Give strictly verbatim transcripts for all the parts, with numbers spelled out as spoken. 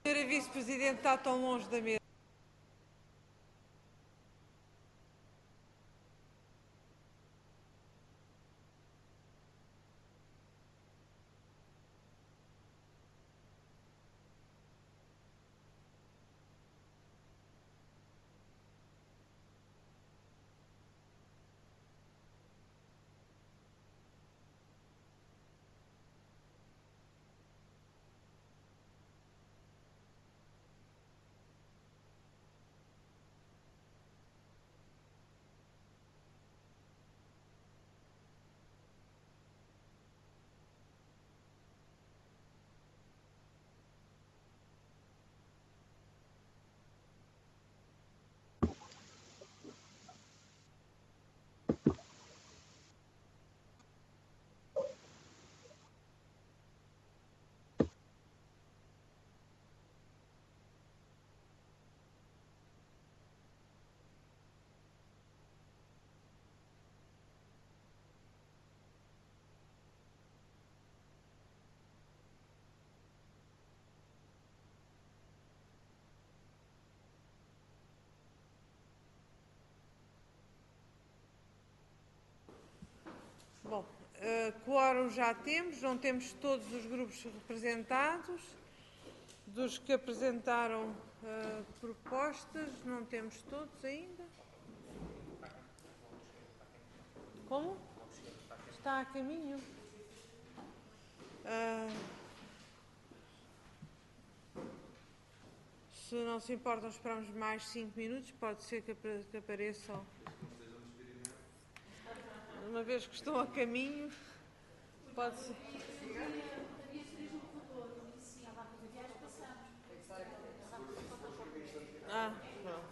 senhora Vice-Presidente está tão longe da mesa. Bom, uh, quórum já temos, não temos todos os grupos representados. Dos que apresentaram uh, propostas, não temos todos ainda. Como? Está a caminho. Uh, se não se importam, esperamos mais cinco minutos, pode ser que, ap que apareçam. Uma vez que estão a caminho, pode ser. Ah, pronto.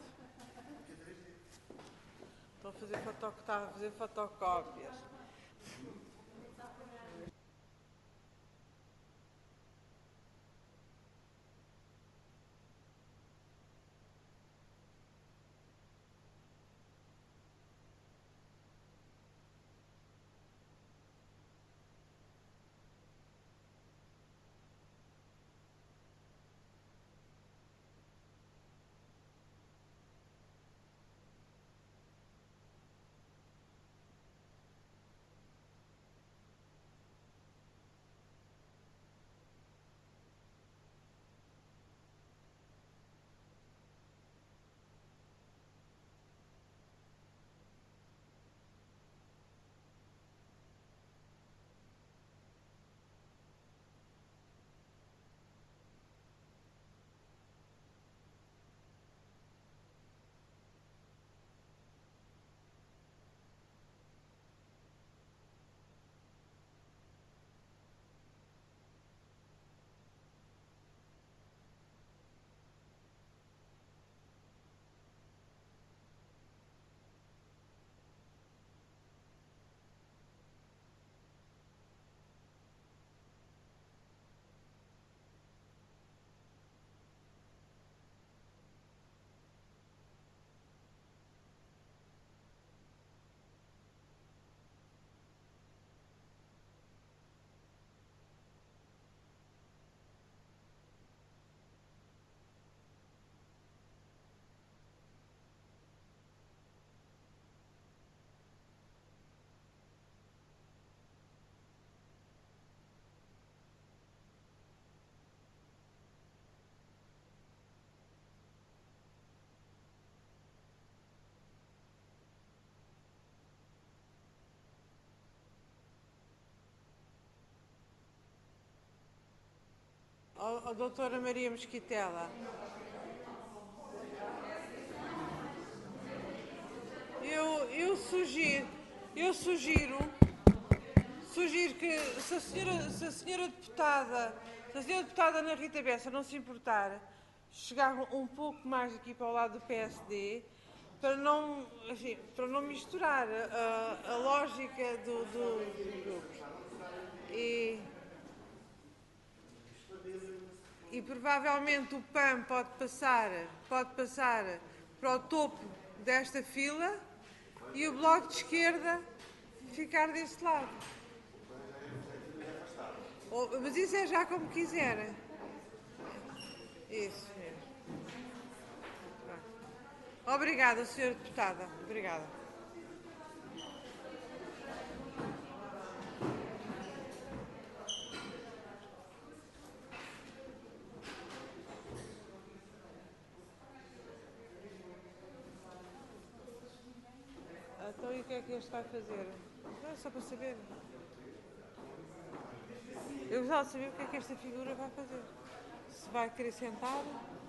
Estou a fazer, foto... Estava a fazer fotocópias. Oh, oh, doutora Maria Mesquitela, eu, eu sugiro, eu sugiro, sugiro que se a senhora, se a senhora deputada, se a senhora deputada Ana Rita Bessa não se importar, chegar um pouco mais aqui para o lado do P S D, para não, enfim, para não misturar a, a lógica do, do, do grupo. E, e provavelmente o P A M pode passar, pode passar para o topo desta fila e o Bloco de Esquerda ficar desse lado. Mas isso é já como quiser. Isso. isso mesmo. Obrigada, senhora Deputada. Obrigada. Então, e o que é que este vai fazer? Não é só para saber. Eu gostava de saber o que é que esta figura vai fazer. Se vai querer sentar.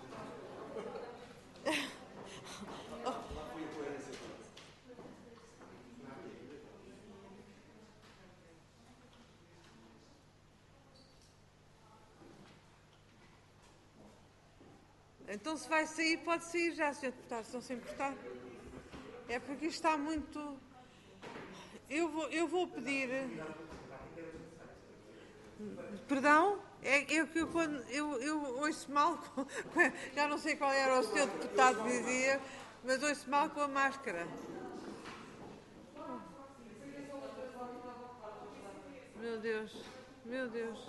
Então, se vai sair, pode sair já, senhor Deputado, se não se importar. É porque isto está muito. Eu vou, eu vou pedir. Perdão? É eu que eu, quando eu, eu ouço mal, com, já não sei qual era o senhor deputado que dizia, mas ouço mal com a máscara. Meu Deus, meu Deus.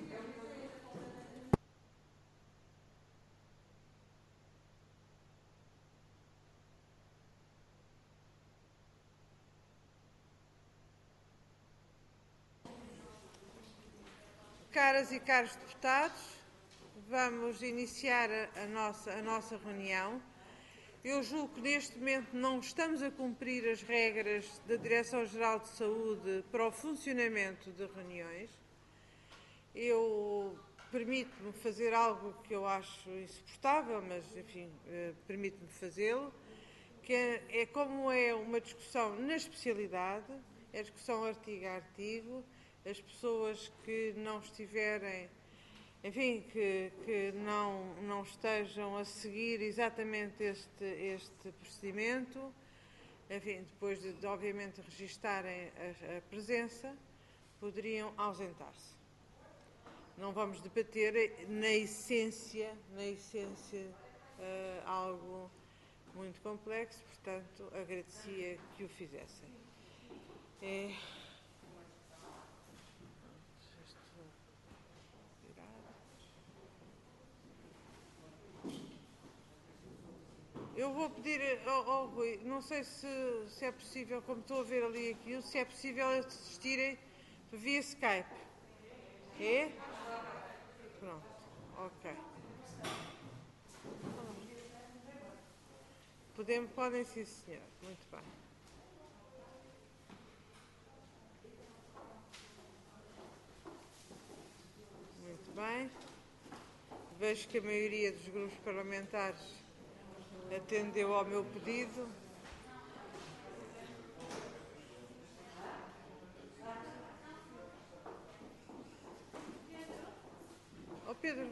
Caras e caros deputados, vamos iniciar a, a, nossa, a nossa reunião. Eu julgo que neste momento não estamos a cumprir as regras da Direção-Geral de Saúde para o funcionamento de reuniões. Eu permito-me fazer algo que eu acho insuportável, mas, enfim, eh, permito-me fazê-lo, que é, é como é uma discussão na especialidade, é discussão artigo a artigo, as pessoas que não estiverem, enfim, que, que não, não estejam a seguir exatamente este, este procedimento, enfim, depois de, de obviamente registarem a, a presença, poderiam ausentar-se. Não vamos debater na essência, na essência uh, algo muito complexo, portanto, agradecia que o fizessem. É... Eu vou pedir ao, ao Rui, não sei se, se é possível, como estou a ver ali aquilo, se é possível assistirem via Skype. É? Pronto, ok. Podem, podem sim, senhor. Muito bem. Muito bem. Vejo que a maioria dos grupos parlamentares atendeu ao meu pedido. Ó oh, Pedro.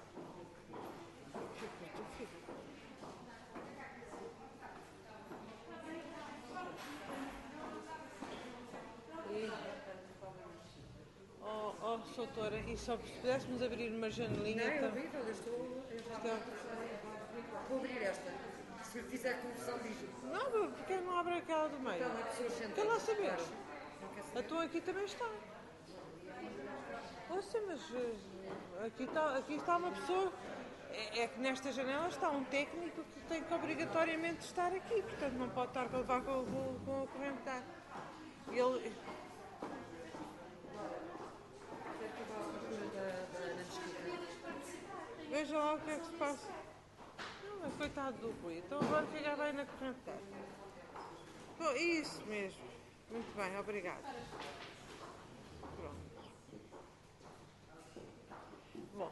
Oh, oh, doutora, e só se pudéssemos abrir uma janelinha... Não, é horrível, eu estou... Eu estou... Vou abrir esta. Se fizer confusão, diz-me. Não, porque não abre aquela do meio? Então, é pessoas sentadas. Quer lá saber? Claro. A tua aqui também está. Ouça, mas aqui está, aqui está uma pessoa... É, é que nesta janela está um técnico que tem que obrigatoriamente estar aqui, portanto não pode estar a levar com, com, com a corrente de ar. Ele... Veja lá o que é que se passa. Não, é coitado do Rui. Então agora fica bem na corrente de ar. Bom, isso mesmo. Muito bem, obrigado. Pronto. Bom.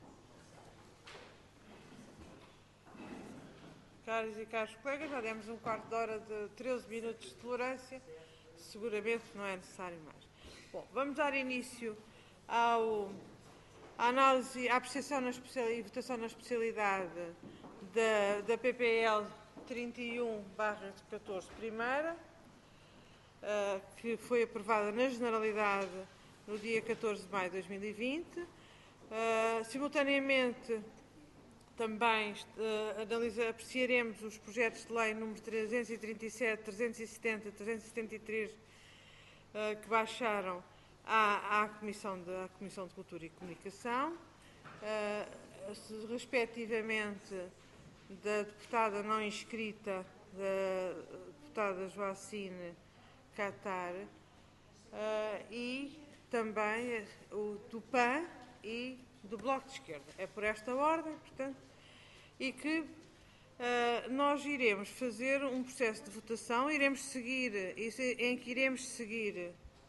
Caros e caros colegas, já demos um quarto de hora de treze minutos de tolerância. Seguramente não é necessário mais. Bom, vamos dar início ao, à análise, à apreciação na e votação na especialidade da, da P P L trinta e um barra catorze primeira, uh, que foi aprovada na generalidade no dia catorze de maio de dois mil e vinte. Uh, simultaneamente, também uh, analisa, apreciaremos os projetos de lei número trezentos e trinta e sete, trezentos e setenta, trezentos e setenta e três, uh, que baixaram à, à, Comissão de, à Comissão de Cultura e Comunicação. Uh, respectivamente da deputada não inscrita, da deputada Joacine Catar, uh, e também o do P A N e do Bloco de Esquerda. É por esta ordem, portanto, e que uh, nós iremos fazer um processo de votação, iremos seguir, em que iremos seguir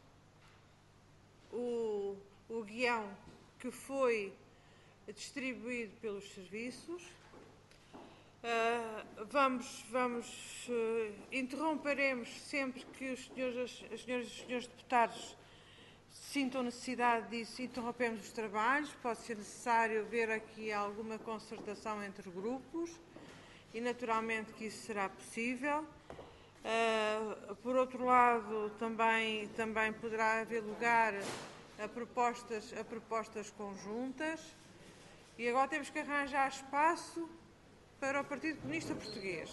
o, o guião que foi distribuído pelos serviços. Uh, vamos, vamos uh, interromperemos sempre que os senhores, as senhoras e os senhores deputados sintam necessidade disso, interrompemos os trabalhos. Pode ser necessário ver aqui alguma concertação entre grupos e naturalmente que isso será possível. Uh, por outro lado, também, também poderá haver lugar a propostas, a propostas conjuntas. E agora temos que arranjar espaço para o Partido Comunista Português.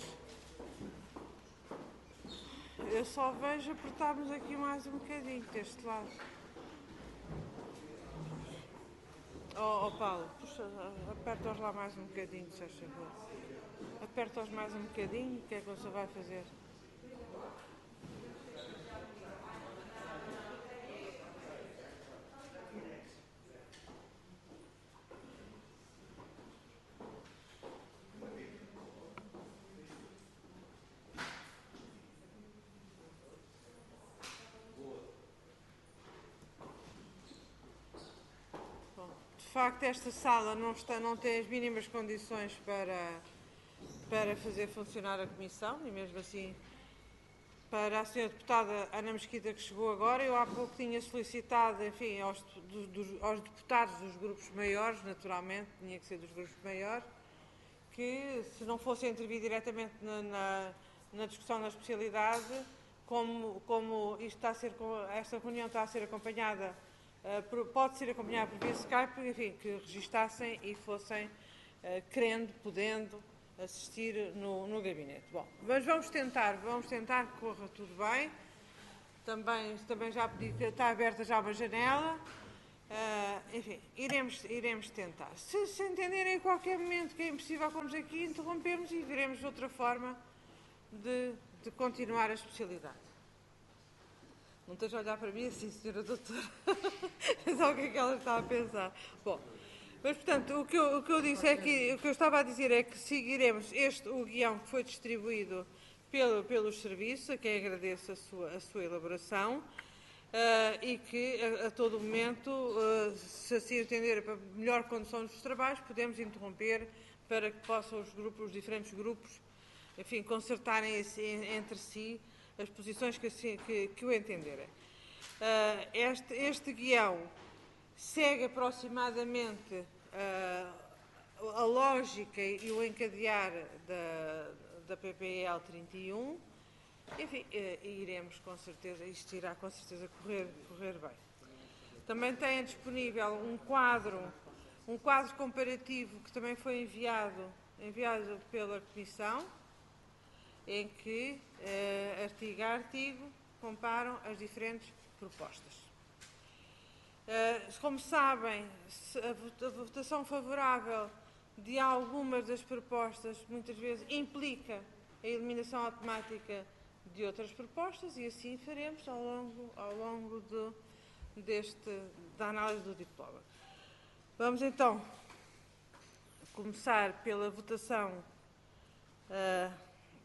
Eu só vejo apertarmos aqui mais um bocadinho deste lado. Oh, oh Paulo, puxa, aperta-os lá mais um bocadinho, se faz favor. Aperta-os mais um bocadinho, o que é que você vai fazer? De facto, esta sala não, está, não tem as mínimas condições para, para fazer funcionar a comissão, e mesmo assim, para a senhora deputada Ana Mesquita, que chegou agora, eu há pouco tinha solicitado, enfim, aos, do, dos, aos deputados dos grupos maiores, naturalmente, tinha que ser dos grupos maiores, que se não fosse intervir diretamente na, na, na discussão da especialidade, como, como isto está a ser, esta reunião está a ser acompanhada, Uh, pode ser acompanhado por via Skype, enfim, que registassem e fossem, uh, querendo, podendo, assistir no, no gabinete. Bom, mas vamos tentar, vamos tentar que corra tudo bem. Também, também já pedi que está aberta já uma janela. Uh, enfim, iremos, iremos tentar. Se, se entenderem em qualquer momento que é impossível, vamos aqui, interrompemos e veremos outra forma de, de continuar a especialidade. Não esteja a olhar para mim assim, senhora doutora. Sabe o que é que ela está a pensar? Bom, mas portanto, o que eu, o que eu disse é que, o que eu estava a dizer é que seguiremos este, o guião que foi distribuído pelo, pelos serviços, a quem agradeço a sua, a sua elaboração, uh, e que a, a todo momento, uh, se assim entender, para melhor condução dos trabalhos, podemos interromper para que possam os grupos, os diferentes grupos, enfim, concertarem esse, entre si as posições que, assim, que, que o entenderem. Uh, este, este guião segue aproximadamente uh, a lógica e o encadear da, da P P L trinta e um. Enfim, uh, iremos com certeza, isto irá com certeza correr, correr bem. Também tem disponível um quadro, um quadro comparativo que também foi enviado, enviado pela Comissão, em que, eh, artigo a artigo, comparam as diferentes propostas. Eh, como sabem, a votação favorável de algumas das propostas, muitas vezes, implica a eliminação automática de outras propostas, e assim faremos ao longo, ao longo do, deste, da análise do diploma. Vamos, então, começar pela votação uh,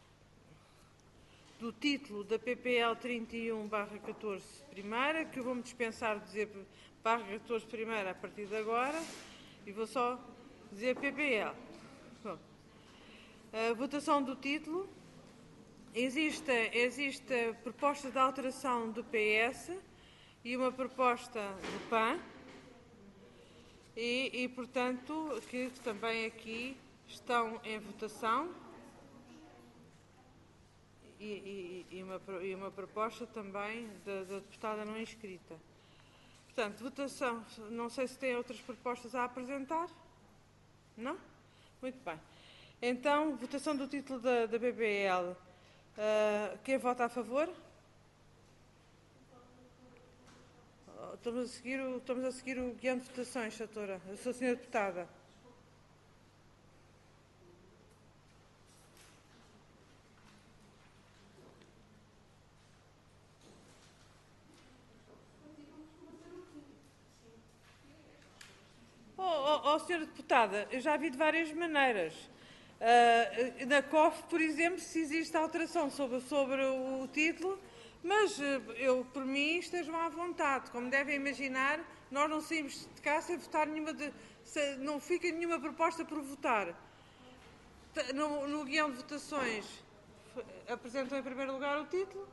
do título da P P L trinta e um barra catorze primeira, que eu vou-me dispensar de dizer barra catorze primeira a partir de agora, e vou só dizer P P L. Bom, a votação do título. Existe, existe a proposta de alteração do P S e uma proposta do P A N, e, e portanto, que também aqui estão em votação. E, e, e, uma, e uma proposta também da, da deputada não inscrita. Portanto, votação, não sei se tem outras propostas a apresentar. Não? Muito bem. Então, votação do título da, da B B L. Uh, quem vota a favor? Estamos a seguir o, estamos a seguir o guião de votações, doutora, a sua senhora deputada. ó, ó, senhora deputada, eu já vi de várias maneiras. Uh, na C O F, por exemplo, se existe alteração sobre, sobre o título, mas uh, eu, por mim, estejam à vontade. Como devem imaginar, nós não saímos de cá sem votar nenhuma, de, se, não fica nenhuma proposta por votar. No, no guião de votações, apresentam em primeiro lugar o título.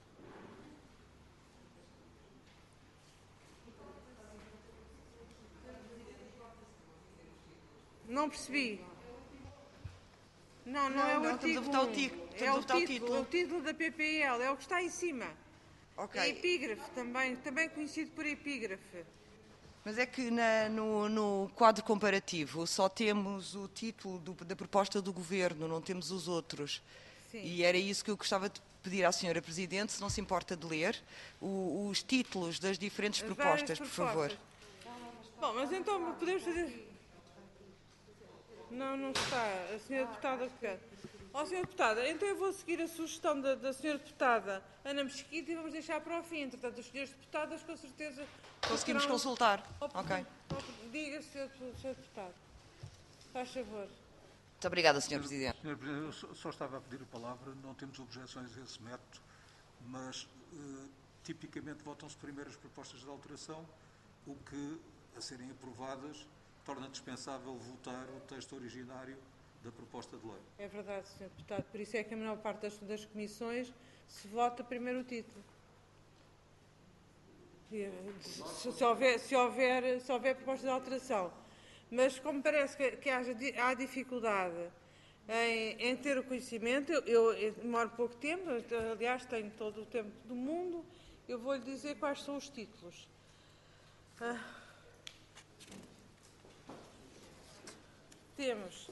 Não percebi. Não, não, não é o não, artigo estamos a votar o título. É o título, o título da P P L, é o que está em cima. Ok. É epígrafe também, também conhecido por epígrafe. Mas é que na, no, no quadro comparativo só temos o título do, da proposta do Governo, não temos os outros. Sim. E era isso que eu gostava de pedir à senhora Presidente, se não se importa de ler, o, os títulos das diferentes propostas, por favor. Bom, mas então podemos fazer... Não, não está. A senhora deputada quer. Ó, oh, senhora deputada, então eu vou seguir a sugestão da, da senhora deputada Ana Mesquita e vamos deixar para o fim. Entretanto, os senhores deputadas, com certeza... Conseguimos terão... consultar. Oh, ok. Oh, diga, senhor deputado. Faz favor. Muito obrigada, senhor Presidente. senhor Presidente, eu só estava a pedir a palavra. Não temos objeções a esse método, mas uh, tipicamente votam-se primeiro as propostas de alteração, o que, a serem aprovadas, torna dispensável votar o texto originário da proposta de lei. É verdade, senhor Deputado. Por isso é que a maior parte das, das comissões se vota primeiro o título. Se, se, houver, se, houver, se houver proposta de alteração. Mas como parece que, que haja, há dificuldade em, em ter o conhecimento, eu, eu, eu demoro pouco tempo, aliás tenho todo o tempo do mundo, eu vou-lhe dizer quais são os títulos. Ah. Temos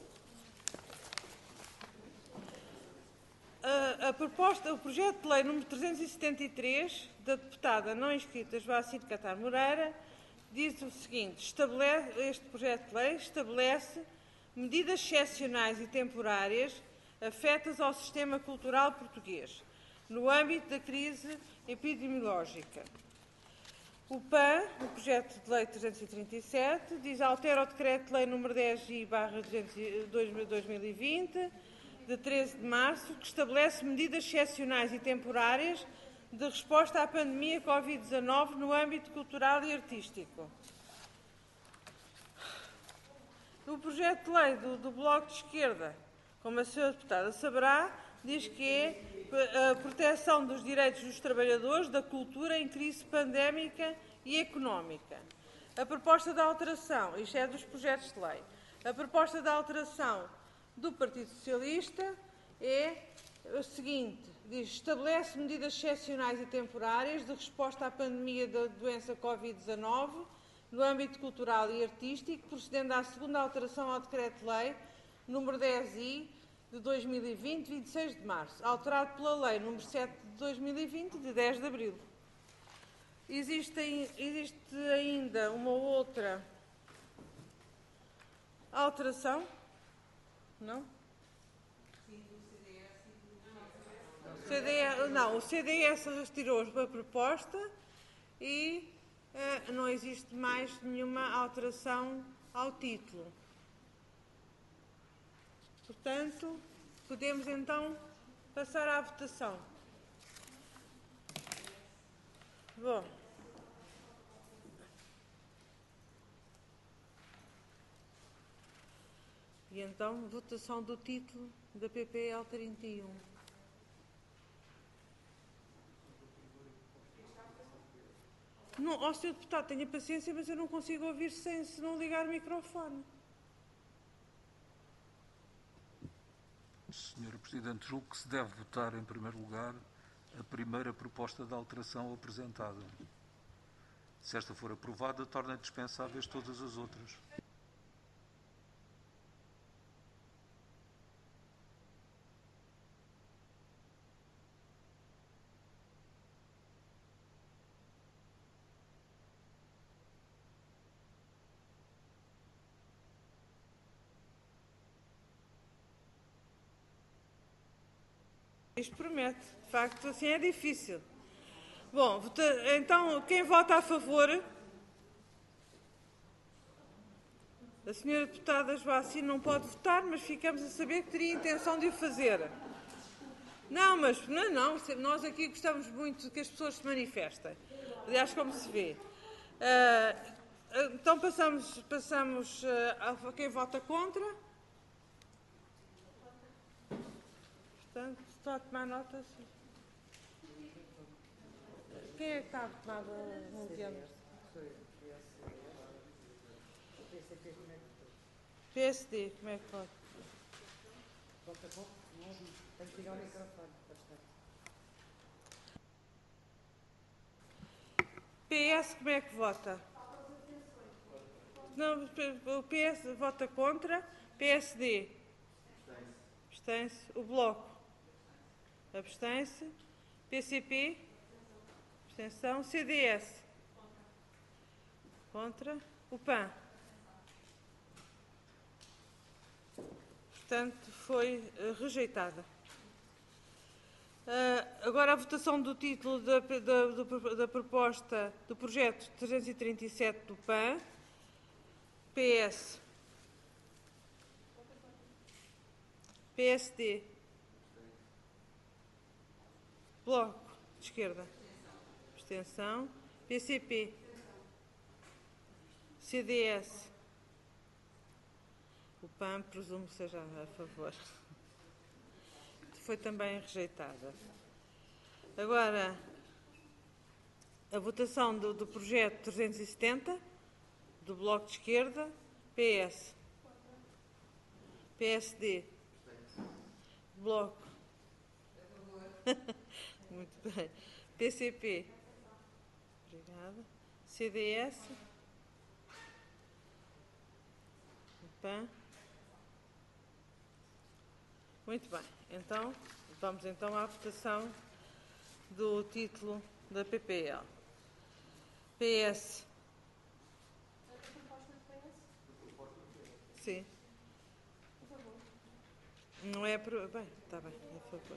a, a proposta, o projeto de lei número trezentos e setenta e três, da deputada não inscrita Joacine Catar Moreira, diz o seguinte: estabelece, este projeto de lei estabelece medidas excepcionais e temporárias afetas ao sistema cultural português, no âmbito da crise epidemiológica. O P A N, o projeto de lei trezentos e trinta e sete, diz altera o decreto de lei número dez I barra dois mil e vinte, de treze de março, que estabelece medidas excepcionais e temporárias de resposta à pandemia Covid dezanove no âmbito cultural e artístico. O projeto de lei do, do Bloco de Esquerda, como a senhora deputada saberá, diz que é a proteção dos direitos dos trabalhadores da cultura em crise pandémica e económica. A proposta de alteração, isto é dos projetos de lei, a proposta de alteração do Partido Socialista é o seguinte, diz, estabelece medidas excepcionais e temporárias de resposta à pandemia da doença Covid dezanove no âmbito cultural e artístico, procedendo à segunda alteração ao Decreto-Lei número dez I de dois mil e vinte, vinte e seis de março, alterado pela Lei número sete de dois mil e vinte, de dez de abril. Existe, existe ainda uma outra alteração? Não? O C D S, não, o C D S retirou a proposta e eh, não existe mais nenhuma alteração ao título. Portanto, podemos então passar à votação. Bom. E então, votação do título da P P L trinta e um. Não, ó, senhor deputado, tenha paciência, mas eu não consigo ouvir sem se não ligar o microfone. senhora Presidente, julgo que se deve votar em primeiro lugar a primeira proposta de alteração apresentada. Se esta for aprovada, torna dispensáveis todas as outras. Isto promete, de facto, assim é difícil. Bom, então, quem vota a favor? A senhora deputada Joacim não pode votar, mas ficamos a saber que teria intenção de o fazer. Não, mas não, não, nós aqui gostamos muito que as pessoas se manifestem. Aliás, como se vê. Uh, então passamos, passamos uh, a quem vota contra. Portanto, estou a tomar notas. Quem é que está a tomar mediante? P S D, como é que pode? Vota contra? Não, tem que ligar o microfone. P S, como é que vota? Não, o P S vota contra. P S D? Abstém-se. O Bloco? Abstém-se. P C P? Abstenção. C D S? Contra. O P A N? Portanto, foi uh, rejeitada. Uh, agora a votação do título da, da, do, da proposta do projeto trezentos e trinta e sete do P A N. P S. P S D. Bloco de Esquerda. Abstenção. P C P. C D S. O P A N, presumo que seja a favor. Foi também rejeitada. Agora, a votação do, do projeto trezentos e setenta, do Bloco de Esquerda, P S. P S D. Bloco. Muito bem. P C P. Obrigada. C D S. P A N. Muito bem. Então, vamos então à votação do título da P P L. P S. Sim. Não é... Pro... Bem, está bem, a favor.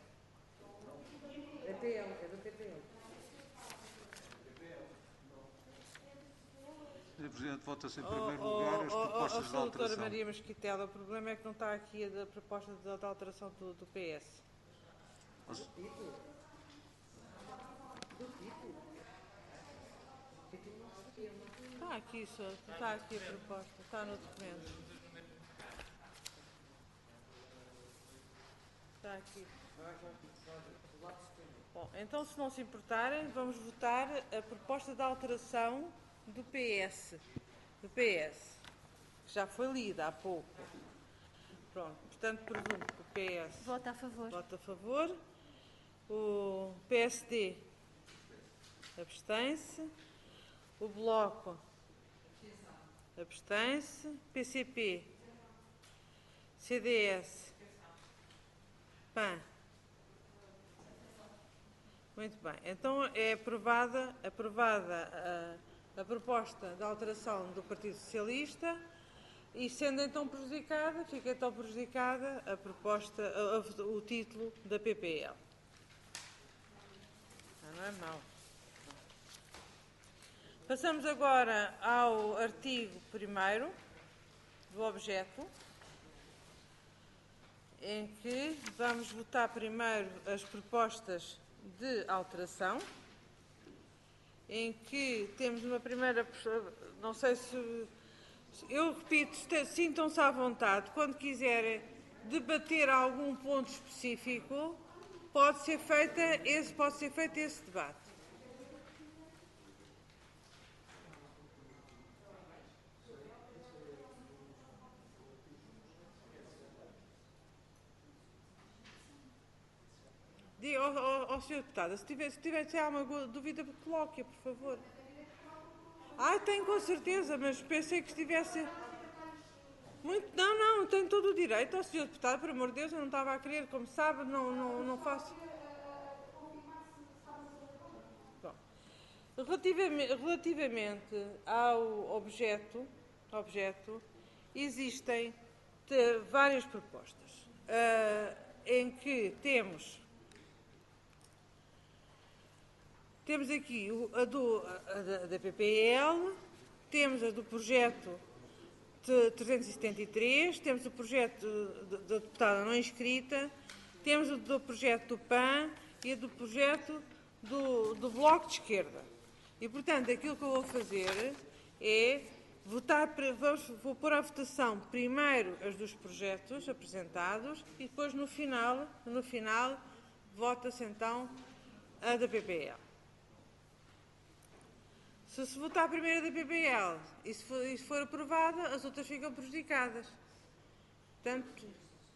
É P L, é do P P L. senhor Presidente, vota-se em Oh, primeiro oh, lugar as oh, propostas oh, de oh, doutora alteração. Maria Mesquitela, o problema é que não está aqui a da proposta de, de alteração do, do P S. Mas, Está aqui, só, está aqui a proposta, está no documento. Está aqui. Bom, então, se não se importarem, vamos votar a proposta de alteração do P S. Do P S. Que já foi lida há pouco. Pronto, portanto, presumo que o P S Vota a favor. vota a favor. O P S D abstém-se. O Bloco abstém-se. P C P. C D S. P A N. Muito bem. Então é aprovada, aprovada a, a proposta de alteração do Partido Socialista e, sendo então prejudicada, fica então prejudicada a proposta, a, a, o título da P P L. Ah, não é mau. Passamos agora ao artigo primeiro do objeto, em que vamos votar primeiro as propostas de alteração, em que temos uma primeira... Não sei se... Eu repito, sintam-se à vontade, quando quiserem debater algum ponto específico, pode ser, feita esse, pode ser feito esse debate. Diga ao, ao, ao senhor deputado, se tiver, se tiver se há alguma dúvida, coloque-a, por favor. Ah, tenho com certeza, mas pensei que estivesse... Muito... Não, não, tenho todo o direito. Ao senhor deputado, por amor de Deus, eu não estava a querer, como sabe, não, não, não faço... Bom, relativamente, relativamente ao objeto, objeto existem te, várias propostas, uh, em que temos... Temos aqui a, do, a da, da P P L, temos a do projeto trezentos e setenta e três, temos o projeto da deputada não inscrita, temos o do projeto do P A N e do projeto do, do Bloco de Esquerda. E, portanto, aquilo que eu vou fazer é votar, vamos, vou pôr à votação primeiro as dos projetos apresentados e depois, no final, no final vota-se então a da P P L. Se se votar a primeira da P P L e se for, e se for aprovada, as outras ficam prejudicadas. Portanto,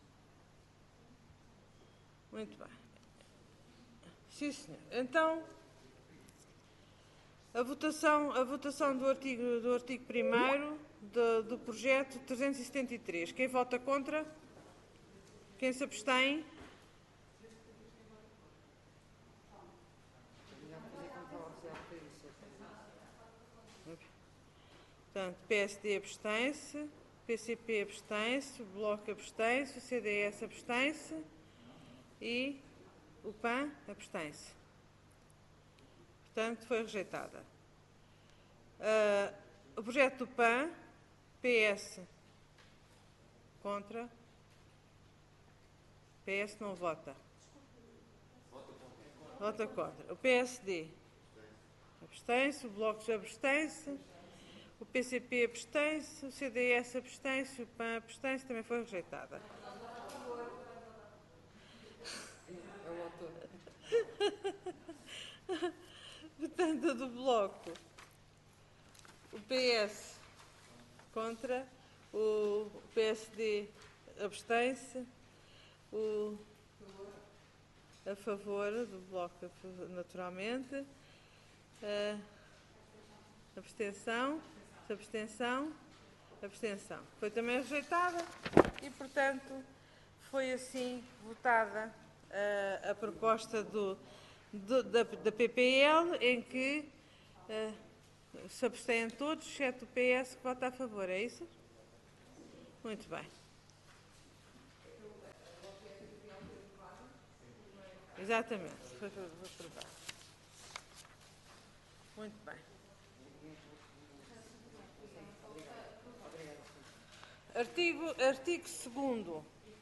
muito bem. Sim, senhor. Então, a votação, a votação do artigo, do artigo primeiro do, do projeto trezentos e setenta e três. Quem vota contra? Quem se abstém? Portanto, P S D abstém-se, P C P abstém-se, o Bloco abstém-se, o C D S abstém-se e o P A N abstém-se. Portanto, foi rejeitada. Uh, o projeto do P A N, P S contra, P S não vota. Vota contra. O P S D abstém-se, o Bloco abstém-se, o P C P abstém-se, o C D S abstém-se, o P A N abstém-se, também foi rejeitada. Portanto, do Bloco, o P S contra, o P S D abstém-se, o a favor do Bloco, naturalmente, a abstenção, abstenção, abstenção. Foi também rejeitada e, portanto, foi assim votada a, a proposta do, do, da, da P P L, em que uh, se abstêm todos, exceto o P S, que vota a favor. É isso? Muito bem. Exatamente. Foi aprovado. Muito bem. Artigo, artigo segundo.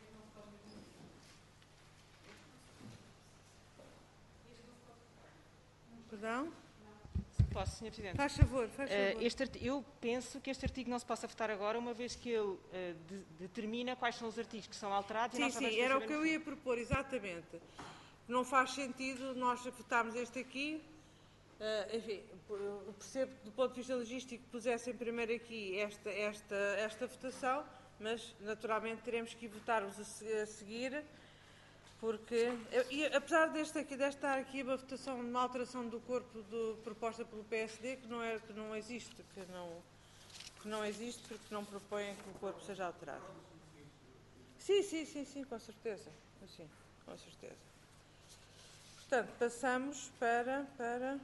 Perdão? Posso, senhor Presidente? Faz favor, faz favor. Uh, este, eu penso que este artigo não se possa votar agora, uma vez que ele uh, de, determina quais são os artigos que são alterados. Sim, e nós sim, era o que eu ia propor, exatamente. Não faz sentido nós votarmos este aqui. Uh, enfim, eu percebo que do ponto de vista logístico pusessem primeiro aqui esta, esta, esta votação, mas naturalmente teremos que votar-os a, a seguir, porque, e, apesar deste aqui, desta estar aqui uma votação, uma alteração do corpo do, proposta pelo P S D, que não, é, que não existe, que não, que não existe porque não propõem que o corpo seja alterado. Sim, sim, sim, sim, com certeza. Sim, com certeza. Portanto, passamos para, para...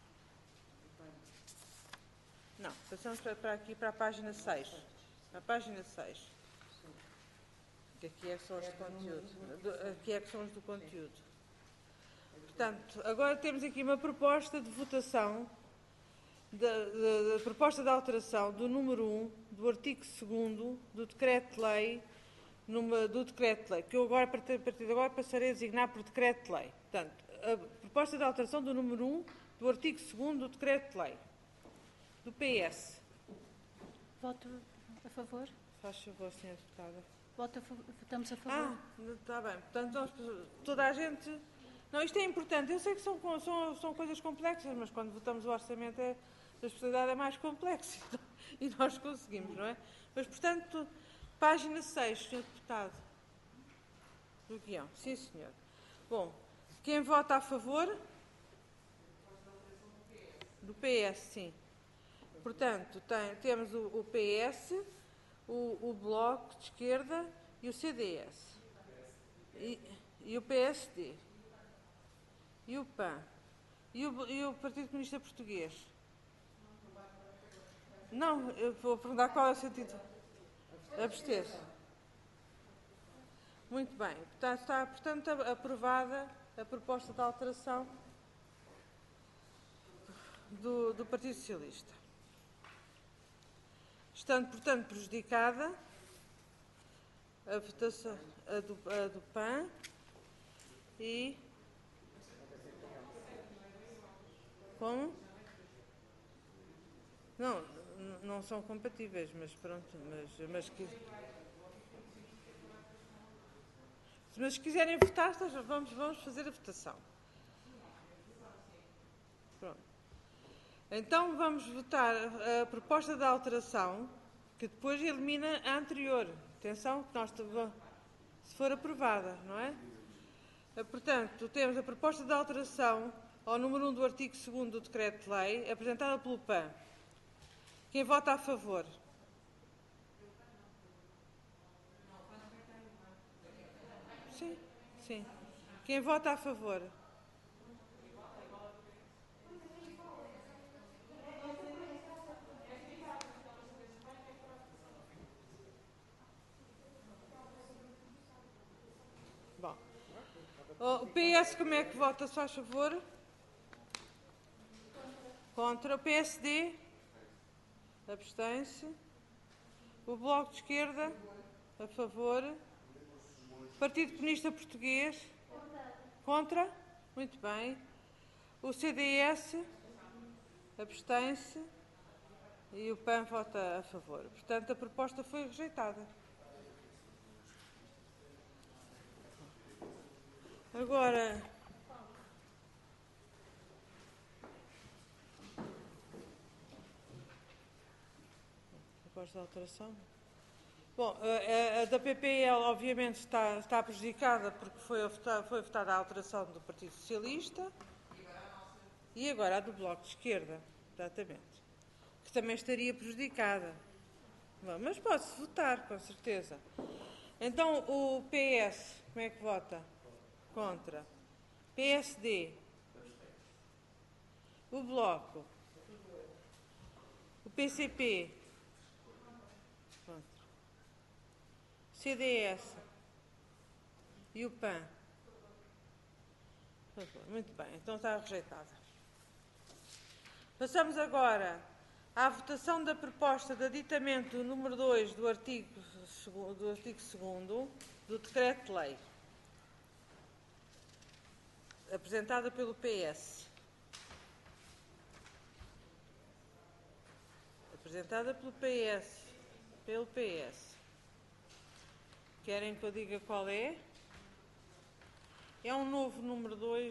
Não, passamos para, para aqui, para a página seis. Para a página seis. Que aqui é que são os de conteúdo. Do, aqui é que são os do conteúdo. Portanto, agora temos aqui uma proposta de votação, da, da, da proposta de alteração do número um, do artigo segundo do Decreto-Lei, do Decreto-Lei, que eu agora, a partir de agora, passarei a designar por Decreto-Lei. Portanto, a proposta de alteração do número um do artigo segundo do Decreto-Lei, do P S. Voto a favor. Faz favor, senhora Deputada. Voto a favor. Votamos a favor. Ah, está bem. Portanto, nós, toda a gente... Não, isto é importante. Eu sei que são, são, são coisas complexas, mas quando votamos o orçamento é, a especialidade é mais complexa e nós conseguimos, não é? Mas, portanto, página seis, senhor Deputado. Do guião. Sim, senhor. Bom, quem vota a favor? Do P S, sim. Portanto, tem, temos o, o P S, o, o Bloco de Esquerda e o C D S. E, e o P S D. E o P A N. E o, e o Partido Comunista Português. Não, eu vou perguntar qual é o sentido. Abster-se. Muito bem. Está, está, portanto, aprovada a proposta de alteração do, do Partido Socialista. Estando, portanto, prejudicada a votação a do, a do P A N e... Como? Não, não são compatíveis, mas pronto, mas, mas, que, mas se quiserem votar, vamos, vamos fazer a votação. Pronto. Então vamos votar a proposta de alteração, que depois elimina a anterior. Atenção, que nós, se for aprovada, não é? Portanto, temos a proposta de alteração ao número um do artigo segundo do Decreto-Lei, apresentada pelo P A N. Quem vota a favor? Sim, sim. Quem vota a favor? Bom. O P S como é que vota, se faz favor? Contra. O P S D? Abstém-se. O Bloco de Esquerda? A favor. Partido Comunista Português? Contra? Muito bem. O C D S? Abstém-se. E o P A N vota a favor. Portanto, a proposta foi rejeitada. Agora... Proposta de alteração. Bom, a, a da P P L obviamente está, está prejudicada porque foi, foi votada a alteração do Partido Socialista e agora a do Bloco de Esquerda, exatamente, que também estaria prejudicada. Bom, mas pode-se votar, com certeza. Então, o P S, como é que vota? Contra. P S D. O Bloco. O P C P. Contra. C D S. E o P A N. Muito bem, então está rejeitada. Passamos agora à votação da proposta de aditamento número dois do artigo, do artigo segundo do Decreto-Lei, apresentada pelo P S. Apresentada pelo P S. Pelo P S. Querem que eu diga qual é? É um novo número dois.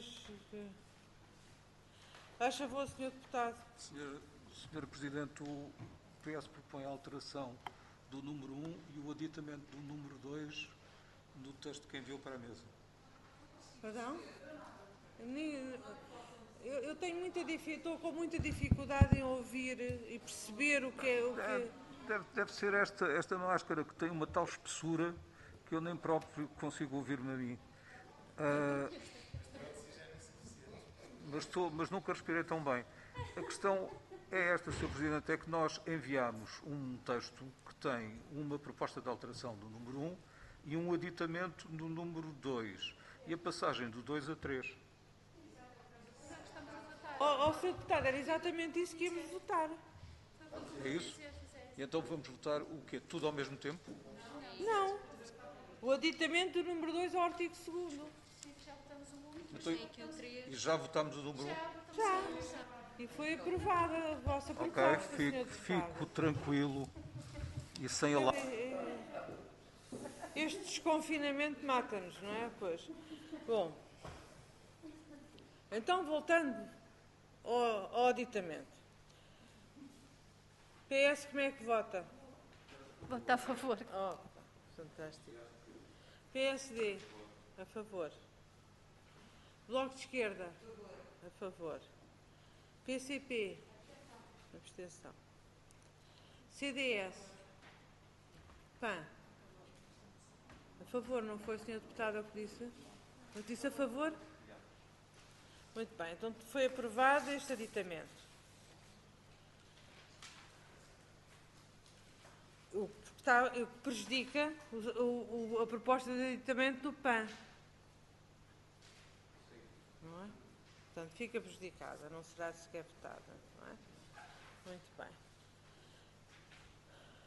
Faz favor, senhor Deputado. Senhora, senhora Presidente, o P S propõe a alteração do número um e o aditamento do número dois no texto que enviou para a mesa. Perdão? Eu, eu tenho muita dificuldade, estou com muita dificuldade em ouvir e perceber o que é o que... Deve, deve ser esta, esta máscara que tem uma tal espessura que eu nem próprio consigo ouvir-me a mim. Uh, mas, estou, mas nunca respirei tão bem. A questão é esta, senhor Presidente, é que nós enviámos um texto que tem uma proposta de alteração do número um e um aditamento do número dois. E a passagem do dois a três. Oh, oh, senhor Deputado, era exatamente isso que íamos votar. É isso? E então vamos votar o quê? Tudo ao mesmo tempo? Não. O aditamento do número dois ao artigo segundo. Então, e já votámos o número um? Já. E foi aprovada a vossa proposta, Ok, senhor fico, Deputado. fico tranquilo e sem alarme. Este desconfinamento mata-nos, não é? Pois. Bom. Então, voltando ao, ao aditamento. P S, como é que vota? Vota a favor. Oh, fantástico. P S D, a favor. Bloco de Esquerda, a favor. P C P, abstenção. C D S, P A N, a favor, não foi o senhor Deputado que disse? Não disse a favor? Muito bem, então foi aprovado este aditamento. O que, está, o que prejudica o, o, a proposta de aditamento do P A N. Não é? Portanto, fica prejudicada, não será sequer votada. Não é? Muito bem.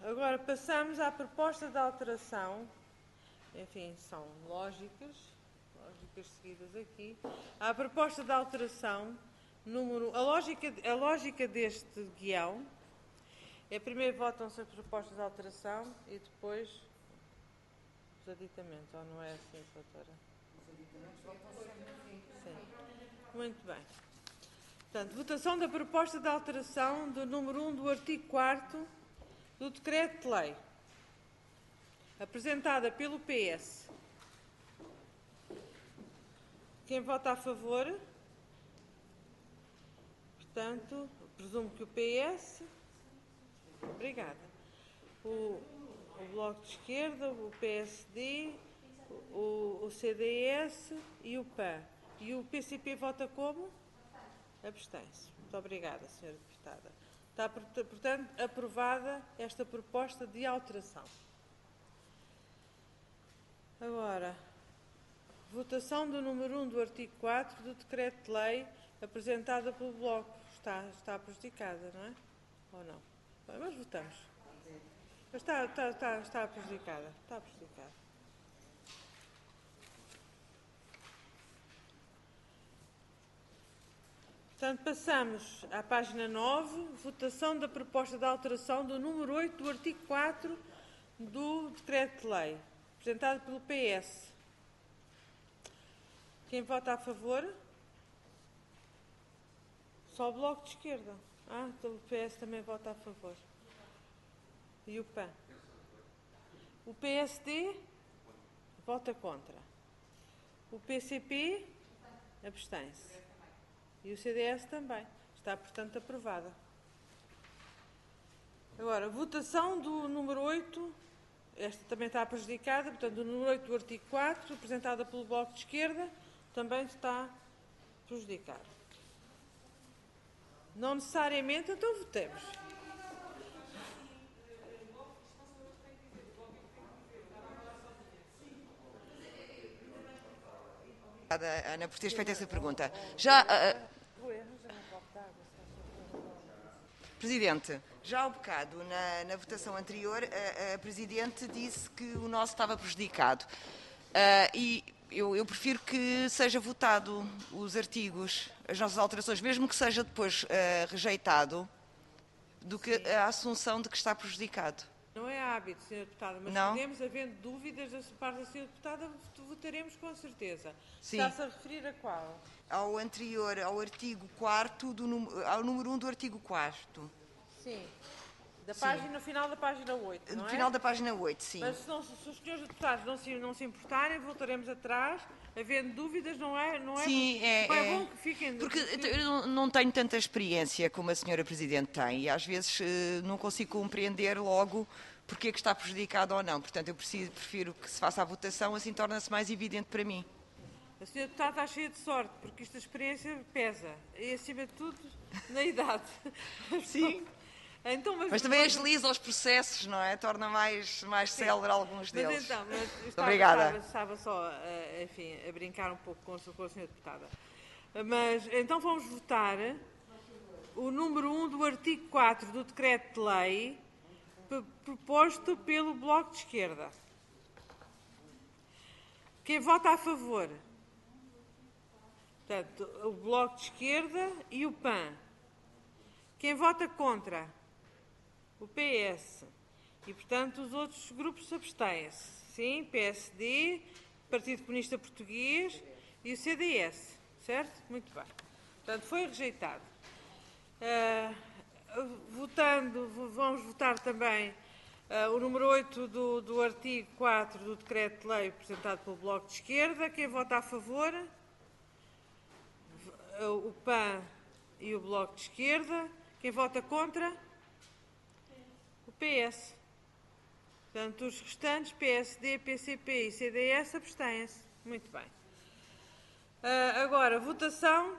agora passamos à proposta de alteração. Enfim, são lógicas, lógicas seguidas aqui. À proposta de alteração, número, a, lógica, a lógica deste guião é primeiro votam-se as propostas de alteração e depois os aditamentos, ou não é assim, doutora? Os aditamentos votam-se sempre. Sim. Muito bem. Portanto, votação da proposta de alteração do número um do artigo quarto do Decreto-Lei, apresentada pelo P S. Quem vota a favor? Portanto, presumo que o P S. Obrigada. O, o Bloco de Esquerda, o P S D, o, o C D S e o P A N. E o P C P vota como? Abstém-se. Muito obrigada, senhora Deputada. Está, portanto, aprovada esta proposta de alteração. Agora, votação do número um do artigo quatro do Decreto-Lei apresentada pelo Bloco. Está, está prejudicada, não é? Ou não? Bem, mas votamos. Mas está, está, está, está prejudicada. Está prejudicada. Portanto, passamos à página nove, votação da proposta de alteração do número oito do artigo quatro do Decreto-Lei, apresentado pelo P S. Quem vota a favor? Só o Bloco de Esquerda. Ah, então o P S também vota a favor. E o P A N? O P S D vota contra. O P C P abstém-se. E o C D S também. Está, portanto, aprovada. Agora, votação do número oito. Esta também está prejudicada. Portanto, o número oito do artigo quatro, apresentada pelo Bloco de Esquerda, também está prejudicada. Não necessariamente, então votemos. Ana, por teres feito essa pergunta. Já, uh, Presidente, já há um bocado, na, na votação anterior, a, a Presidente disse que o nosso estava prejudicado. Uh, e eu, eu prefiro que seja votado os artigos, as nossas alterações, mesmo que seja depois uh, rejeitado, do que Sim. a assunção de que está prejudicado. Não é hábito, senhora Deputada, mas Não? podemos, havendo dúvidas da parte da senhora Deputada, votaremos com certeza. Sim. Está-se a referir a qual? Ao anterior, ao artigo quarto, do, ao número um do artigo quarto. Sim. Da Sim. página, no final da página oito, não No é? final da página oito, sim. Mas se, não, se os senhores deputados não se, não se importarem, voltaremos atrás. Havendo dúvidas, não é? Não é Sim, é, é, é bom que fiquem... porque que- eu não- não tenho tanta experiência como a senhora Presidente tem e às vezes eh, não consigo compreender logo porque é que está prejudicado ou não. Portanto, eu preciso- prefiro que se faça a votação, assim torna-se mais evidente para mim. A senhora Deputada está cheia de sorte, porque esta experiência pesa. E, acima de tudo, na idade. Sim. Então, mas, Mas também agiliza os processos, não é? Torna mais, mais célere alguns deles. Mas então, mas eu estava, Obrigada. Estava, estava só, eh, enfim, a brincar um pouco com, a- com a senhora Deputada. Mas, então vamos votar o número um do artigo quatro do Decreto-Lei p- proposto pelo Bloco de Esquerda. Quem vota a favor? Portanto, o Bloco de Esquerda e o P A N. Quem vota contra? O P S. E, portanto, os outros grupos abstêm-se. Sim, P S D, Partido Comunista Português e o C D S. Certo? Muito bem. Portanto, foi rejeitado. Ah, votando, v- vamos votar também ah, o número oito do, do artigo quatro do Decreto-Lei apresentado pelo Bloco de Esquerda. Quem vota a favor? V- O P A N e o Bloco de Esquerda. Quem vota contra? O P S. Portanto, os restantes, P S D, P C P e C D S, abstêm-se. Muito bem. Ah, agora, votação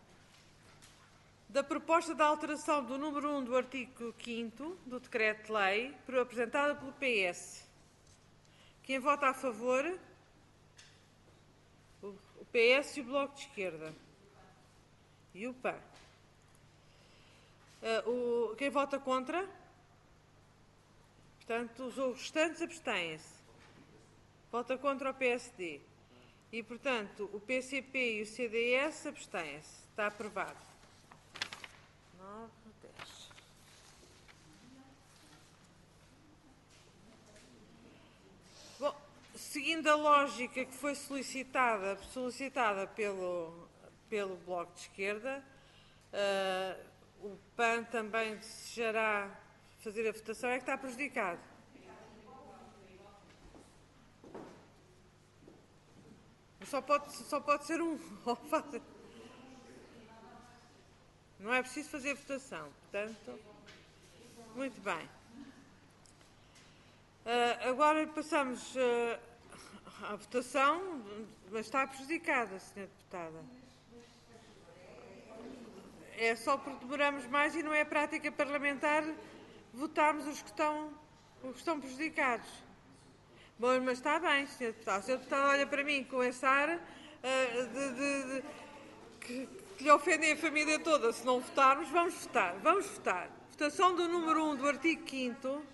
da proposta de alteração do número um do artigo quinto do Decreto-Lei, apresentada pelo P S. Quem vota a favor? O o P S e o Bloco de Esquerda. E o P A N. Ah, o, quem vota contra? Portanto, os restantes abstêm-se. Vota contra o P S D. E, portanto, o P C P e o C D S abstêm-se. Está aprovado. nove, dez. Bom, seguindo a lógica que foi solicitada, solicitada pelo, pelo Bloco de Esquerda, uh, o P A N também desejará fazer a votação. É que está prejudicado. Só pode, só pode ser um. Não é preciso fazer votação. Portanto, muito bem. Uh, agora passamos uh, à votação, mas está prejudicada, senhora Deputada. É só porque demoramos mais e não é prática parlamentar votarmos os que estão, os que estão prejudicados. Bom, mas está bem, senhor Deputado. O senhor Deputado olha para mim com esse ar uh, de, de, de, que, que lhe ofendem a família toda. Se não votarmos, vamos votar. Vamos votar. Votação do número um do artigo quinto.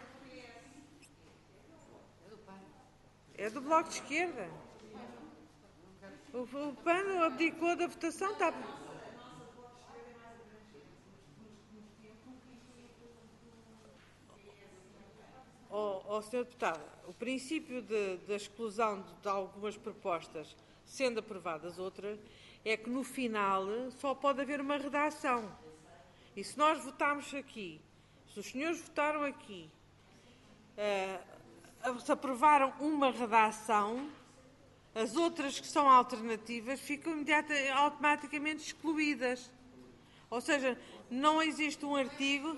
É do Bloco de Esquerda. O, o P A N abdicou da votação. Está... Oh, oh, senhor Deputado, o princípio de, de exclusão de, de algumas propostas, sendo aprovadas outras, é que no final só pode haver uma redação. E se nós votarmos aqui, se os senhores votaram aqui, uh, se aprovaram uma redação, as outras que são alternativas ficam imediata, automaticamente excluídas. Ou seja, não existe um artigo...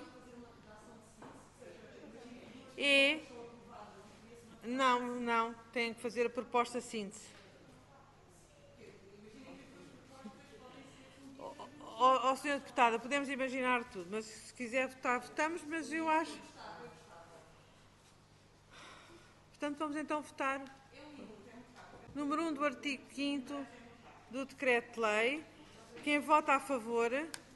E não, não, tem que fazer a proposta síntese. Ó, oh, oh, senhora Deputada, podemos imaginar tudo, mas se quiser votar, votamos, mas eu acho... Portanto, vamos então votar. Número um do artigo quinto do Decreto-Lei. Quem vota a favor,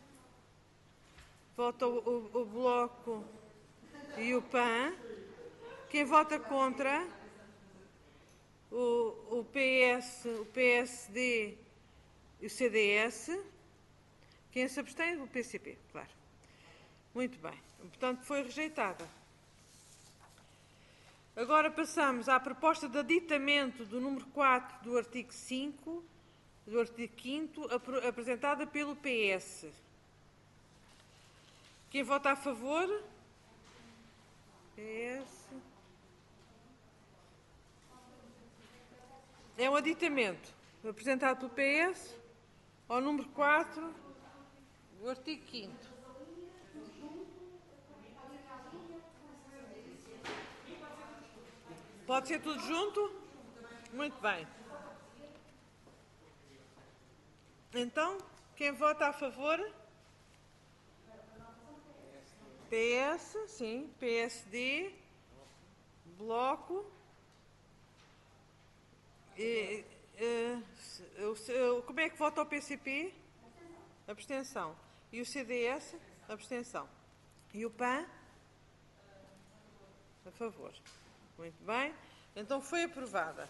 vota o, o, o Bloco e o P A N. Quem vota contra, o, o, P S, o P S D e o C D S. Quem se abstém, o P C P, claro. Muito bem. Portanto, foi rejeitada. Agora passamos à proposta de aditamento do número quatro do artigo cinco, do artigo quinto, apresentada pelo P S. Quem vota a favor? P S. É um aditamento apresentado pelo P S ao número quatro do artigo quinto. Pode ser tudo junto? Muito bem. Então, quem vota a favor? P S, sim, P S D, Bloco. E, e, como é que vota o P C P? Abstenção. E o C D S? Abstenção. E o P A N? A favor. Muito bem. Então foi aprovada.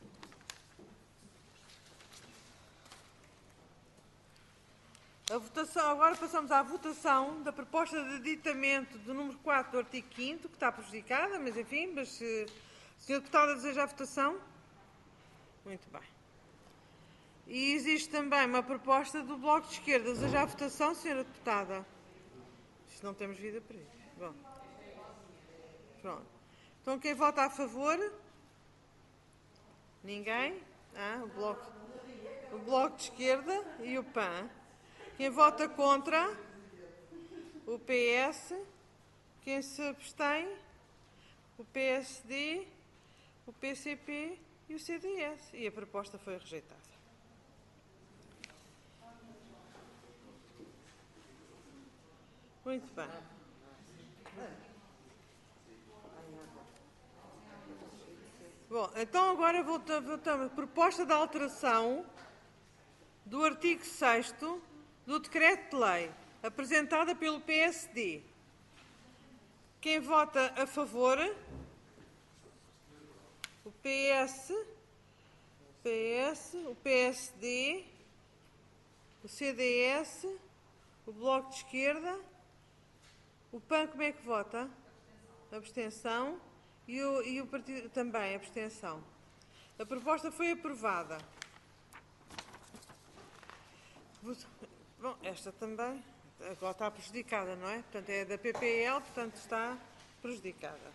A votação, agora passamos à votação da proposta de aditamento do número quatro do artigo quinto, que está prejudicada, mas enfim, mas se o senhor Deputado deseja a votação? Muito bem. E existe também uma proposta do Bloco de Esquerda. Deseja a votação, senhora Deputada? Isto não temos vida para isso. Bom. Pronto. Então, quem vota a favor? Ninguém? Ah, o Bloco, o Bloco de Esquerda e o P A N. Quem vota contra? O P S. Quem se abstém? O P S D, o P C P e o C D S. E a proposta foi rejeitada. Muito bem. Bom, então agora votamos a proposta de alteração do artigo sexto do Decreto-Lei, apresentada pelo P S D. Quem vota a favor? O P S, o P S, o P S D, o C D S, o Bloco de Esquerda, o P A N como é que vota? Abstenção. E o, e o Partido também, abstenção. A proposta foi aprovada. Bom, esta também, agora está prejudicada, não é? Portanto, é da P P L, portanto está prejudicada.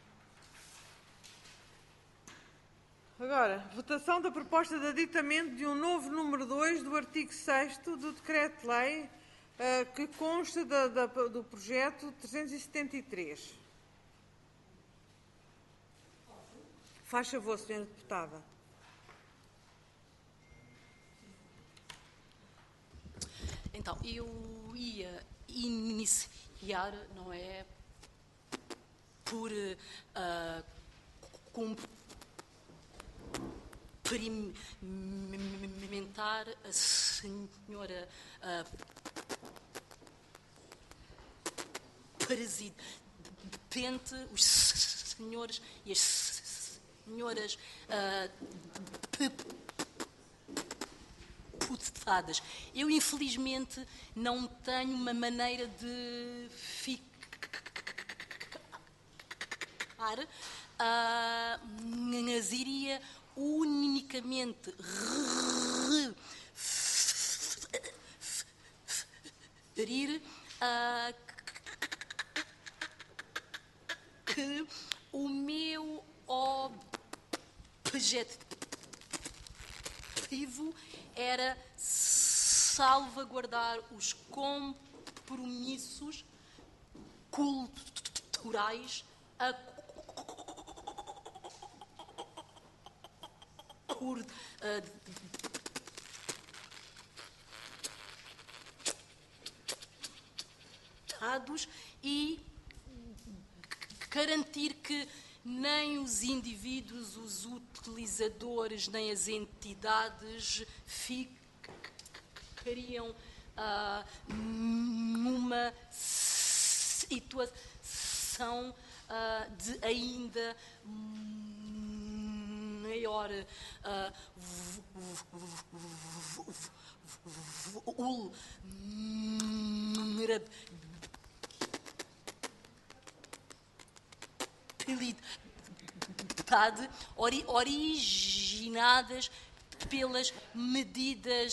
Agora, votação da proposta de aditamento de um novo número dois do artigo sexto do Decreto-Lei uh, que consta da, da, do projeto trezentos e setenta e três. Faz favor, senhora Deputada. Então, eu ia iniciar, não é, por uh, cumprimentar a senhora uh, Presidente, os senhores e as senhoras uh, deputadas. Eu, infelizmente, não tenho uma maneira de ficar, uh, mas iria unicamente referir uh, que o meu objetivo era salvaguardar os compromissos culturais a acordados e garantir que nem os indivíduos, os utilizadores, nem as entidades ficariam uh, numa situação uh, de ainda maior uh, vulnerabilidade ori originadas pelas medidas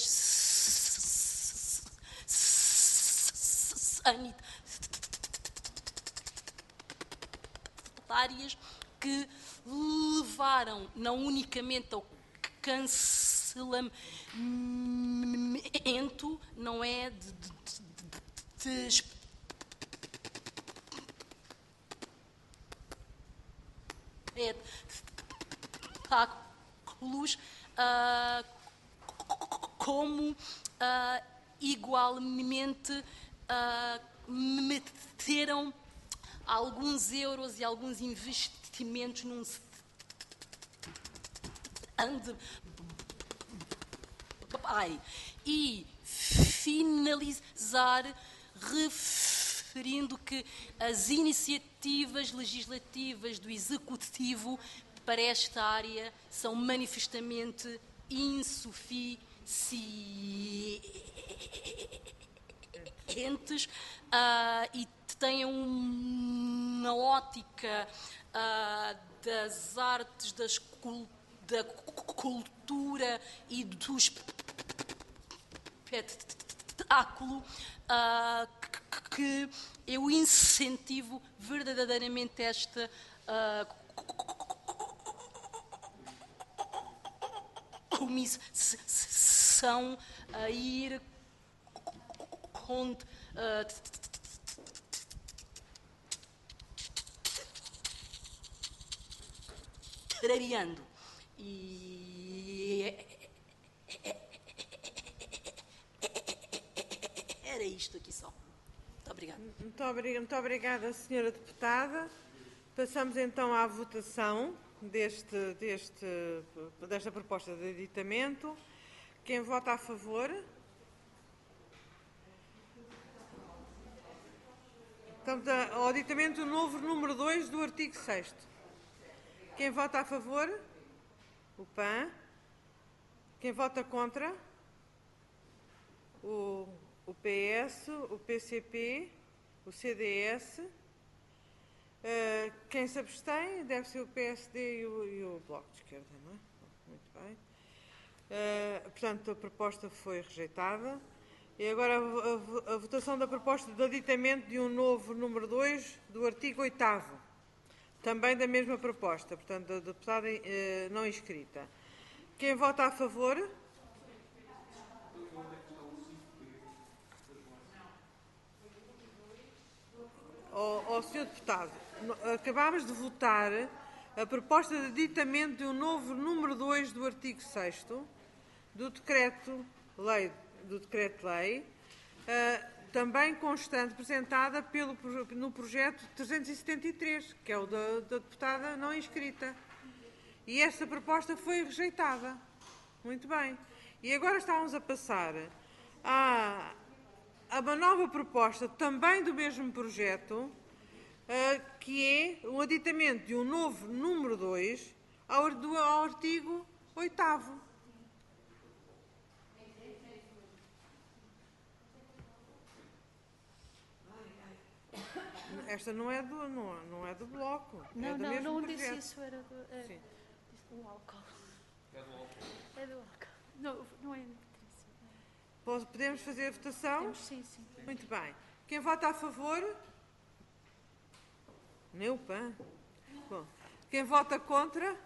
sanitárias que levaram não unicamente ao cancelamento, não é, de, de, de, de espetáculos, uh, como uh, igualmente uh, meteram alguns euros e alguns investimentos num stand by e finalizar referindo que as iniciativas legislativas do Executivo para esta área são manifestamente insuficientes uh, e têm uma ótica uh, das artes, das cul da cultura e do espetáculo uh, que eu incentivo verdadeiramente esta uh, comissão a ir contrariando. E era isto aqui só. Muito obrigada. Muito obrigada, muito obrigada, senhora Deputada. Passamos então à votação deste, deste, desta proposta de aditamento. Quem vota a favor? Estamos a- ao aditamento do novo número dois do artigo sexto. Quem vota a favor? O P A N. Quem vota contra? O, o P S, o P C P, o C D S. Uh, quem se abstém deve ser o P S D e o, e o Bloco de Esquerda, não é? Muito bem. Uh, portanto, a proposta foi rejeitada. E agora a, a, a votação da proposta de aditamento de um novo número dois do artigo oitavo. Também da mesma proposta, portanto, da deputada uh, não inscrita. Quem vota a favor? Ó senhor Deputado, acabámos de votar a proposta de aditamento de um novo número dois do artigo sexto do Decreto-Lei, do Decreto-Lei, uh, também constante, apresentada pelo, no projeto trezentos e setenta e três, que é o da, da deputada não inscrita. E essa proposta foi rejeitada. Muito bem. E agora estávamos a passar a, a uma nova proposta, também do mesmo projeto, uh, que é o aditamento de um novo número dois ao, do, ao artigo oitavo. Esta não é do, não, não é do Bloco. Não, é do não, mesmo não projeto. disse isso, era do, é, Sim. disse do álcool. É do álcool. É do álcool. Não, não é nutrição. Pode- Podemos fazer a votação? Temos, sim, sim. Muito bem. Quem vota a favor? Nem o P A N. Bom, quem vota contra?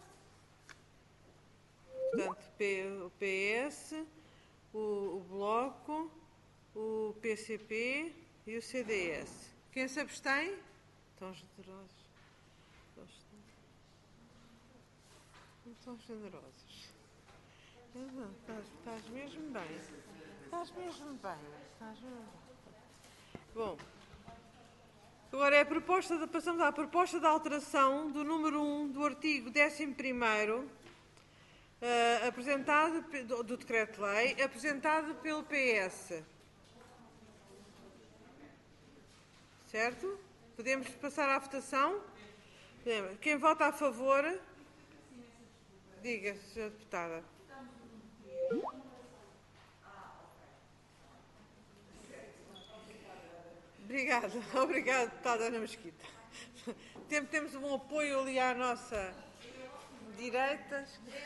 Portanto, P, o P S, o, o Bloco, o P C P e o C D S. Quem se abstém? Tão generosos. Não tão generosos. Não, estás, estás mesmo bem. Estás mesmo bem. Estás mesmo bem. Bom. Agora é a proposta de, passamos à proposta de alteração do número um do artigo décimo primeiro, uh, apresentado pe- do, do Decreto-Lei, apresentado pelo P S. Certo? Podemos passar à votação? Podemos. Quem vota a favor? Diga, senhora Deputada. Obrigada, obrigada, deputada Ana Mesquita. Tem- Temos um apoio ali à nossa direita.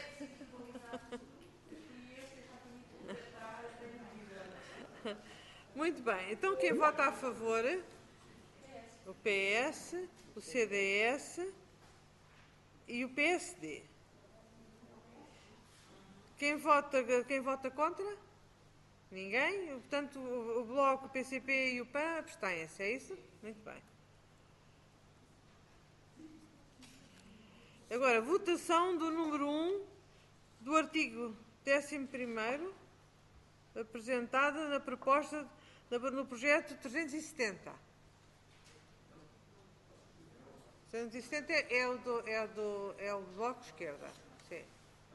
Muito bem, então quem vota a favor? O P S, o C D S e o P S D. Quem vota, quem vota contra? Ninguém? Portanto, o o Bloco, o P C P e o P A N abstêm-se, é isso? Muito bem. Agora, votação do número um do artigo décimo primeiro, apresentada na proposta, na- no projeto trezentos e setenta. trezentos e setenta é o do, é o do, é o do Bloco de Esquerda. Sim.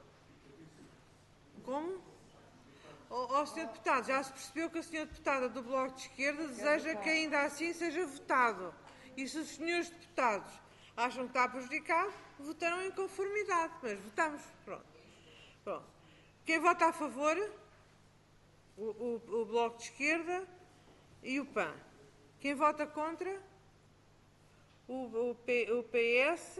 Como? Ó oh, senhor Deputado, já se percebeu que a senhora Deputada do Bloco de Esquerda deseja que ainda assim seja votado. E se os senhores deputados acham que está prejudicado, votarão em conformidade. Mas votamos. Pronto. Pronto. Quem vota a favor? O, o, o Bloco de Esquerda e o P A N. Quem vota contra? O, o, P, o P S.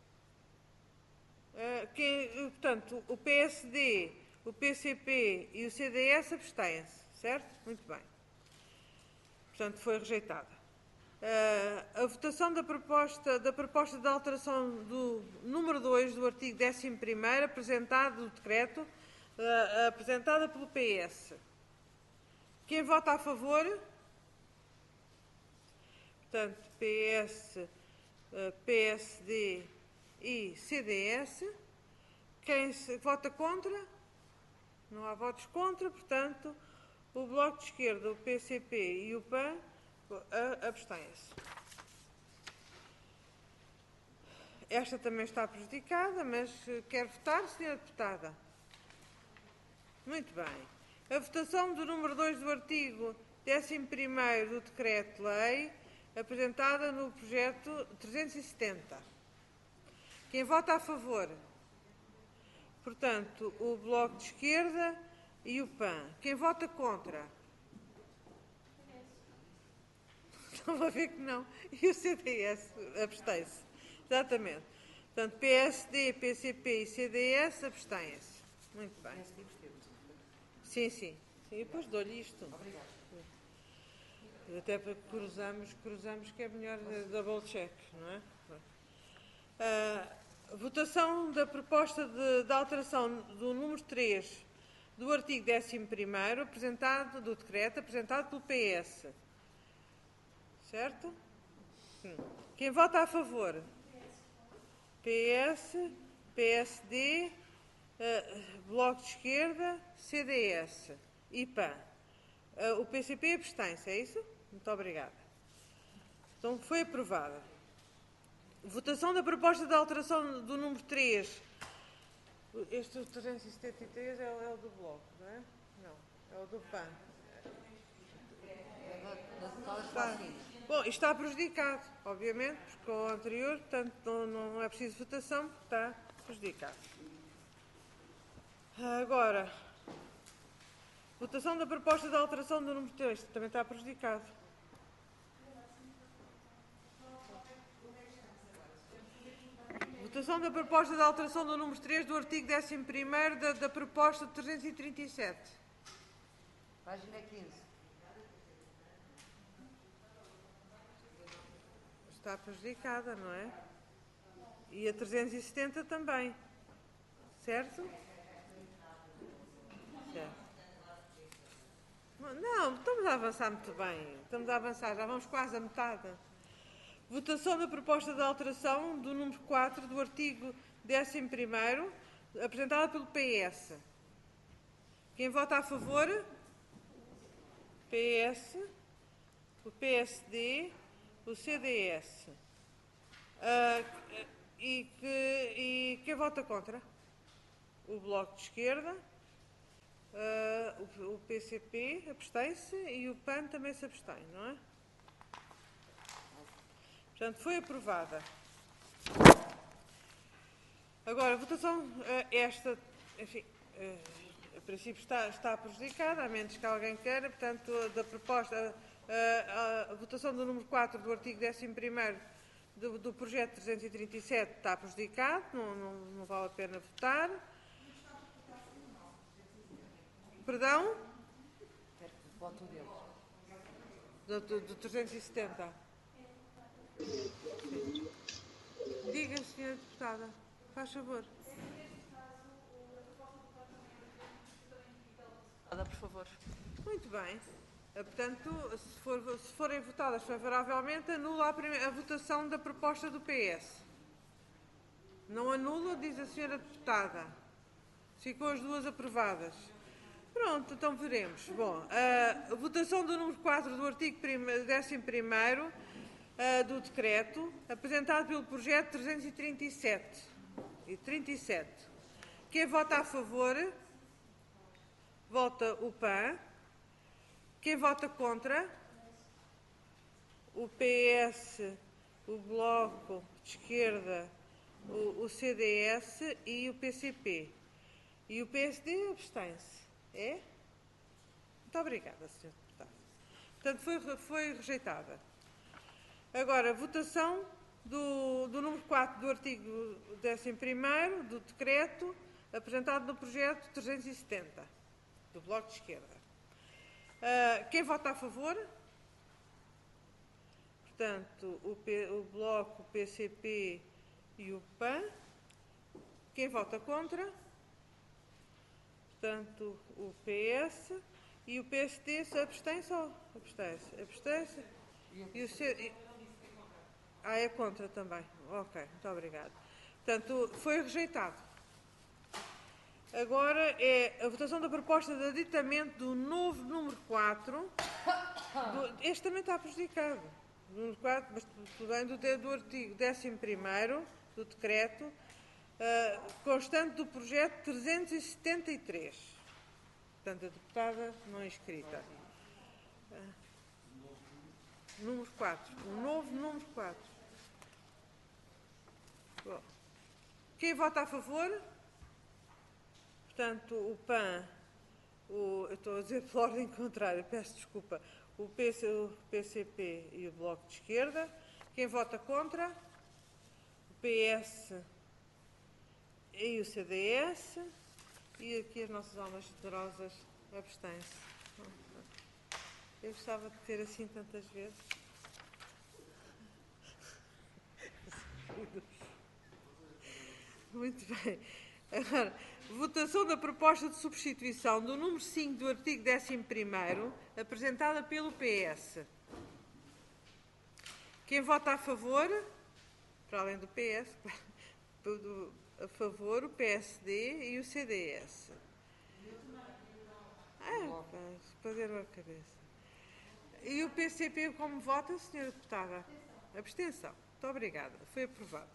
Uh, quem, portanto, o P S D, o P C P e o C D S abstêm-se, certo? Muito bem. Portanto, foi rejeitada. Uh, a votação da proposta, da proposta de alteração do número dois do artigo décimo primeiro, apresentado do decreto, uh, apresentada pelo P S. Quem vota a favor? Portanto, P S, uh, P S D e C D S. Quem se, vota contra? Não há votos contra, portanto, o Bloco de Esquerda, o P C P e o P A N abstêm-se. Esta também está prejudicada, mas quer votar, senhora Deputada? Muito bem. A votação do número dois do artigo décimo primeiro do Decreto-Lei, apresentada no projeto trezentos e setenta. Quem vota a favor? Portanto, o Bloco de Esquerda e o P A N. Quem vota contra? Estão a ver que não. E o C D S abstém-se. Exatamente. Portanto, P S D, P C P e C D S abstêm-se. Muito bem. Sim, sim. Sim, e depois dou-lhe isto. Obrigada. Até para que cruzamos, cruzamos que é melhor double check, não é? Uh, votação da proposta de, de alteração do número três do artigo décimo primeiro, apresentado, do decreto, apresentado pelo P S. Certo? Sim. Quem vota a favor? P S, P S D, uh, Bloco de Esquerda, C D S e P A N. Uh, o P C P abstém-se, é isso? Muito obrigada. Então, foi aprovada. Votação da proposta de alteração do número três. Este trezentos e setenta e três é, é o do Bloco, não é? Não, é o do P A N. Está, bom, isto está prejudicado, obviamente, porque o anterior, portanto, não, não é preciso votação, porque está prejudicado. Agora, votação da proposta de alteração do número três, também está prejudicado. Votação da proposta de alteração do número três do artigo décimo primeiro da, da proposta de trezentos e trinta e sete. Página quinze. Está prejudicada, não é? E a trezentos e setenta também. Certo? Certo. Não, estamos a avançar muito bem. Estamos a avançar, já vamos quase à metade. Votação da proposta de alteração do número quatro do artigo décimo primeiro, apresentada pelo P S. Quem vota a favor? P S, o P S D, o C D S. Uh, e, que, e quem vota contra? O Bloco de Esquerda, uh, o, o P C P abstém-se e o P A N também se abstém, não é? Portanto, foi aprovada. Agora, a votação, esta, enfim, a princípio está, está prejudicada, a menos que alguém queira, portanto, da proposta, a, a, a votação do número quatro do artigo décimo primeiro do, do projeto trezentos e trinta e sete está prejudicado, não, não, não vale a pena votar. Perdão? Voto deles. Do, do, do trezentos e setenta. Sim. Diga, senhora Deputada, faz favor. Por favor. Muito bem. Portanto, se, for, se forem votadas favoravelmente, anula a, primeira, a votação da proposta do P S. Não anula, diz a senhora Deputada. Ficou as duas aprovadas. Pronto, então veremos. Bom, a votação do número quatro do artigo décimo primeiro uh, do decreto, apresentado pelo projeto trezentos e trinta e sete. E trinta e sete. Quem vota a favor? Vota o P A N. Quem vota contra? O P S, o Bloco de Esquerda, o, o C D S e o P C P. E o P S D abstém-se. É? Muito obrigada, senhora Deputada. Portanto, foi, foi rejeitada. Agora, votação do, do número quatro do artigo décimo primeiro do decreto, apresentado no projeto trezentos e setenta, do Bloco de Esquerda. Uh, quem vota a favor? Portanto, o, P, o Bloco, o P C P e o P A N. Quem vota contra? Portanto, o P S e o P S D se abstém só. Abstém-se. Abstém-se. E o C... E... Ah, é contra também. Ok, muito obrigada. Portanto, foi rejeitado. Agora é a votação da proposta de aditamento do novo número quatro. Do... Este também está prejudicado. Número quatro, mas tudo bem, do, do artigo décimo primeiro do decreto, uh, constante do projeto trezentos e setenta e três. Portanto, a deputada não inscrita. Uh, Número quatro. Um novo número quatro. Bom. Quem vota a favor? Portanto, o P A N, o, eu estou a dizer por ordem contrária, peço desculpa, o, PC, o P C P e o Bloco de Esquerda. Quem vota contra? O P S e o C D S. E aqui as nossas almas generosas abstêm-se. Eu gostava de ter assim tantas vezes. Muito bem. Agora, votação da proposta de substituição do número cinco do artigo décimo primeiro, apresentada pelo P S. Quem vota a favor, para além do P S, a favor, o P S D e o C D S. Ah, perderam a cabeça. E o P C P como vota, senhora Deputada? Abstenção. Muito obrigada. Foi aprovado.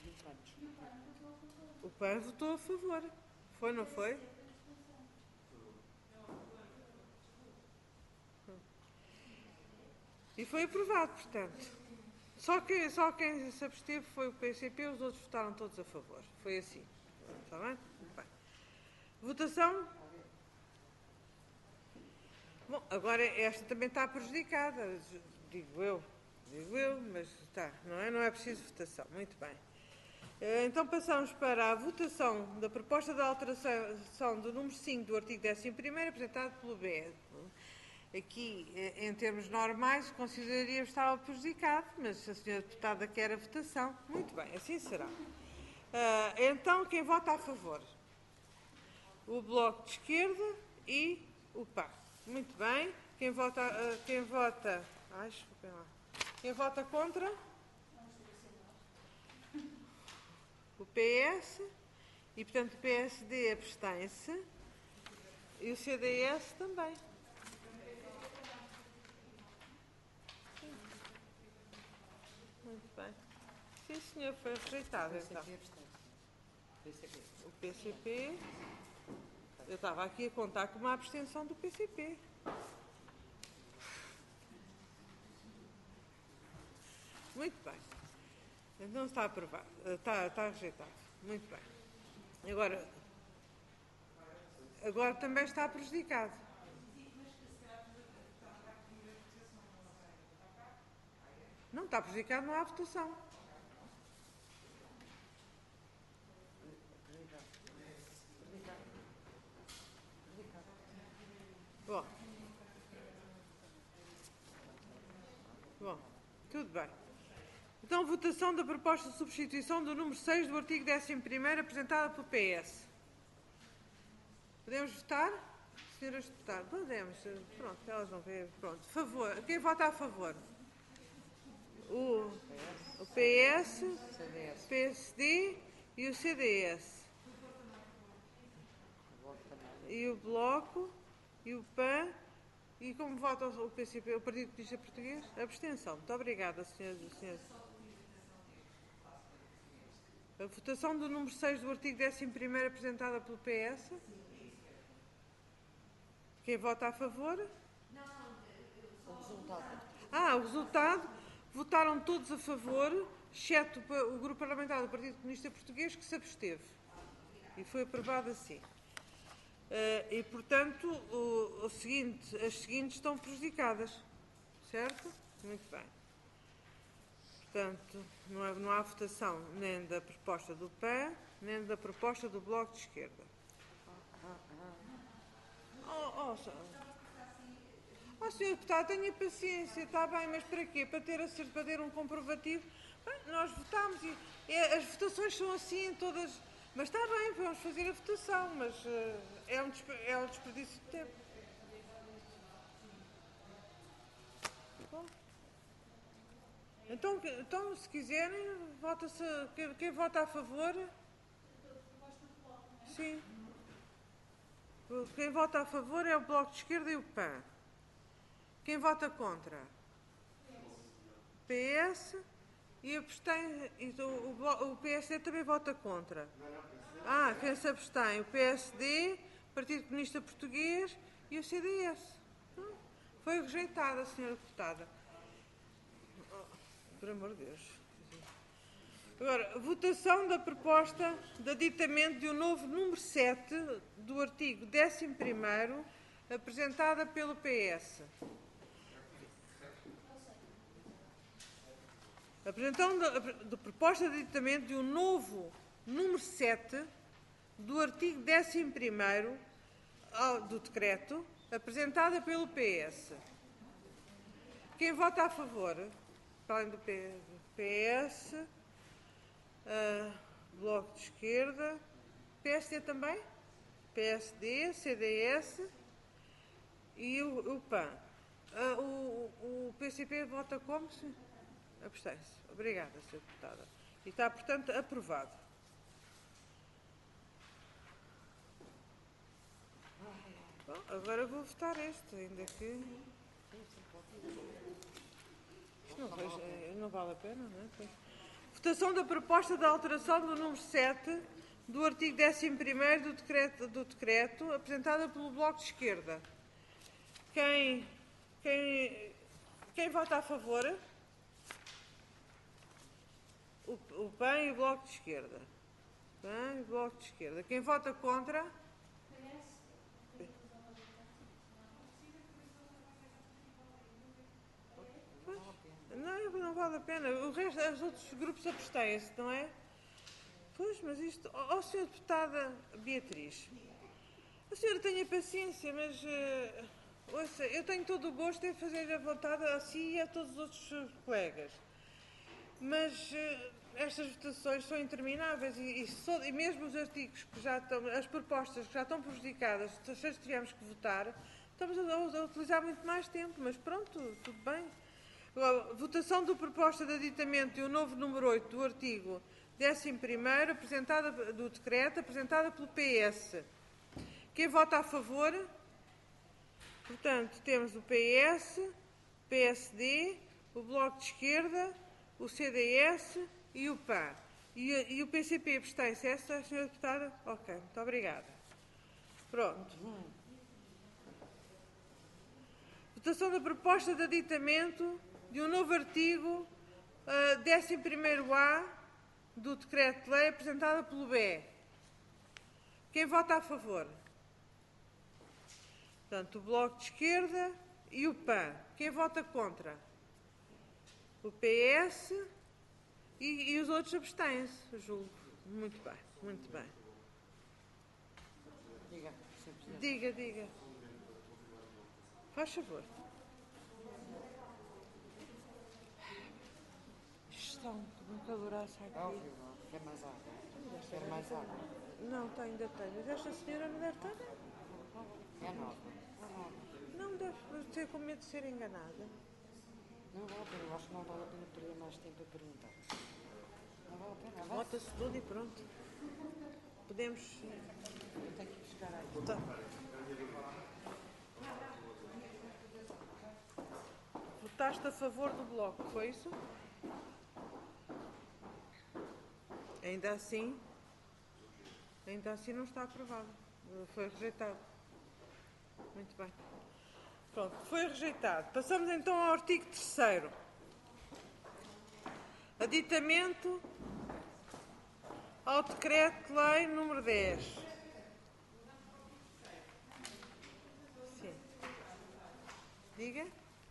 O P A N votou a favor. Foi, não foi? E foi aprovado, portanto. Só, que, só quem se absteve foi o P C P, os outros votaram todos a favor. Foi assim. Está bem? Muito bem. Votação. Bom, agora esta também está prejudicada, digo eu. Digo eu, mas está, não é? Não é preciso votação. Muito bem. Então passamos para a votação da proposta de alteração do número cinco do artigo décimo primeiro, apresentado pelo B E S. Aqui, em termos normais, consideraríamos que estava prejudicado, mas a senhora Deputada quer a votação. Muito bem, assim será. Então, quem vota a favor? O Bloco de Esquerda e o P A C. Muito bem. Quem vota... Quem vota... Ai, desculpem lá. Quem vota contra? O P S, e portanto o P S D abstém-se, e o C D S também. Muito bem. Sim, senhor, foi rejeitado. Então. O P C P, eu estava aqui a contar com uma abstenção do P C P. Muito bem. Não está aprovado, está, está rejeitado. Muito bem. Agora, agora também está prejudicado. Não está prejudicado, não há votação. Bom. Bom, tudo bem. Então, votação da proposta de substituição do número seis do artigo décimo primeiro, apresentada pelo P S. Podemos votar? Senhoras deputadas, podemos. Pronto, elas vão ver. Pronto. Favor. Quem vota a favor? O, o P S, o P S D e o C D S. E o Bloco e o P A N. E como vota o P C P, o Partido Comunista Português? Abstenção. Muito obrigada, senhoras e senhores. A votação do número seis do artigo décimo primeiro, apresentada pelo P S. Quem vota a favor? O resultado. Ah, o resultado. Votaram todos a favor, exceto o Grupo Parlamentar do Partido Comunista Português, que se absteve. E foi aprovado assim. Uh, e, portanto, o, o seguinte, as seguintes estão prejudicadas. Certo? Muito bem. Portanto, não, é, não há votação nem da proposta do P A, nem da proposta do Bloco de Esquerda. Oh, oh, oh senhor Deputado, tenha paciência, está bem, mas para quê? Para ter, a, para ter um comprovativo? Bem, nós votámos e, e as votações são assim todas... Mas está bem, vamos fazer a votação, mas uh, é, um é um desperdício de tempo. Bom. Então, então, se quiserem, vota-se. Quem, quem vota a favor? Sim. Quem vota a favor é o Bloco de Esquerda e o P A N. Quem vota contra? P S. E abstém, e o, o P S D também vota contra. Ah, quem se abstém? O P S D, Partido Comunista Português e o C D S. Foi rejeitada, senhora Deputada. por amor de Deus. Agora, votação da proposta de aditamento de um novo número sete do artigo décimo primeiro, apresentada pelo P S. Apresentação da proposta de aditamento de um novo número sete do artigo décimo primeiro do decreto, apresentada pelo P S. Quem vota a favor, para além do P S, uh, Bloco de Esquerda, P S D também? P S D, C D S e o, o P A N. Uh, o, o P C P vota como? Abstém-se. Obrigada, senhora Deputada. E está, portanto, aprovado. Bom, agora vou votar este, ainda que... Isto não, pois, não vale a pena, não é? Pois. Votação da proposta de alteração do número sete do artigo décimo primeiro do decreto, do decreto, apresentada pelo Bloco de Esquerda. Quem, quem, quem vota a favor? O, o P A N e o Bloco de Esquerda. P A N e o Bloco de Esquerda. Quem vota contra? Não, não vale a pena. O resto, os outros grupos abstêm-se, não é? Pois, mas isto... Ó, oh, senhora Deputada Beatriz, a senhora tenha paciência, mas... Uh, ouça, eu tenho todo o gosto em fazer a vontade a si e a todos os outros colegas. Mas uh, estas votações são intermináveis e, e, só, e mesmo os artigos que já estão... As propostas que já estão prejudicadas, se as tivermos que votar, estamos a, a utilizar muito mais tempo. Mas pronto, tudo bem. Votação da proposta de aditamento de um novo número oito do artigo décimo primeiro, apresentada, do decreto, apresentada pelo P S. Quem vota a favor? Portanto, temos o P S, o P S D, o Bloco de Esquerda, o C D S e o P A N. E, e o P C P abstém-se. Essa, senhora Deputada? Ok, muito obrigada. Pronto. Votação da proposta de aditamento de um novo artigo uh, décimo primeiro A do Decreto-Lei, apresentada pelo B E. Quem vota a favor? Portanto, o Bloco de Esquerda e o P A N. Quem vota contra? O P S e, e os outros abstêm-se, julgo. Muito bem, muito bem. Diga, diga, diga. Faz favor. Estão com caloraça aqui. É óbvio, quer mais água? Quer mais água? Não, tem, ainda tem. Mas esta senhora não deve estar. É nova. Não deve ter com medo de ser enganada. Não vale a pena, eu acho que não vale a pena perder mais tempo a perguntar. Não vale a pena, vai. Vota-se tudo e pronto. Podemos... Eu tenho que buscar aí. Tá. Votaste a favor do Bloco, foi isso? Ainda assim, ainda assim não está aprovado. Foi rejeitado. Muito bem. Pronto, foi rejeitado. Passamos então ao artigo terceiro. Aditamento ao Decreto-Lei número dez. Sim. Diga.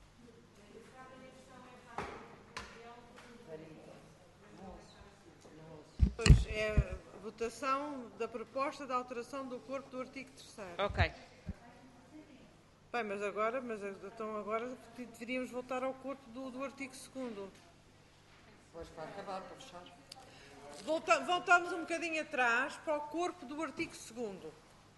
Pois é a votação da proposta de alteração do corpo do artigo terceiro. Ok. Bem, mas agora, mas então agora deveríamos voltar ao corpo do, do artigo segundo. Pois vai acabar, para fechar. Volta, voltamos um bocadinho atrás para o corpo do artigo segundo.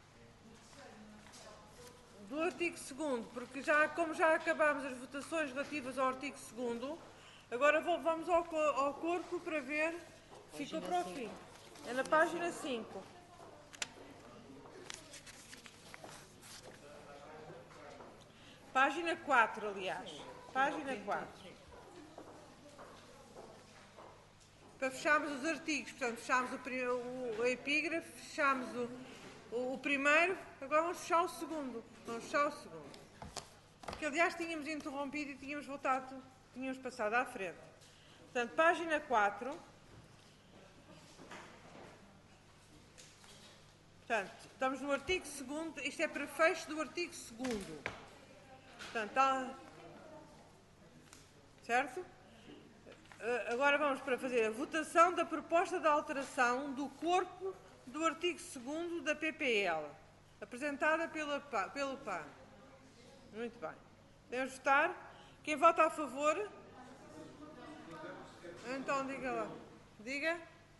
Do artigo segundo, porque já, como já acabámos as votações relativas ao artigo segundo, agora vamos ao, ao corpo para ver. Ficou para o fim. É na página cinco. Página quatro, aliás. Página quatro. Para fecharmos os artigos, portanto, fechámos o, o, o epígrafe, fechámos o, o, o primeiro, agora vamos fechar o segundo. Vamos fechar o segundo. Que, aliás, tínhamos interrompido e tínhamos voltado, tínhamos passado à frente. Portanto, página quatro. Portanto, estamos no artigo segundo, isto é prefecho do artigo segundo. Portanto, está... Certo? Agora vamos para fazer a votação da proposta de alteração do corpo do artigo segundo da P P L, apresentada pela, pelo P A N. Muito bem. Devemos votar. Quem vota a favor? Então, diga lá. Diga.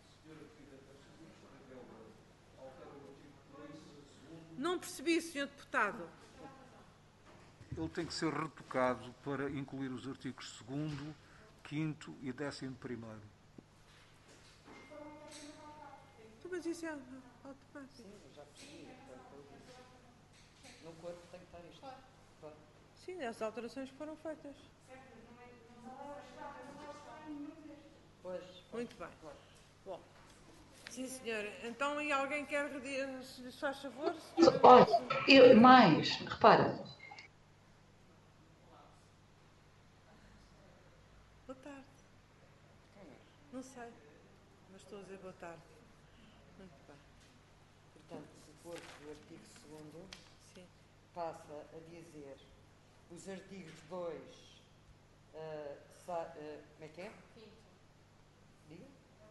Não percebi, senhor Deputado. Ele tem que ser retocado para incluir os artigos segundo, quinto e décimo primeiro. Mas isso é automático. Sim, eu já percebi. No corpo tem que estar isto. Sim, as alterações foram feitas. Pois. Muito bem. Bom. Sim, senhora. Então, e alguém quer, se faz favor? Olha, eu, mais, repara. Boa tarde. Não sei, mas estou a dizer boa tarde. Muito bem. Portanto, o corpo do artigo segundo Sim. passa a dizer os artigos dois, uh, sa, uh, como é que é? Diga?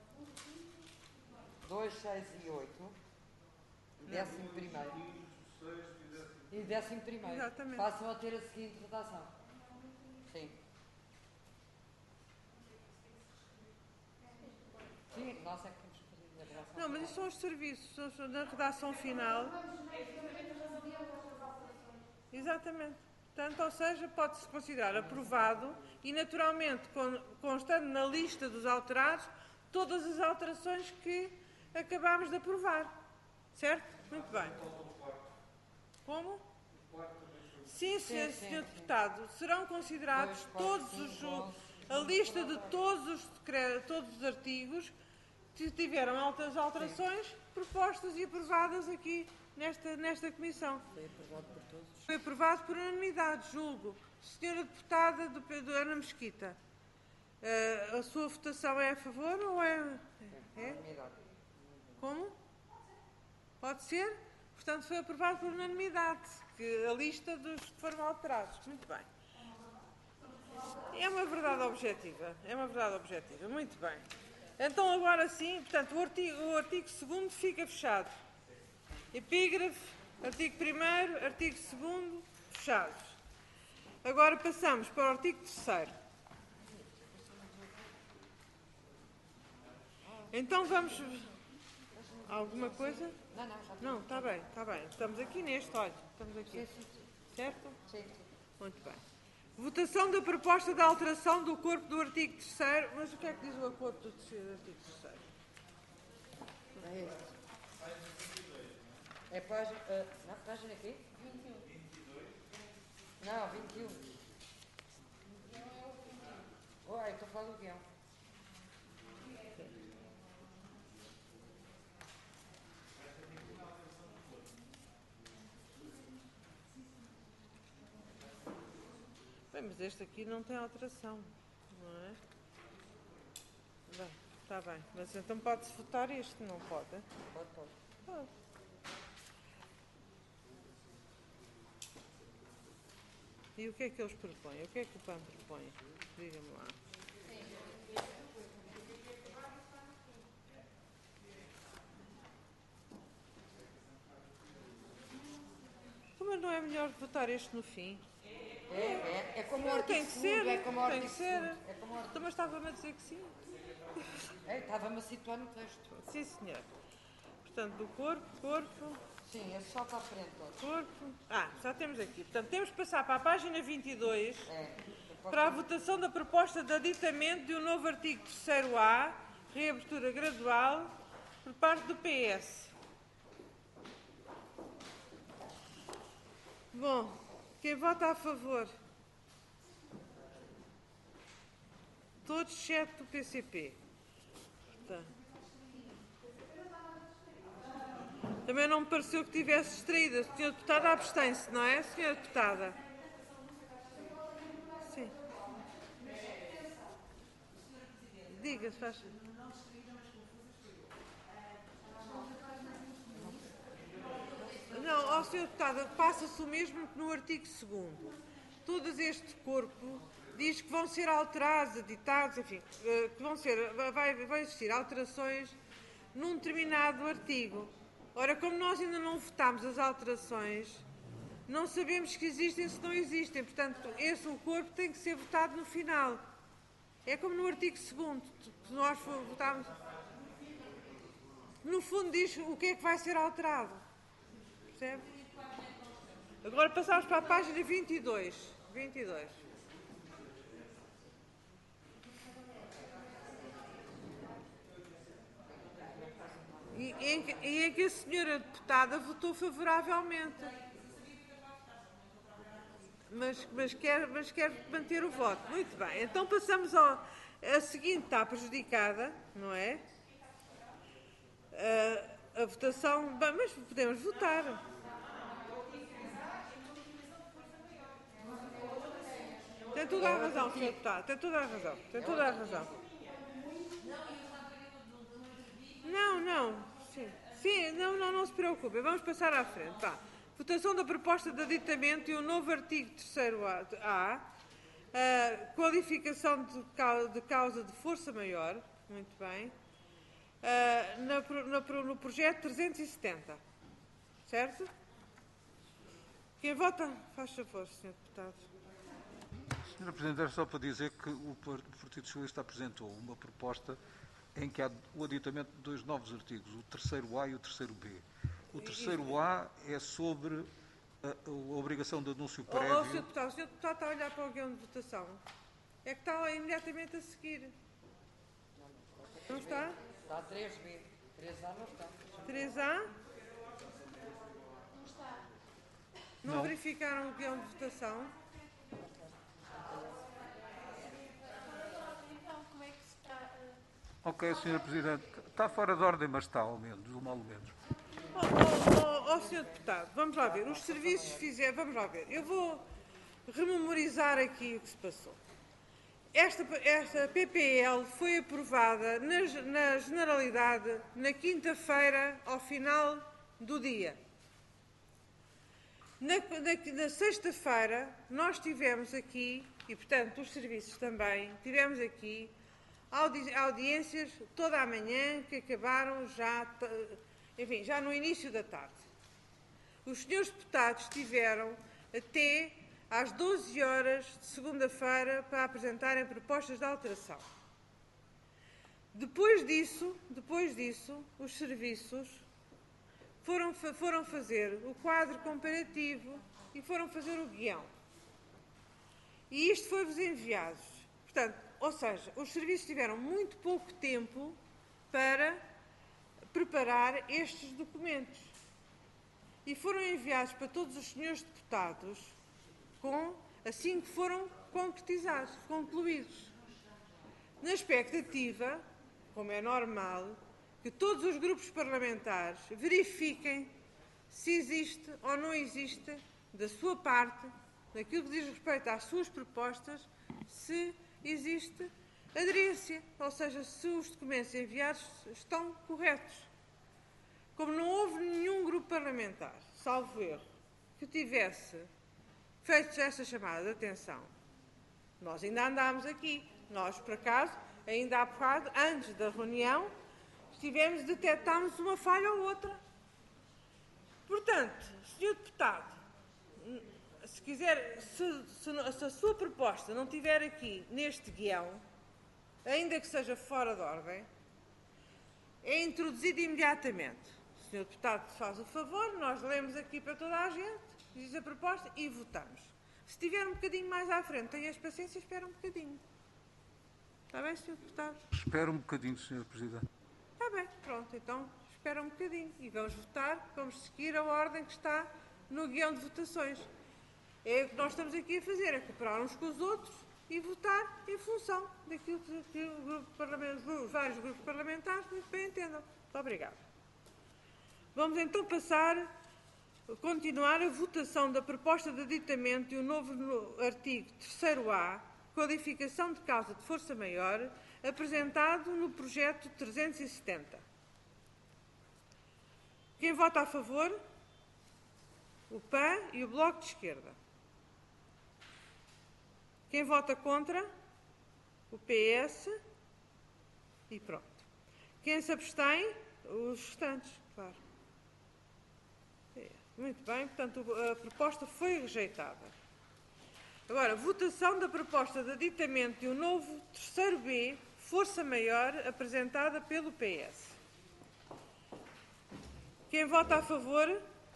dois, seis e oito. E décimo primeiro. E décimo primeiro. Exatamente. Passam a ter a seguinte redação. Sim. Sim, nós é que temos que fazer na redação. Não, mas isso são os serviços, são na redação final. Exatamente. Portanto, ou seja, pode-se considerar aprovado e, naturalmente, constando na lista dos alterados, todas as alterações que acabámos de aprovar. Certo? Muito bem. Como? Sim, senhor, senhor Deputado. Serão considerados todos os... a lista de todos os, todos os artigos que tiveram altas alterações propostas e aprovadas aqui nesta, nesta comissão. Foi aprovado por todos? Foi aprovado por unanimidade, julgo. Senhora Deputada do, do Ana Mesquita, uh, a sua votação é a favor ou é... é? Unanimidade. Como? Pode ser? Portanto, foi aprovado por unanimidade que a lista dos que foram alterados. Muito bem. É uma verdade objetiva. É uma verdade objetiva. Muito bem. Então, agora sim, portanto, o artigo, o artigo segundo fica fechado. Epígrafe, artigo primeiro, artigo segundo, fechados. Agora passamos para o artigo terceiro. Então vamos... Alguma coisa? Não, não, já Não, está bem, está bem. Estamos aqui neste, olha, estamos aqui. Sim, sim, sim. Certo? Sim, sim. Muito bem. Votação da proposta de alteração do corpo do artigo terceiro. Mas o que é que diz o acordo do terceiro, artigo terceiro? É este. É página... Uh, não, página aqui? vinte e um. Não, vinte e um. Uai, estou a falar do guião. Bem, mas este aqui não tem alteração, não é? Bem, está bem. Mas então pode-se votar este, não pode? Pode, pode. Pode. E o que é que eles propõem? O que é que o P A N propõe? Diga-me lá. Mas não é melhor votar este no fim? É, é, é como o Não, artigo tem que segundo, ser, é como o tem que artigo ser. segundo. É como o artigo... Então, mas estava-me a dizer que sim. É, estava-me a situar no texto. Sim, senhor. Portanto, do corpo, corpo, Sim, é só para a frente todos. corpo... Ah, já temos aqui. Portanto, temos que passar para a página vinte e dois, É. para a votação da proposta de aditamento de um novo artigo terceiro A, reabertura gradual, por parte do P S. Bom, quem vota a favor? Todos, exceto o P C P. Portanto, também não me pareceu que tivesse distraída. senhora Deputada abstém-se, não é, senhora Deputada? Sim. Diga-se, faz. Não, ó senhor Deputado, passa-se o mesmo que no artigo segundo. Todo este corpo diz que vão ser alterados, editados, enfim, que vão ser, vai, vai existir alterações num determinado artigo. Ora, como nós ainda não votámos as alterações, não sabemos que existem se não existem. Portanto, esse o corpo tem que ser votado no final. É como no artigo segundo, que nós votámos. No fundo diz o que é que vai ser alterado. Percebe? Agora passamos para a página vinte e dois. vinte e dois. E em, que, e em que a senhora deputada votou favoravelmente. Mas, mas, quer, mas quer manter o voto. Muito bem. Então passamos ao... A seguinte está prejudicada, não é? A, a votação... Bem, mas podemos votar. Tem toda a razão, senhor Deputado. Tem toda a razão. Tem toda a razão. Não, não. Sim, Sim não, não, não se preocupe. Vamos passar à frente. Vá. Votação da proposta de aditamento e o novo artigo terceiro A. A qualificação de causa, de causa de força maior. Muito bem. Uh, no, no, no projeto trezentos e setenta. Certo? Quem vota? Faz favor, senhor Deputado. senhora Presidente, era só para dizer que o Partido Socialista apresentou uma proposta em que há o aditamento de dois novos artigos, o terceiro A e o terceiro B. O terceiro A é sobre a, a obrigação de anúncio prévio. Oh, oh, senhor Deputado, o senhor Deputado está a olhar para o guião de votação. É que está imediatamente a seguir. Não está? Está três B. três A não está. três A? Não, Não verificaram o guião de votação? Ok, senhora Presidente. Está fora de ordem, mas está, ao menos, ou mal menos. Oh, oh, oh, oh senhor Deputado, vamos lá ver. Os serviços fizeram... Vamos lá ver. Eu vou rememorizar aqui o que se passou. Esta, esta P P L foi aprovada na, na generalidade na quinta-feira, ao final do dia. Na, na, na sexta-feira, nós tivemos aqui, e portanto os serviços também, tivemos aqui audi, audiências toda a manhã que acabaram já, enfim, já no início da tarde. Os senhores deputados tiveram até às doze horas de segunda-feira para apresentarem propostas de alteração. Depois disso, depois disso, os serviços foram, foram fazer o quadro comparativo e foram fazer o guião. E isto foi-vos enviado. Portanto, ou seja, os serviços tiveram muito pouco tempo para preparar estes documentos. E foram enviados para todos os senhores deputados com, assim que foram concretizados, concluídos. Na expectativa, como é normal, que todos os grupos parlamentares verifiquem se existe ou não existe, da sua parte, naquilo que diz respeito às suas propostas, se existe aderência, ou seja, se os documentos enviados estão corretos. Como não houve nenhum grupo parlamentar, salvo erro, que tivesse feito esta chamada de atenção, nós ainda andámos aqui. Nós, por acaso, ainda há bocado, antes da reunião, tivemos, detectámos uma falha ou outra. Portanto, senhor Deputado, se quiser, se, se, se a sua proposta não estiver aqui neste guião, ainda que seja fora de ordem, é introduzida imediatamente. O senhor Deputado faz o favor, nós lemos aqui para toda a gente, diz a proposta e votamos. Se estiver um bocadinho mais à frente, tenha as paciência, espera um bocadinho. Está bem, senhor Deputado? Espera um bocadinho, senhor Presidente. Está bem, pronto, então espera um bocadinho e vamos votar, vamos seguir a ordem que está no guião de votações. É o que nós estamos aqui a fazer, é cooperar uns com os outros e votar em função daquilo que, que o grupo parlamentar, os vários grupos parlamentares muito bem entendam. Muito obrigada. Vamos então passar, continuar a votação da proposta de aditamento e o novo artigo terceiro A, qualificação de causa de força maior, apresentado no projeto trezentos e setenta. Quem vota a favor? O P A N e o Bloco de Esquerda. Quem vota contra? O P S. E pronto. Quem se abstém? Os restantes, claro. É, muito bem, portanto, a proposta foi rejeitada. Agora, votação da proposta de aditamento de um novo terceiro B, força maior, apresentada pelo P S. Quem vota a favor?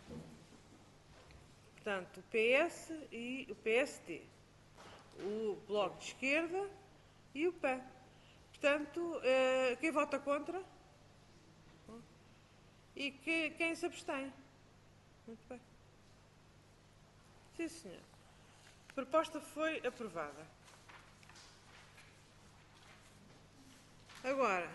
Portanto, o P S e o P S D. O Bloco de Esquerda e o P A N. Portanto, eh, quem vota contra? E que, quem se abstém? Muito bem. Sim, senhor. A proposta foi aprovada. Agora,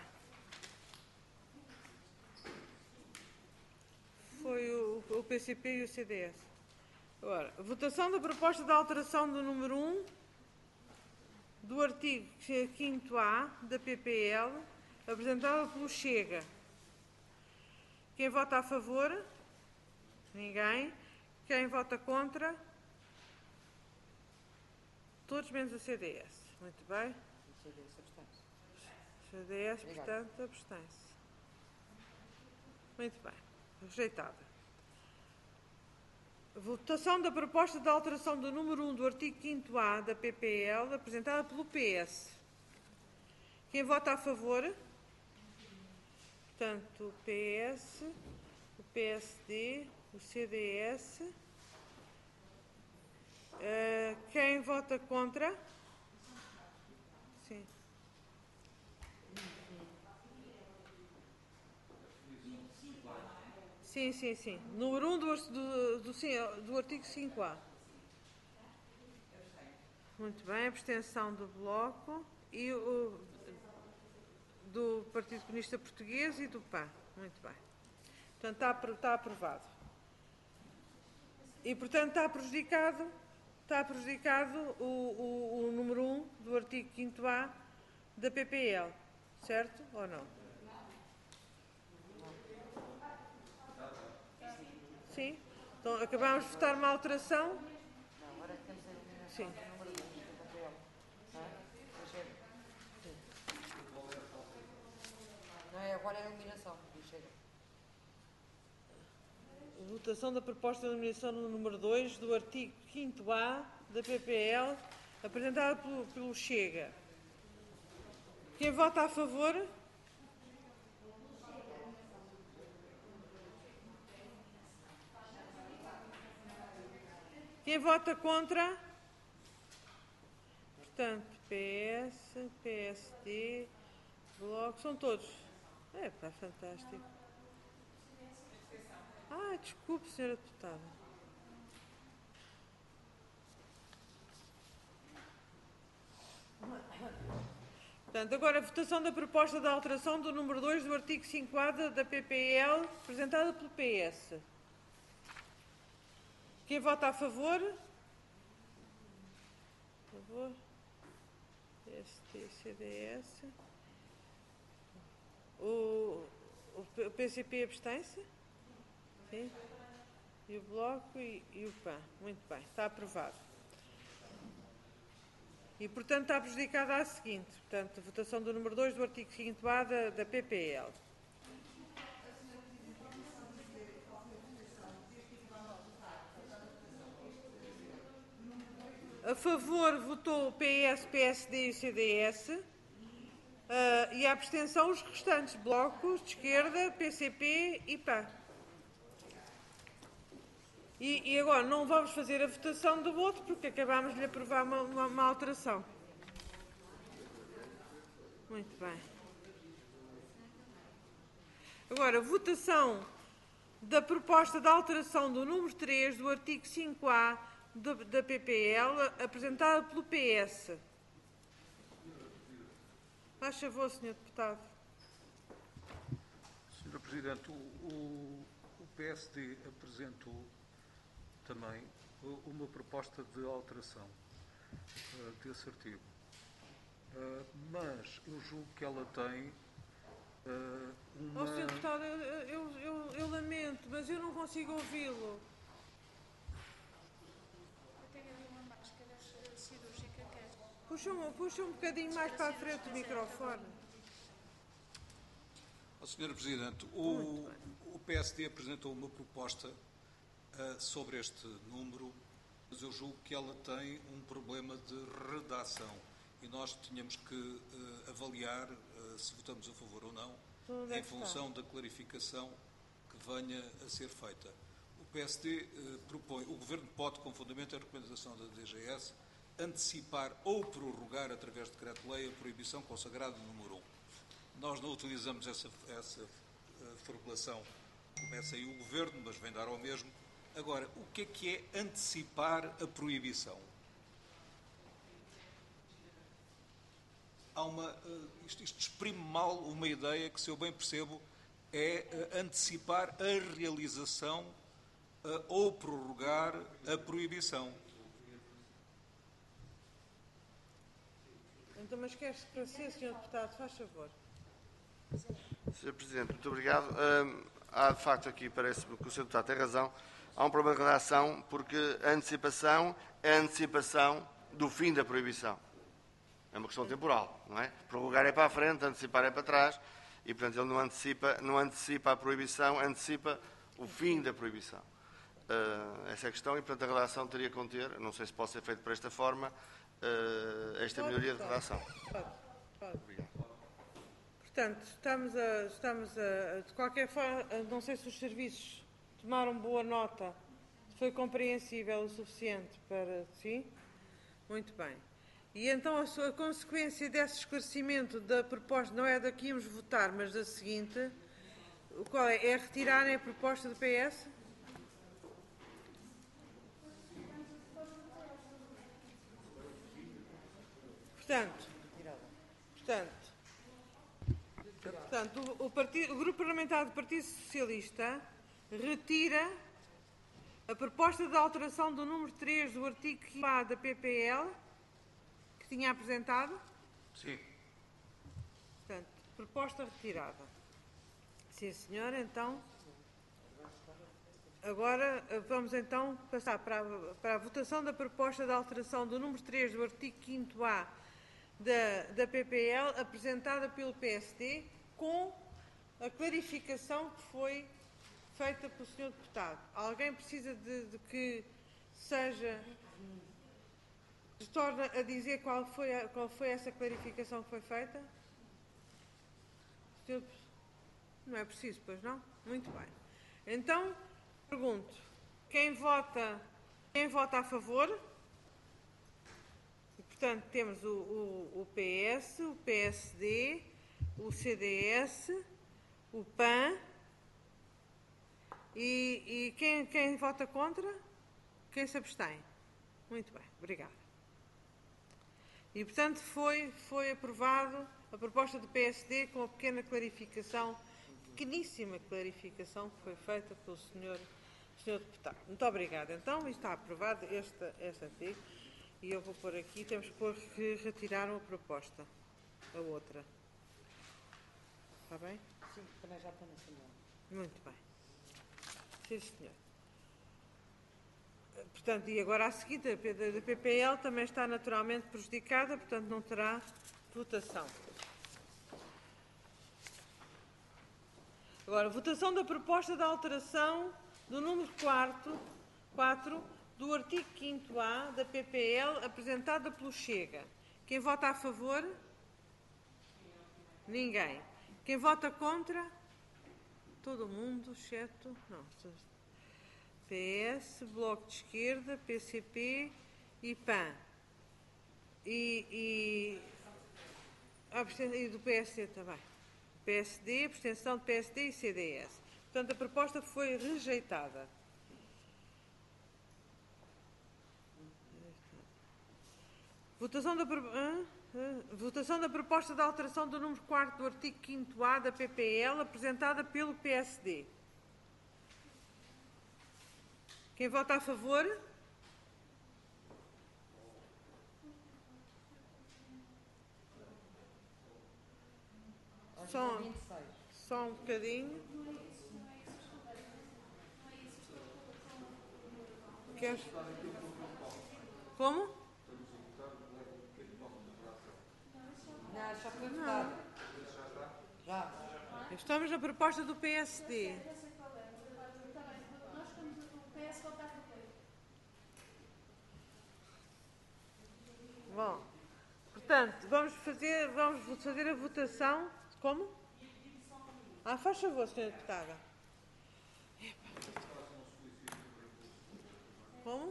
foi o, o P C P e o C D S. Agora, votação da proposta de alteração do número um do artigo quinto A da P P L, apresentada pelo Chega. Quem vota a favor? Ninguém. Quem vota contra? Todos menos o C D S. Muito bem. O C D S abstém-se. O C D S, portanto, abstém-se. Muito bem. Rejeitada. Votação da proposta de alteração do número um do artigo quinto A da P P L, apresentada pelo P S. Quem vota a favor? Portanto, o P S, o P S D, o C D S. Uh, quem vota contra? Sim. Sim, sim, sim. Número um do, do, do, do artigo cinco A. Muito bem. Abstenção do Bloco e o do Partido Comunista Português e do P A N. Muito bem. Portanto, está, está aprovado. E, portanto, está prejudicado, está prejudicado o, o, o número um do artigo quinto A da P P L. Certo ou não? Sim. Então, acabámos de votar uma alteração. Não, agora temos a eliminação Sim. do número dois do P P L. Não é? Do Chega. Não é? Agora é a eliminação do Chega. Votação da proposta de eliminação no número dois do artigo quinto A da P P L, apresentada pelo, pelo Chega. Quem vota a favor? Quem vota contra? Portanto, P S, P S D, Bloco, são todos. É, pá, fantástico. Ah, desculpe, senhora deputada. Portanto, agora a votação da proposta de alteração do número dois do artigo cinco A da, da P P L, apresentada pelo P S. Quem vota a favor? Por favor. P S T, C D S. O, o P C P abstém-se? Sim. E o Bloco e, e o P A N. Muito bem, está aprovado. E, portanto, está prejudicada a seguinte. Portanto, a votação do número dois do artigo quinto A da, da P P L. A favor votou o P S, P S D e o C D S. Uh, e a abstenção os restantes blocos de esquerda, P C P e P A N. E, e agora não vamos fazer a votação do voto porque acabámos de lhe aprovar uma, uma, uma alteração. Muito bem. Agora, votação da proposta de alteração do número três do artigo cinco A da, da P P L, apresentada pelo P S. Faz favor, senhor Deputado. senhora Presidente, o, o, o P S D apresentou também uma proposta de alteração uh, desse artigo. Uh, mas eu julgo que ela tem uh, uma... Oh, senhor Deputado, eu, eu, eu, eu lamento, mas eu não consigo ouvi-lo. Eu tenho ali uma máscara cirúrgica que é... Puxa um, puxa um bocadinho mais para a frente o microfone. Oh, senhora Presidente, o, o P S D apresentou uma proposta uh, sobre este número, mas eu julgo que ela tem um problema de redação e nós tínhamos que uh, avaliar uh, se votamos a favor ou não, em função da clarificação que venha a ser feita. O P S D uh, propõe, o Governo pode, com fundamento em recomendação da D G S, antecipar ou prorrogar, através de decreto-lei, a proibição consagrada no número um. Nós não utilizamos essa, essa uh, formulação, começa aí o Governo, mas vem dar ao mesmo. Agora, o que é que é antecipar a proibição? Há uma, uh, isto, isto exprime mal uma ideia que, se eu bem percebo, é uh, antecipar a realização uh, ou prorrogar a proibição. Então, mas quer-se para ser, senhor Deputado, faz favor. senhor Presidente, muito obrigado. Hum, há, de facto, aqui, parece-me que o senhor Deputado tem razão, há um problema de redação, porque a antecipação é a antecipação do fim da proibição. É uma questão temporal, não é? Prorrogar é para a frente, antecipar é para trás, e, portanto, ele não antecipa, não antecipa a proibição, antecipa o fim da proibição. Uh, essa é a questão, e, portanto, a redação teria que conter, não sei se pode ser feito por esta forma, uh, esta Pode, melhoria de pode. redação. Pode, pode. Portanto, estamos a, estamos a, de qualquer forma, não sei se os serviços tomaram boa nota, foi compreensível o suficiente para, sim? Muito bem. E então a, sua, a consequência desse esclarecimento da proposta, não é da que íamos votar, mas da seguinte, o qual é? É retirarem a proposta do P S? Portanto, portanto, portanto o, o, partido, o Grupo Parlamentar do Partido Socialista retira a proposta de alteração do número três do artigo quinto A da P P L, que tinha apresentado? Sim. Portanto, proposta retirada. Sim, senhora, então... Agora vamos então passar para a, para a votação da proposta de alteração do número três do artigo quinto A da, da P P L, apresentada pelo P S D, com a clarificação que foi feita pelo senhor Deputado. Alguém precisa de, de que seja... Torna a dizer qual foi, a, qual foi essa clarificação que foi feita? Senhor, não é preciso, pois não? Muito bem. Então, pergunto, quem vota, quem vota a favor? E, portanto, temos o, o, o P S, o P S D, o C D S, o P A N e, e quem, quem vota contra? Quem se abstém? Muito bem, obrigada. E, portanto, foi, foi aprovado a proposta do P S D com a pequena clarificação, pequeníssima clarificação que foi feita pelo senhor, senhor Deputado. Muito obrigada. Então, está aprovado este, este artigo e eu vou pôr aqui, temos que pôr que retiraram a proposta, a outra. Está bem? Sim, também já está na Assembleia. Muito bem. Sim, senhor. Portanto, e agora a seguinte, a da P P L também está naturalmente prejudicada, portanto não terá votação. Agora, votação da proposta de alteração do número quatro do artigo quinto A da P P L, apresentada pelo Chega. Quem vota a favor? Ninguém. Quem vota contra? Todo mundo, exceto... Não, P S, Bloco de Esquerda, P C P e P A N. E, e, e do P S D também. P S D, abstenção do P S D e C D S. Portanto, a proposta foi rejeitada. Votação da, ah, ah, votação da proposta de alteração do número quatro do artigo quinto A da P P L, apresentada pelo P S D. Quem vota a favor? Só, só um bocadinho. Queres? Como? Não, já foi votado. Já. Estamos na proposta do P S D. Bom, portanto, vamos fazer, vamos fazer a votação. Como? Ah, faz favor, senhora Deputada. Como?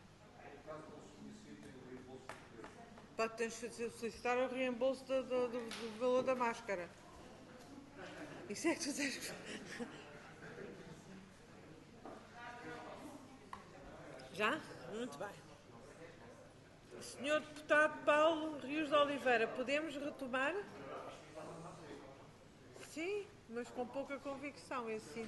Para tens de solicitar o reembolso do, do, do, do valor da máscara. Isso é que tu tens que... Já? Muito bem. senhor Deputado Paulo Rios de Oliveira, podemos retomar? Sim, mas com pouca convicção, é assim.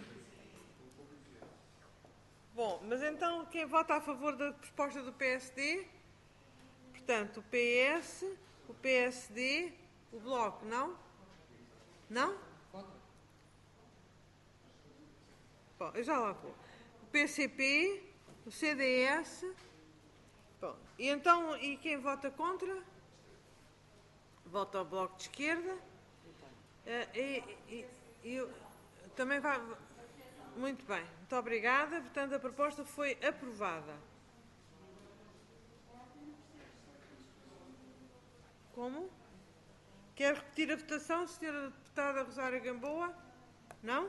Bom, mas então quem vota a favor da proposta do P S D? Portanto, o P S, o P S D, o Bloco, não? Não? Bom, eu já lá vou. O P C P, o C D S. Bom, e então, e quem vota contra? Vota ao Bloco de Esquerda. Uh, e, e, e também vai... Muito bem, muito obrigada. Portanto, a proposta foi aprovada. Como? Quer repetir a votação, senhora Deputada Rosário Gamboa? Não?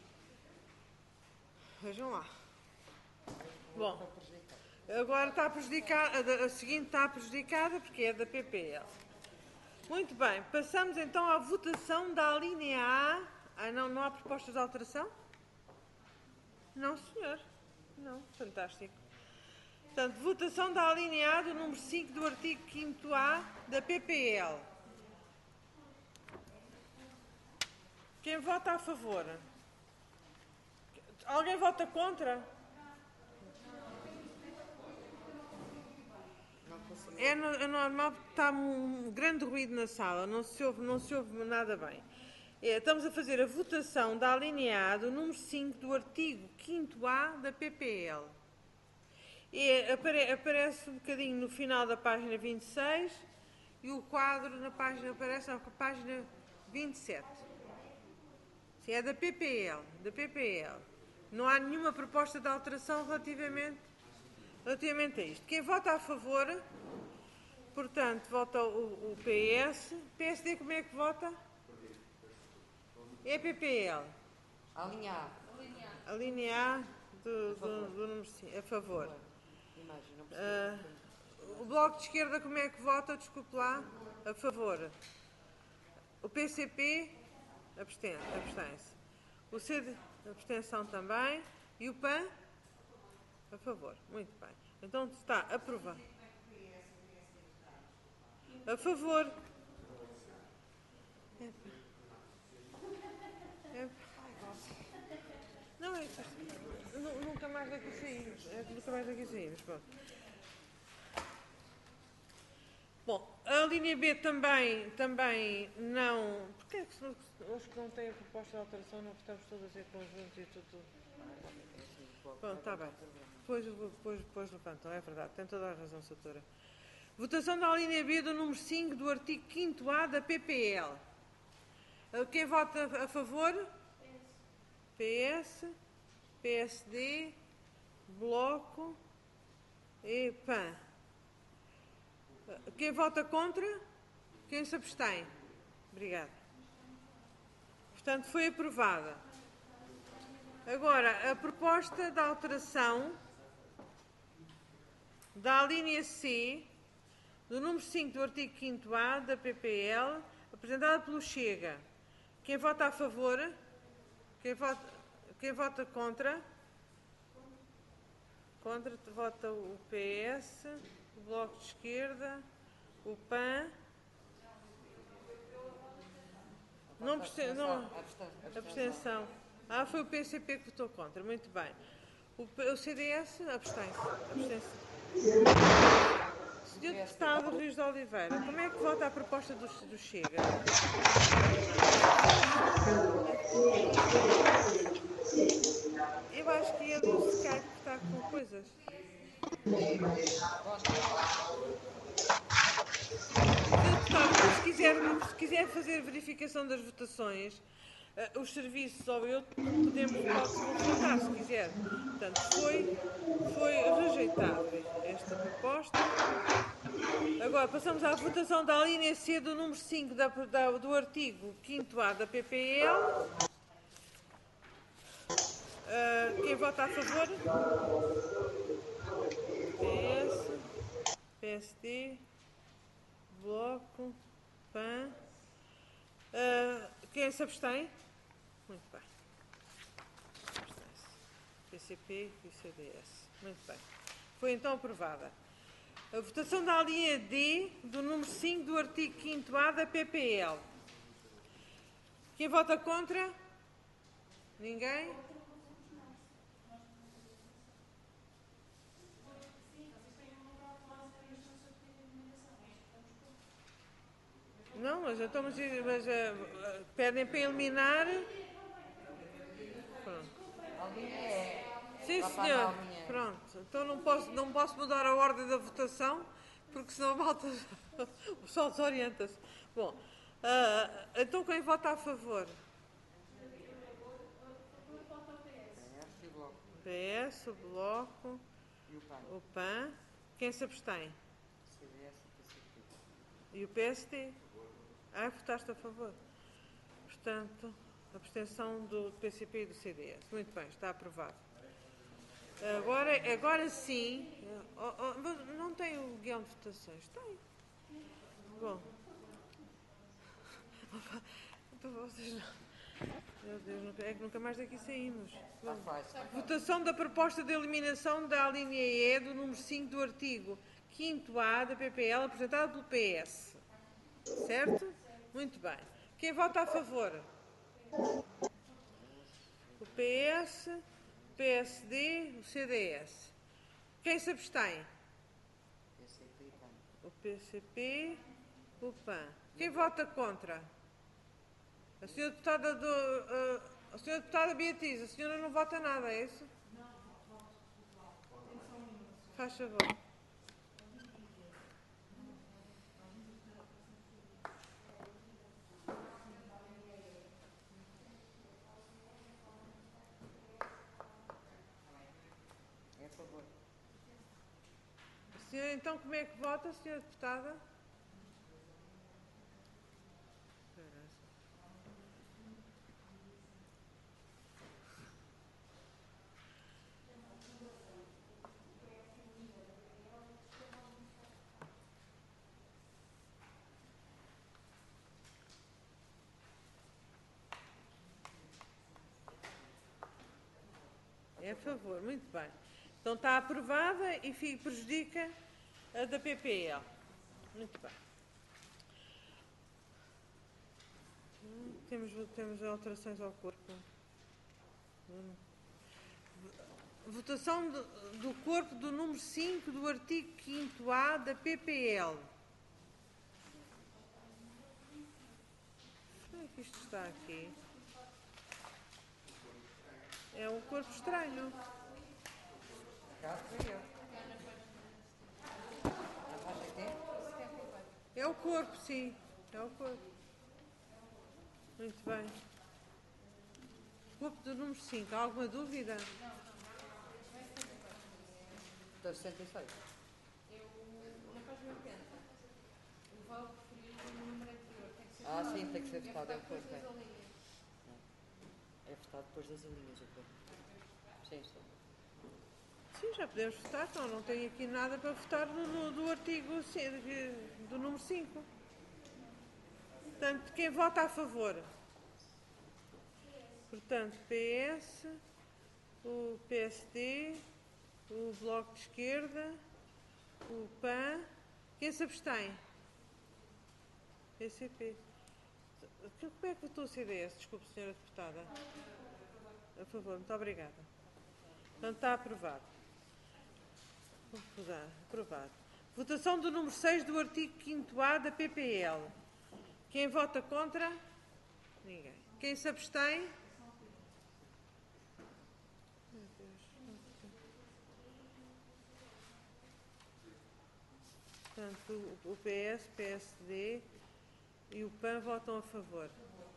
Vejam lá. Bom, agora está prejudicada, a seguinte está prejudicada porque é da P P L. Muito bem, passamos então à votação da alínea A. Ah, não, não há propostas de alteração? Não, senhor. Não, fantástico. Portanto, votação da alínea A do número cinco do artigo quinto A da P P L. Quem vota a favor? Alguém vota contra? É, no, é normal porque está um grande ruído na sala, não se ouve, não se ouve nada bem. É, estamos a fazer a votação da alínea A do número cinco do artigo quinto A da P P L. É, apare, aparece um bocadinho no final da página vinte e seis e o quadro na página, aparece na página vinte e sete. Sim, é da P P L, da P P L. Não há nenhuma proposta de alteração relativamente, relativamente a isto. Quem vota a favor, portanto, vota o, o P S. P S D como é que vota? É P P L. A linha A. A linha A do, do, do número cinco. A favor. Uh, o Bloco de Esquerda como é que vota? Desculpe lá. A favor. O P C P abstém-se. O C D, abstenção também. E o P A N? A favor. Muito bem. Então está aprovado. A favor. É. Não, é nunca mais daqui saímos. É, nunca mais daqui saímos. Bom. Bom, a linha B também, também não. Porque é que se, os que não têm a proposta de alteração não estamos todas em conjunto e tudo? Bom, está bem. Depois, depois, depois levantam, é verdade. Tem toda a razão, doutora. Votação da linha B do número cinco do artigo quinto A da P P L. Quem vota a favor? P S, P S D, Bloco e P A N. Quem vota contra? Quem se abstém? Obrigada. Portanto, foi aprovada. Agora, a proposta de alteração da linha C do número cinco do artigo quinto A da P P L, apresentada pelo Chega. Quem vota a favor? Quem vota, quem vota contra? Contra vota o P S, o Bloco de Esquerda, o P A N. Não, não, abstenção. Ah, foi o P C P que votou contra. Muito bem. O, o C D S abstém-se. Abstém-se. senhor Deputado Luís de Oliveira, como é que vota a proposta do, do Chega? Eu acho que ele o Skype está com coisas. senhor Deputado, se quiser, se quiser fazer verificação das votações, uh, os serviços ou eu podemos votar se quiser. Portanto, foi, foi rejeitado esta proposta. Agora, passamos à votação da linha C do número cinco da, da, do artigo quinto A da P P L. Uh, quem vota a favor? P S, P S D, Bloco, P A N. Uh, quem se abstém? Muito bem. P C P e C D S. Muito bem. Foi então aprovada. A votação da linha D do número cinco do artigo quinto A da P P L. Quem vota contra? Ninguém? Não, mas, então, mas, mas uh, pedem para eliminar. Pronto. Sim, senhor. Pronto. Então não posso, não posso mudar a ordem da votação, porque senão a malta o pessoal desorienta-se. Bom, uh, então quem vota a favor? P S, o Bloco, o P A N. Quem se abstém? E o P S D? Ah, votaste a favor. Portanto, abstenção do P C P e do C D S. Muito bem, está aprovado. Agora, agora sim. Oh, oh, não tem o guião de votações? Tem. Bom. Então vocês não. Meu Deus, é que nunca mais daqui saímos. Bom, votação da proposta de eliminação da linha E do número cinco do artigo quinto A da P P L apresentada pelo P S. Certo? Muito bem. Quem vota a favor? O P S, o P S D, o C D S. Quem se abstém? O P C P, o P A N. Quem vota contra? A senhora deputada, do, uh, a senhora deputada Beatriz, a senhora não vota nada, é isso? Faz favor. Senhora, então, como é que vota, senhora deputada? É a favor, muito bem. Então está aprovada e fica, prejudica a da P P L. Muito bem. Temos, temos alterações ao corpo. Votação do, do corpo do número cinco do artigo quinto A da P P L. Como é que isto está aqui? É um corpo estranho. É o corpo, sim. É o corpo. Muito bem. Corpo do número cinco. Há alguma dúvida? Da sessenta e seis. Ah, sim, tem que ser votado. É o corpo. É, é votado depois das linhas. O corpo. Sim, sim. Sim, já podemos votar, então não tenho aqui nada para votar no, no, do artigo do número cinco. Portanto, quem vota a favor? Portanto, P S, o P S D, o Bloco de Esquerda, o P A N. Quem se abstém? P C P. Como é que votou o C D S? Desculpe, senhora deputada. A favor, muito obrigada. Portanto, está aprovado. Aprovado. Votação do número seis do artigo quinto A da P P L. Quem vota contra? Ninguém. Quem se abstém? Portanto, o P S, P S D e o P A N votam a favor.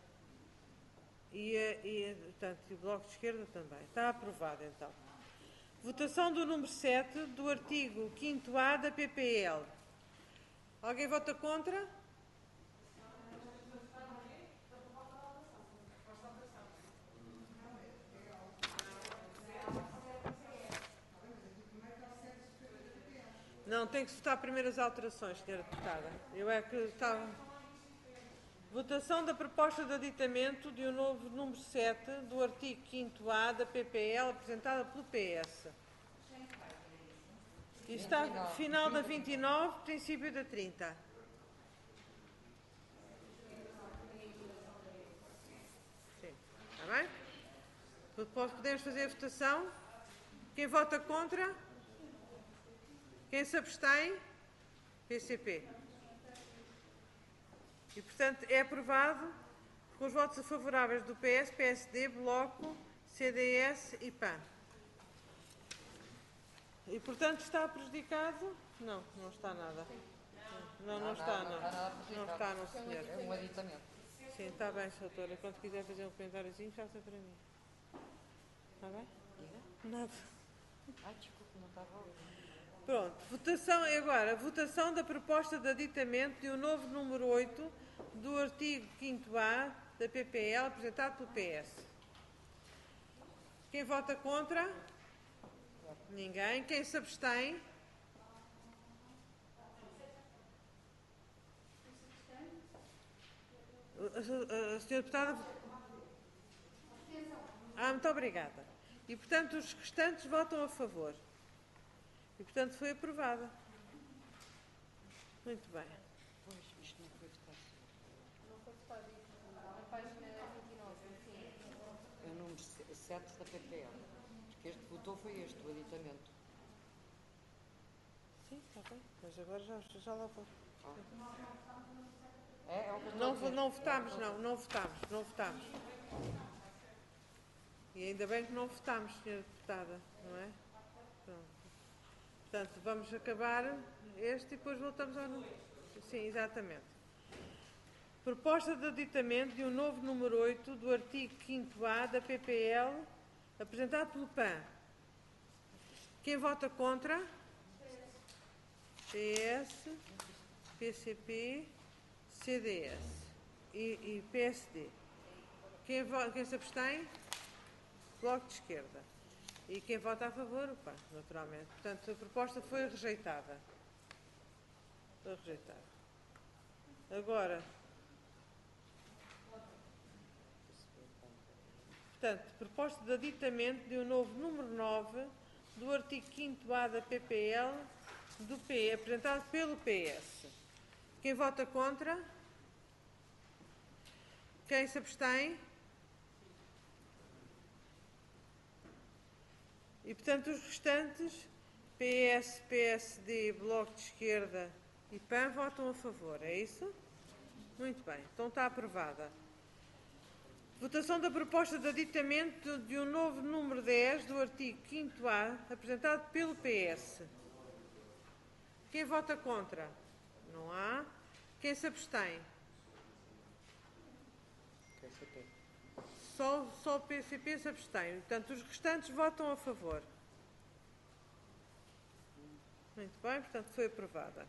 E, e, portanto, e o Bloco de Esquerda também. Está aprovado, então. Votação do número sete do artigo quinto A da P P L. Alguém vota contra? Não, tem que se votar primeiro as alterações, senhora Deputada. Eu é que estava... Votação da proposta de aditamento de um novo número sete do artigo quinto A da P P L apresentada pelo P S. E está final da vinte e nove, princípio da trinta. Sim, está bem? Podemos fazer a votação. Quem vota contra? Quem se abstém? P C P. E, portanto, é aprovado com os votos favoráveis do P S, P S D, Bloco, C D S e P A N. E, portanto, está prejudicado? Não, não está nada. Não, não está, não. Não está, não, senhor. É um aditamento. Sim, está bem, doutora. Quando quiser fazer um comentáriozinho, faça para mim. Está bem? Nada. Ai, desculpe, não estava a ouvir. Pronto, votação, agora, votação da proposta de aditamento de um novo número oito do artigo quinto A da P P L apresentado pelo P S. Quem vota contra? Ninguém. Quem se abstém? A, a, a senhora deputada... Ah, muito obrigada. E, portanto, os restantes votam a favor. E, portanto, foi aprovada. Muito bem. Pois, isto não foi votado. Não foi votado. Na página vinte e nove. É o número sete da P P L. Porque este que votou foi este, o aditamento. Sim, está bem. Mas agora já, já lá vou. É, é o que eu estou Não, a dizer. não votámos, não. Não votámos. Não votámos. E ainda bem que não votámos, senhora deputada. Não é? Pronto. Portanto, vamos acabar este e depois voltamos ao número. Sim, exatamente. Proposta de aditamento de um novo número oito do artigo quinto A da P P L, apresentado pelo P A N. Quem vota contra? P S, P C P, C D S e, e P S D. Quem, quem se abstém? Bloco de Esquerda. E quem vota a favor, opa, naturalmente. Portanto, a proposta foi rejeitada. Foi rejeitada. Agora, portanto, proposta de aditamento de um novo número nove do artigo quinto A da P P L, do P, apresentado pelo P S. Quem vota contra? Quem se abstém? E, portanto, os restantes, P S, P S D, Bloco de Esquerda e P A N, votam a favor. É isso? Muito bem. Então está aprovada. Votação da proposta de aditamento de um novo número dez do artigo quinto A, apresentado pelo P S. Quem vota contra? Não há. Quem se abstém? P C P. Só, só o P C P se abstém. Portanto, os restantes votam a favor. Muito bem, portanto, foi aprovada.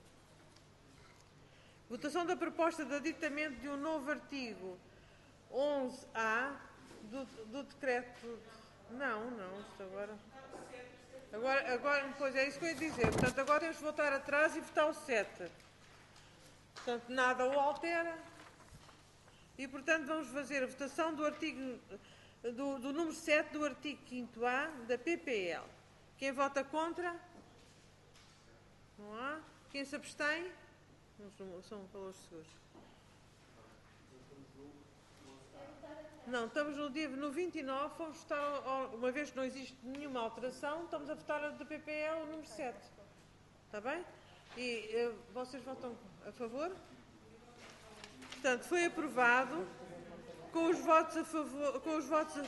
Votação da proposta de aditamento de um novo artigo onze A do, do decreto... Não, não, isto agora... Agora, agora, pois é isso que eu ia dizer. Portanto, agora temos que voltar atrás e votar o sete. Portanto, nada o altera. E, portanto, vamos fazer a votação do artigo, do, do número sete do artigo quinto A da P P L. Quem vota contra? Não há. Quem se abstém? Não são valores seguros. Não, estamos no dia no vinte e nove, vamos votar, uma vez que não existe nenhuma alteração, estamos a votar a do P P E, o número sete. Está bem? E eh, vocês votam a favor? Portanto, foi aprovado com os votos a favor, com os votos a...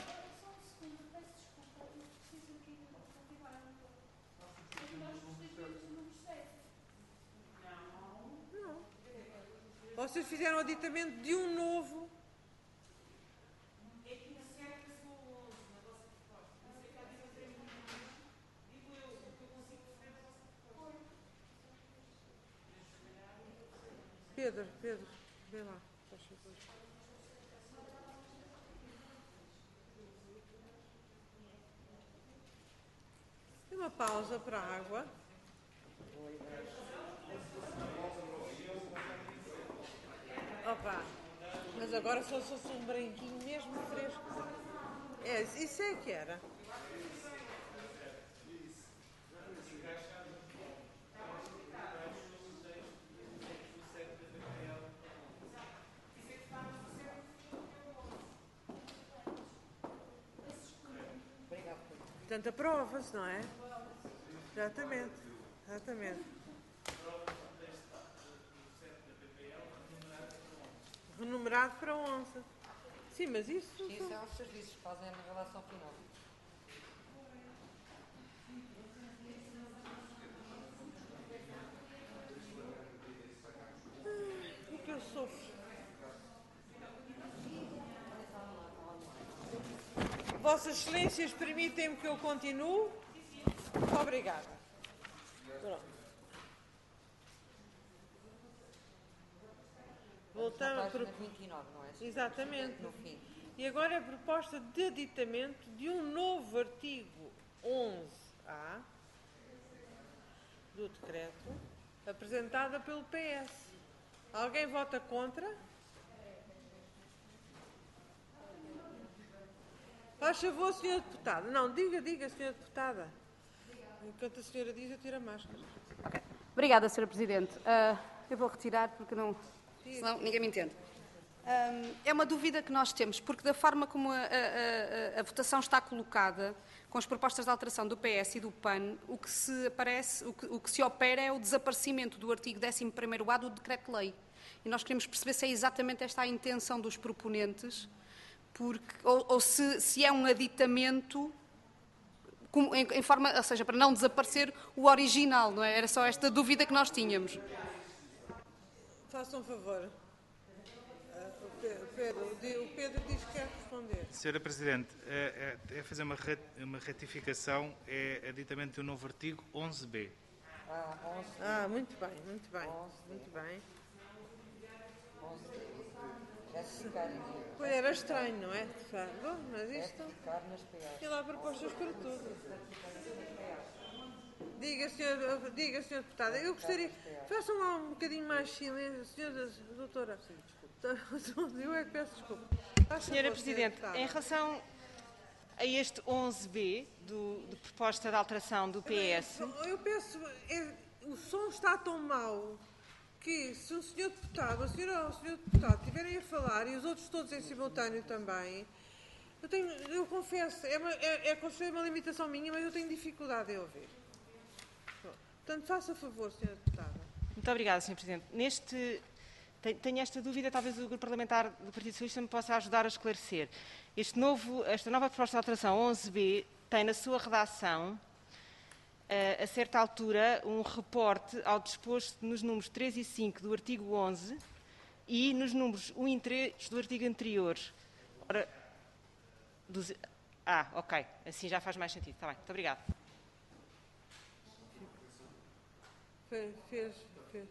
Não. Vocês fizeram o aditamento de um novo... Pedro, Pedro, vem lá, faz favor. Tem uma pausa para a água. Opa, mas agora só se fosse um branquinho mesmo fresco. É, isso é que era. Portanto, aprova-se, não é? Exatamente, exatamente. Renumerado para onze. Sim, mas isso... Sim, isso é os serviços que fazem na relação final. Ah, o que eu sofro. Vossas Excelências permitem-me que eu continue? Obrigada. Pronto. Voltamos a... Página vinte e nove, não é? Exatamente. No fim. E agora a proposta de aditamento de um novo artigo onze A do decreto, apresentada pelo P S. Alguém vota contra? Faz favor, senhora Deputada. Não, diga, diga, senhora Deputada. Enquanto a senhora diz, eu tiro a máscara. Okay. Obrigada, senhora Presidente. Uh, eu vou retirar porque não... senão ninguém me entende. Um, é uma dúvida que nós temos, porque da forma como a, a, a, a votação está colocada, com as propostas de alteração do P S e do P A N, o que se aparece, o que, o que se opera é o desaparecimento do artigo décimo primeiro A do Decreto-Lei. E nós queremos perceber se é exatamente esta a intenção dos proponentes, porque, ou, ou se, se é um aditamento como, em, em forma, ou seja, para não desaparecer o original, não é? Era só esta dúvida que nós tínhamos. Façam um favor. Uh, o, Pedro, o Pedro diz que quer responder. senhora Presidente, é, é fazer uma, uma retificação, é aditamento de um novo artigo onze B. Ah, onze. Ah, muito bem, muito bem, muito bem. Pois era estranho, não é? Bom, mas isto... E lá propostas para tudo. Diga, senhor, diga, senhor Deputada, eu gostaria... Façam lá um bocadinho mais silêncio, senhora doutora. Eu é que peço desculpa. Senhora Presidente, em relação a este onze B, do, de proposta de alteração do P S... Eu peço... É, o som está tão mau que se o senhor Deputado, a senhora ou o senhor Deputado estiverem a falar e os outros todos em simultâneo também, eu, tenho, eu confesso, é, uma, é, é uma limitação minha, mas eu tenho dificuldade em ouvir. Portanto, faça favor, senhora Deputada. Muito obrigada, senhor Presidente. Neste... Tenho esta dúvida, talvez o Grupo Parlamentar do Partido Socialista me possa ajudar a esclarecer. Este novo, esta nova proposta de alteração onze B tem na sua redação, a certa altura, um reporte ao disposto nos números três e cinco do artigo onze e nos números um e três do artigo anterior. Ora, dos... Ah, ok. Assim já faz mais sentido. Está bem. Muito obrigada. Fez, fez, fez.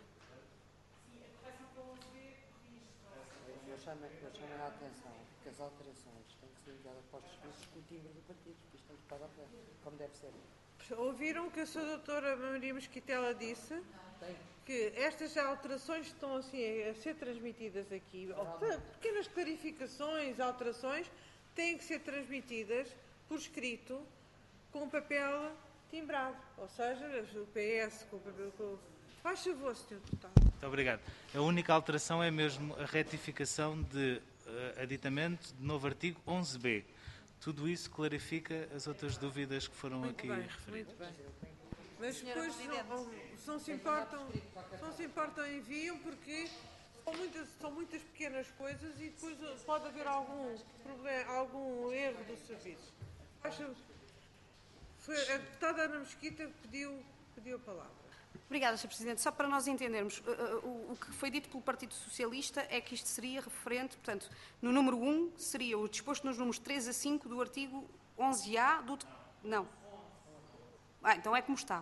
Eu chamo, eu chamo a atenção que as alterações têm que ser enviadas para os discursos com o timbre do partido, porque isto tem que estar a pé, como deve ser. Ouviram que a sua doutora Maria Mesquitela disse que estas alterações estão assim a ser transmitidas aqui, pequenas clarificações, alterações, têm que ser transmitidas por escrito com papel timbrado, ou seja, o P S com o papel... Com... Faz favor, senhor Deputado. Muito obrigado. A única alteração é mesmo a retificação de uh, aditamento de novo artigo onze B. Tudo isso clarifica as outras dúvidas que foram Muito aqui bem, referidas. muito bem. Mas depois, se não, se não se importam, se não se importam, enviam, porque são muitas, são muitas pequenas coisas e depois pode haver algum problema, algum erro do serviço. Acho, foi a deputada Ana Mesquita que pediu, pediu a palavra. Obrigada, senhor Presidente. Só para nós entendermos, uh, uh, o que foi dito pelo Partido Socialista é que isto seria referente, portanto, no número um seria o disposto nos números três a cinco do artigo onze A do... Não. Ah, então é como está.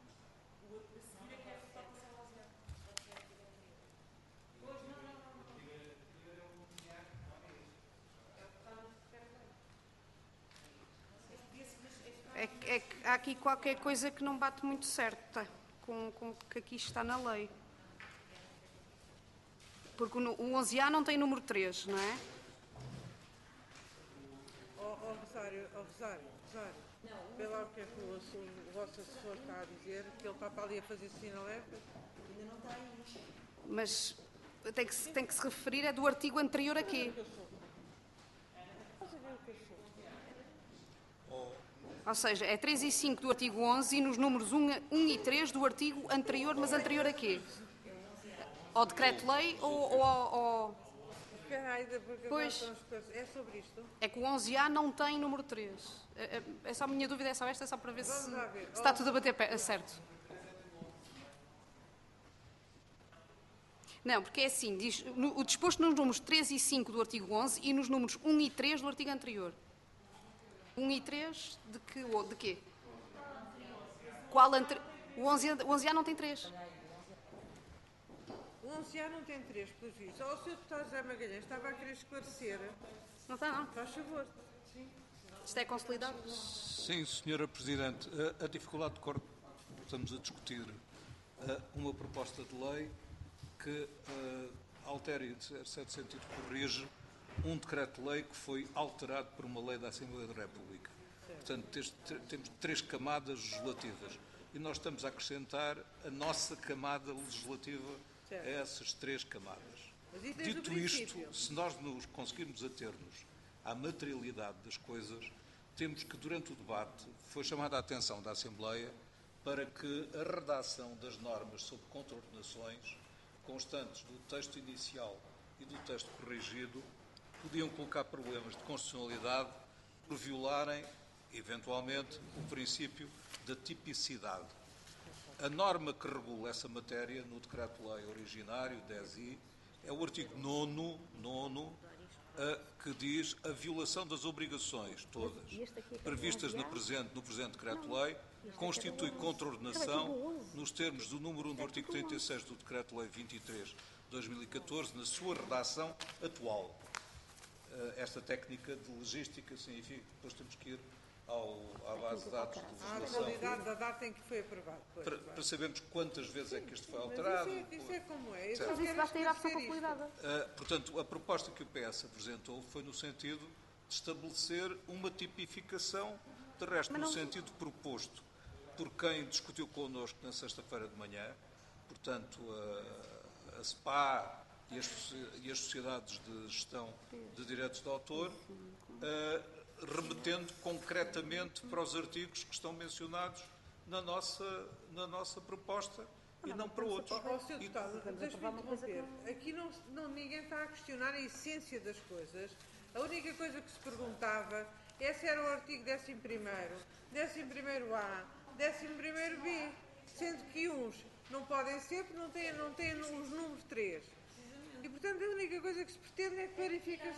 É, é que há aqui qualquer coisa que não bate muito certo, tá? Com, com o que aqui está na lei. Porque o, o onze A não tem número três, não é? Ó oh, oh, Rosário, oh, Rosário, Rosário, vê lá o que é que o, o vosso assessor está a dizer, que ele está para ali a fazer sinaletas. Ainda não está aí. Mas tem que, se, tem que se referir a do artigo anterior a quê? Ou seja, é três e cinco do artigo onze e nos números um e três do artigo anterior, mas anterior a quê? Ao decreto-lei ou, ou ao... ao... Pois, é sobre isto? É que o onze A não tem número três. É, é, é só a minha dúvida, é só esta, é só para ver se, se está tudo a bater pé, certo. Não, porque é assim, diz, no, o disposto nos números três e cinco do artigo onze e nos números um e três do artigo anterior. um e três de que? De quê? Qual anterior? O onze A não tem três. O onze A não tem três, pelos vistos. Ou o senhor deputado José Magalhães estava a querer esclarecer. Não está, não. Faz favor. Sim. Isto é consolidado? Sim, senhora Presidente. A, a dificuldade de cor... Estamos a discutir uh, uma proposta de lei que uh, altera e, em certo sentido, corrige um decreto-lei que foi alterado por uma lei da Assembleia da República. Portanto, temos três camadas legislativas e nós estamos a acrescentar a nossa camada legislativa a essas três camadas. Dito isto, se nós nos conseguirmos ater-nos à materialidade das coisas, temos que, durante o debate, foi chamada a atenção da Assembleia para que a redação das normas sobre contraordenações constantes do texto inicial e do texto corrigido podiam colocar problemas de constitucionalidade por violarem, eventualmente, o princípio da tipicidade. A norma que regula essa matéria no decreto-lei originário, dez i, é o artigo nono, nono que diz a violação das obrigações todas previstas no presente, no presente decreto-lei constitui contraordenação nos termos do número um do artigo trinta e seis do decreto-lei vinte e três de dois mil e catorze, na sua redação atual. Esta técnica de logística significa que depois temos que ir ao, à base de dados de legislação. À atualidade da data em que foi aprovado. Pois, para, para sabermos quantas vezes é que isto foi alterado. Mas isso é, isso é como é. Mas isso basta ir à opção consolidada. Uh, portanto, a proposta que o P S apresentou foi no sentido de estabelecer uma tipificação, de resto, no sentido proposto por quem discutiu connosco na sexta-feira de manhã, portanto, a, a S P A e as, e as sociedades de gestão de direitos de autor, uh, remetendo concretamente para os artigos que estão mencionados na nossa, na nossa proposta e não para outros. Oh, senhor Deputado, deixe-me interromper. Aqui não, não, ninguém está a questionar a essência das coisas. A única coisa que se perguntava é se era o artigo décimo primeiro, décimo primeiro A, décimo primeiro B, sendo que uns não podem ser porque não têm, não têm os números três. E, portanto, a única coisa que se pretende é clarificar.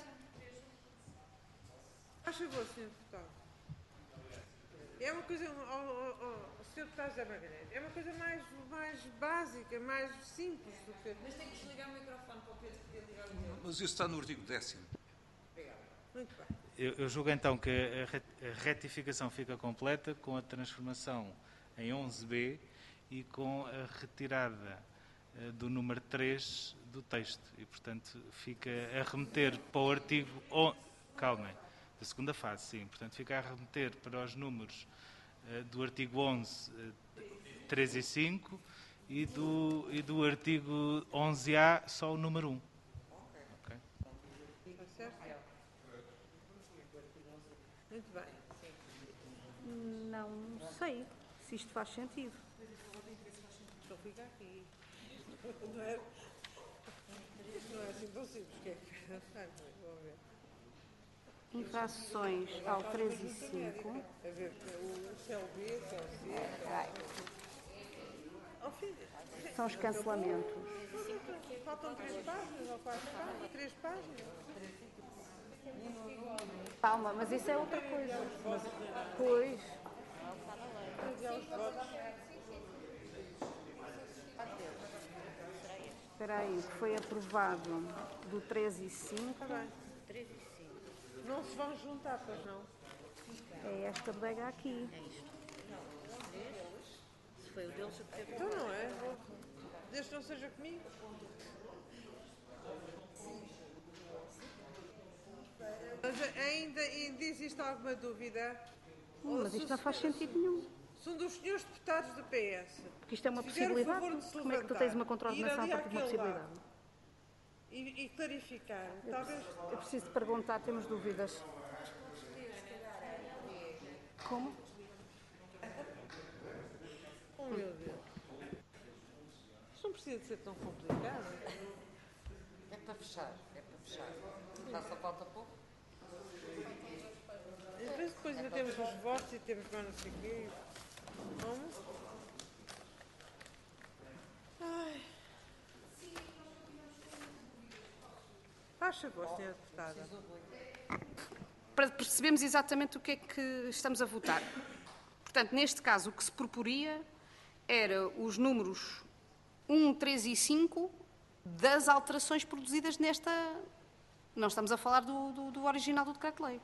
Faz favor, senhor Deputado. É uma coisa, oh, oh, oh, senhor Deputado José Magalhães, é uma coisa mais, mais básica, mais simples do que... Mas tem que desligar o microfone para o Pedro poder ligar o microfone. Mas isso está no artigo décimo. Obrigado. Muito bem. Eu, eu julgo então que a retificação fica completa com a transformação em onze B e com a retirada do número três do texto. E, portanto, fica a remeter para o artigo... Oh, calmem. Da segunda fase, sim. Portanto, fica a remeter para os números uh, do artigo onze, uh, três e cinco e do, e do artigo onze A só o número um. Ok. Muito bem. Não sei se isto faz sentido. Então fica aqui. Não é, isto não é assim tão simples. O que é que vamos ver? Infrações ao três e cinco. A ver, o C L B, C L C. São os cancelamentos. Faltam três páginas ou quatro páginas? Três páginas? Calma, mas isso é outra coisa. Mas, pois. Espera aí, foi aprovado do três e cinco. três e cinco. Não se vão juntar, pois não? É esta bodega aqui. É isto. Se foi o deles, eu percebo. Então não é? Desde que não seja comigo. Mas ainda, ainda existe alguma dúvida? Hum, mas isto não faz sentido nenhum. São dos senhores deputados do P S. Porque isto é uma Se fizer o possibilidade. favor de se Como é que tu tens uma levantar, contraordenação ir a ali partir de uma àquele possibilidade? lado E, e clarificar. Eu Talvez. preciso, eu preciso de perguntar, temos dúvidas. Como? Oh meu Deus. Isto não precisa de ser tão complicado. É para fechar, é para fechar. Já só falta pouco. E depois, depois ainda temos os votos e temos mais não sei o quê. Vamos? Ai. Faz favor, senhora deputada. Para percebermos exatamente o que é que estamos a votar. Portanto, neste caso, o que se proporia era os números um, três e cinco das alterações produzidas nesta... Não estamos a falar do, do, do original do decreto-lei.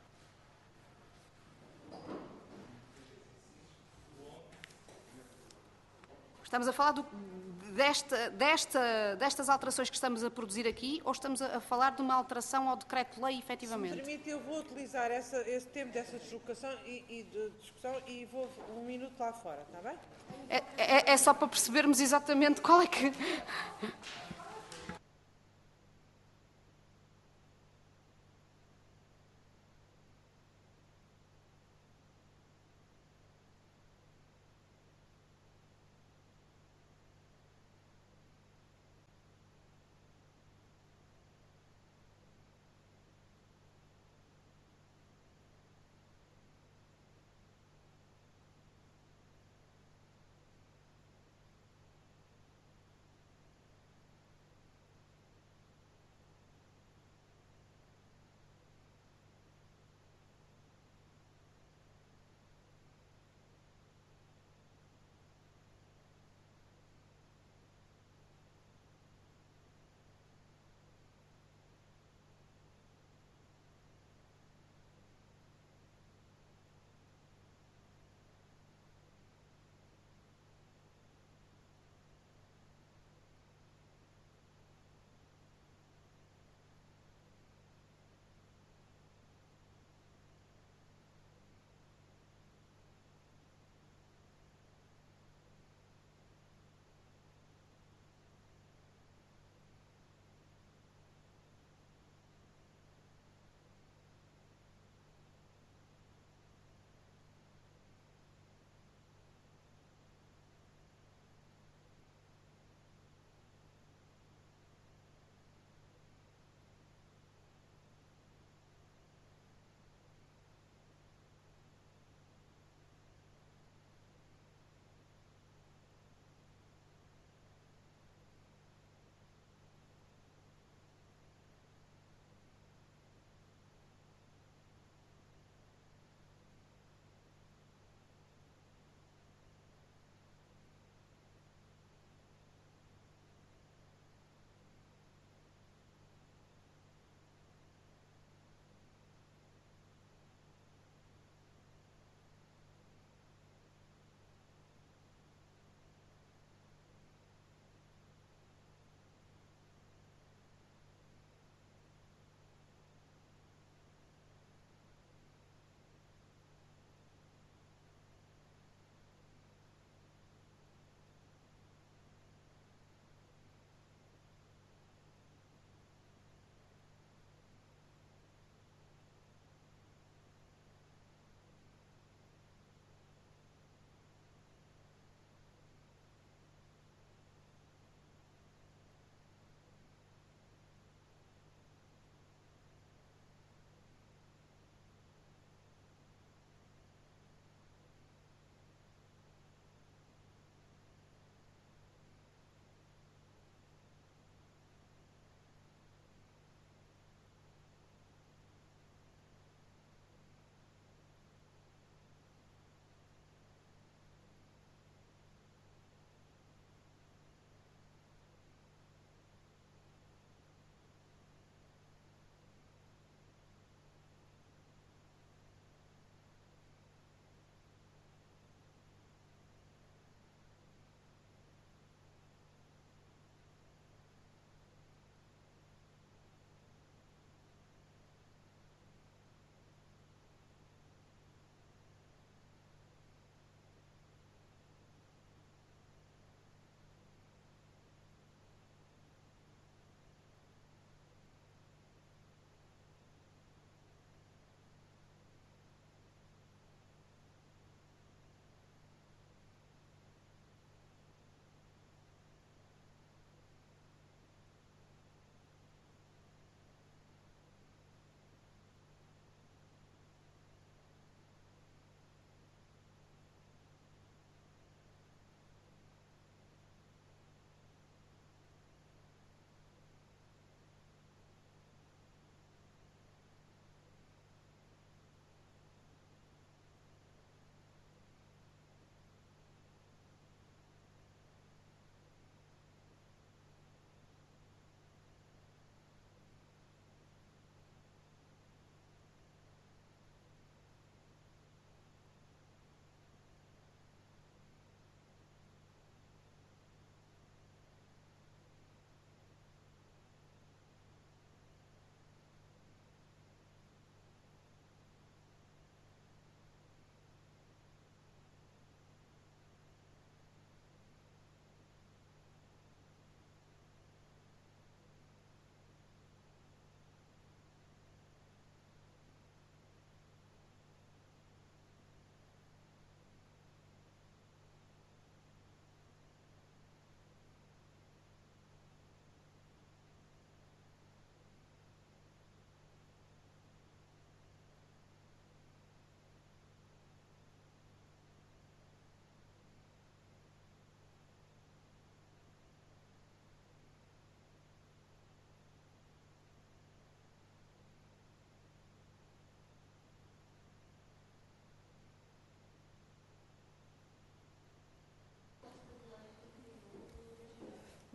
Estamos a falar do, desta, desta, destas alterações que estamos a produzir aqui ou estamos a, a falar de uma alteração ao decreto-lei, efetivamente? Se me permite, eu vou utilizar essa, esse tempo dessa deslocação e, e de discussão e vou um minuto lá fora, está bem? É, é, é só para percebermos exatamente qual é que...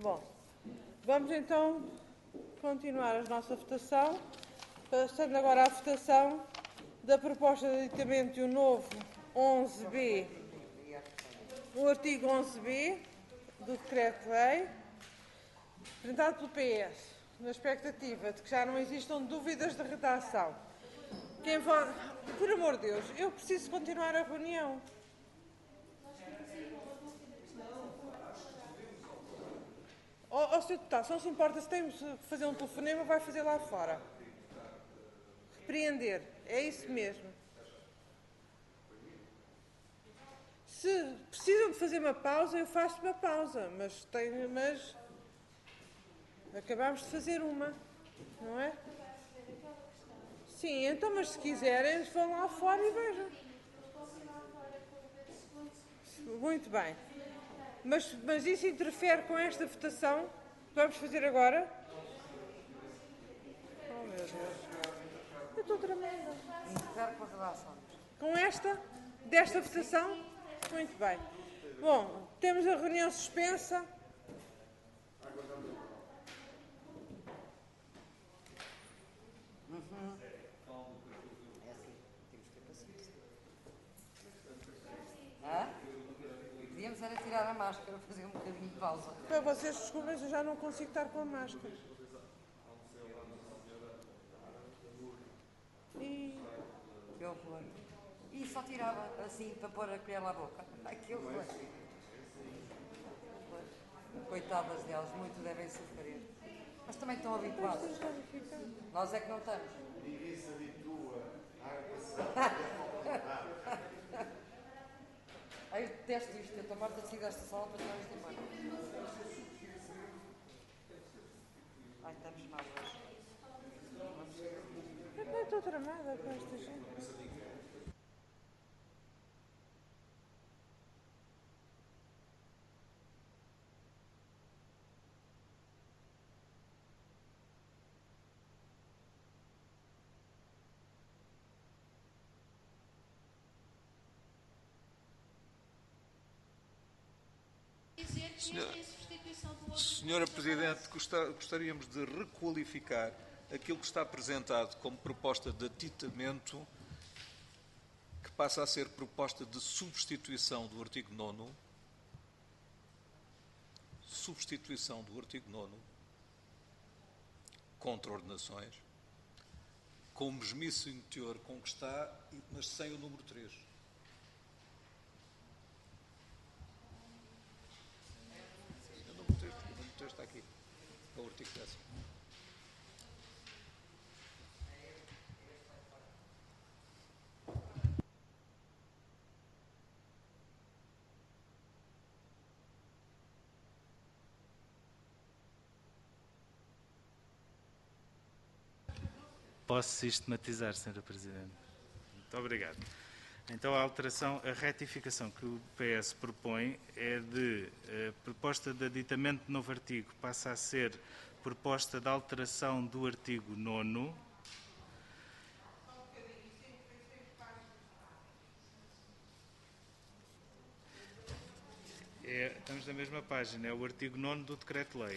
Bom, vamos então continuar a nossa votação, passando agora à votação da proposta de aditamento de um novo onze B, o artigo onze B do Decreto-Lei, apresentado pelo P S, na expectativa de que já não existam dúvidas de redação. Quem vota... Por amor de Deus, eu preciso continuar a reunião. Ó, oh, oh, senhor Deputado, se não se importa, se temos que fazer um telefonema, vai fazer lá fora. Repreender, é isso mesmo. Se precisam de fazer uma pausa, eu faço uma pausa, mas, tenho, mas acabamos de fazer uma, não é? Sim, então, mas se quiserem, vão lá fora e vejam. Muito bem. Mas, mas isso interfere com esta votação que vamos fazer agora? Oh, meu Deus. Eu estou tramada. Interfere com a redação. Com esta? Desta votação? Muito bem. Bom, temos a reunião suspensa. Uhum. É assim, temos que ter paciência. Hã? Podíamos era tirar a máscara, fazer um bocadinho de pausa. Para vocês, desculpem, eu já não consigo estar com a máscara. E... Que horror. E só tirava assim para pôr a colher à boca. Ai, que horror. Coitadas delas, muito devem sofrer. Mas também estão habituadas. Nós é que não estamos. Ninguém se habitua à Ai, eu detesto isto. Eu estou morta de sair desta sala para tirar isto embora. Ai, estamos mal hoje. Eu não estou tramada com esta gente. Senhora Presidente, gostaríamos de requalificar aquilo que está apresentado como proposta de aditamento, que passa a ser proposta de substituição do artigo nono, substituição do artigo nono, contra ordenações, com o mesmíssimo teor com que está, mas sem o número três. Está aqui, é o artigo décimo. Posso sistematizar, senhora Presidente? Muito obrigado. Então, a alteração, a retificação que o P S propõe é de a proposta de aditamento de novo artigo passa a ser proposta de alteração do artigo nono. É, estamos na mesma página, é o artigo nono do Decreto-Lei.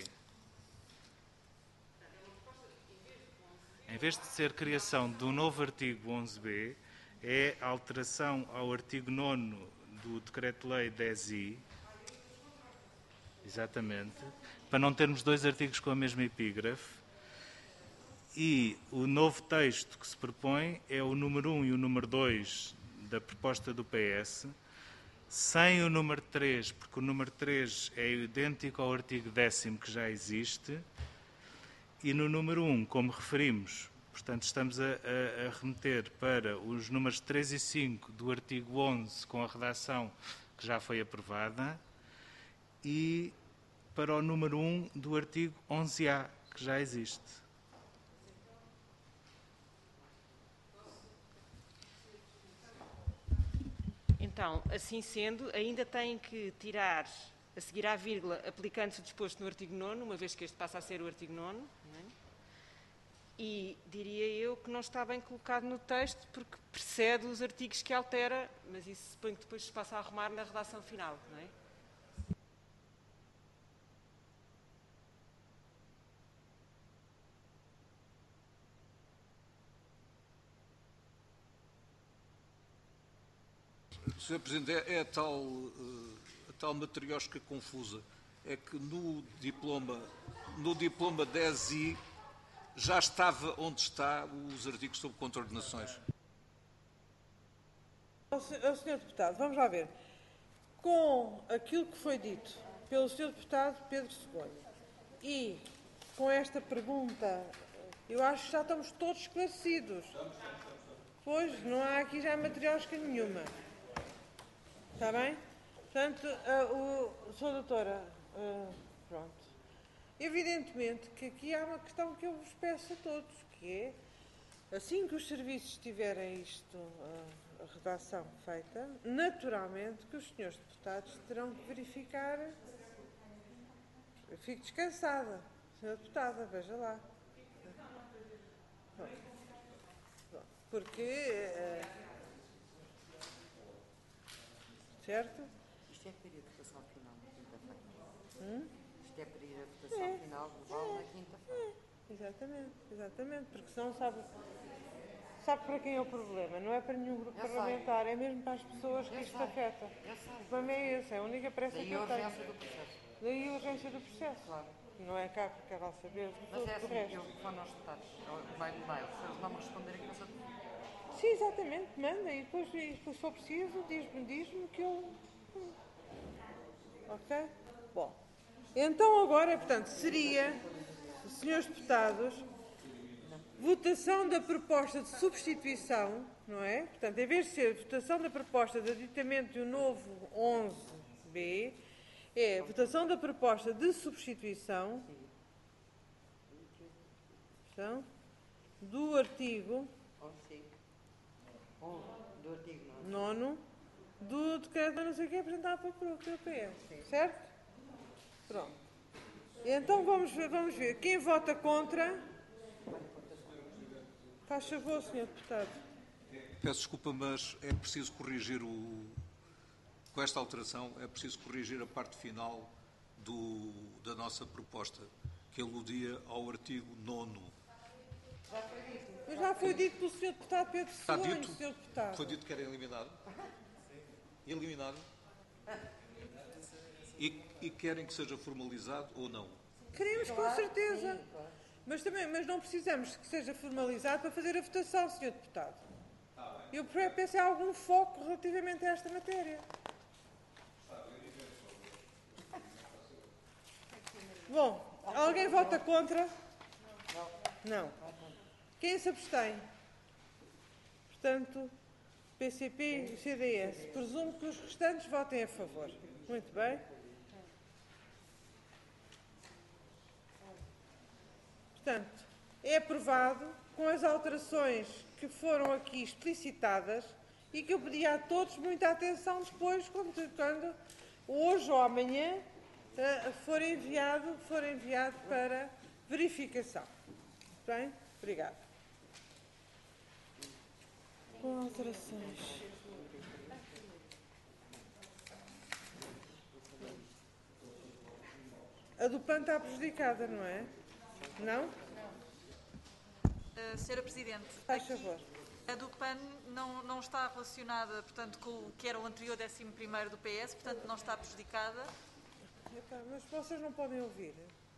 Em vez de ser criação de um novo artigo onze B, é a alteração ao artigo nono do Decreto-Lei dez I, exatamente, para não termos dois artigos com a mesma epígrafe, e o novo texto que se propõe é o número um e o número dois da proposta do P S, sem o número três, porque o número três é idêntico ao artigo décimo que já existe, e no número um, como referimos, portanto, estamos a, a, a remeter para os números três e cinco do artigo onze, com a redação que já foi aprovada, e para o número um do artigo onze A, que já existe. Então, assim sendo, ainda têm que tirar, a seguir à vírgula, aplicando-se o disposto no artigo nono, uma vez que este passa a ser o artigo nono, não é? E diria eu que não está bem colocado no texto, porque precede os artigos que altera, mas isso suponho que depois se passa a arrumar na redação final, não é? senhor Presidente, é, é a, tal, a tal matriosca confusa. É que no diploma, no diploma dez i já estava onde está os artigos sobre contraordenações. senhor Deputado, vamos lá ver. Com aquilo que foi dito pelo senhor Deputado Pedro Segoia e com esta pergunta, eu acho que já estamos todos esclarecidos. Pois, não há aqui já matriosca nenhuma. Está bem? Portanto, uh, o, sou doutora, uh, pronto. Evidentemente que aqui há uma questão que eu vos peço a todos, que é, assim que os serviços tiverem isto, uh, a redação feita, naturalmente que os senhores deputados terão que verificar. Eu fico descansada, senhora deputada, veja lá. Bom, bom, porque... Uh, certo? Isto é para ir a votação final na quinta-feira. Hum? Isto é para ir a votação É, final global é, na quinta-feira. É, exatamente, exatamente, porque senão sabe, sabe para quem é o problema, não é para nenhum grupo Eu parlamentar, sei. é mesmo para as pessoas que Eu isto sei. afeta. Eu sei. O problema é esse, é a única pressa Daí que a eu tenho. urgência do processo. Daí a urgência do processo. Claro. Não é cá porque ela saber de Mas todo é o assim, resto. eu quando aos deputados vai no mail, se eles não me responderem, que não sei. Sim, exatamente, manda e depois, e depois se for preciso, diz-me diz-me que eu... Ok? Bom, então agora, portanto, seria, senhores deputados, votação da proposta de substituição, não é? Portanto, em vez de ser votação da proposta de aditamento de um novo onze B, é votação da proposta de substituição então, do artigo do artigo nono do decreto não sei o que apresentado pelo P S, certo? Pronto. Então vamos ver, vamos ver. Quem vota contra? Faz favor, senhor Deputado. Peço desculpa, mas é preciso corrigir o... Com esta alteração, é preciso corrigir a parte final do, da nossa proposta, que aludia ao artigo nono. Mas já foi dito pelo senhor Deputado Pedro Está Soares, dito? senhor Deputado. Foi dito que era eliminado? Eliminado? E, e querem que seja formalizado ou não? Queremos, com certeza. Mas, também, mas não precisamos que seja formalizado para fazer a votação, senhor Deputado. Eu peço algum foco relativamente a esta matéria. Bom, alguém vota contra? Não. Quem se abstém? Portanto, P C P e C D S. Presumo que os restantes votem a favor. Muito bem. Portanto, é aprovado com as alterações que foram aqui explicitadas e que eu pedi a todos muita atenção depois, quando, quando hoje ou amanhã for enviado, for enviado para verificação. Bem? Obrigada. Com alterações. A do P A N está prejudicada, não é? Não? Uh, Senhora Presidente, faz aqui, favor. A do P A N não, não está relacionada, portanto, com o que era o anterior décimo primeiro do P S, portanto, não está prejudicada. Mas vocês não podem ouvir.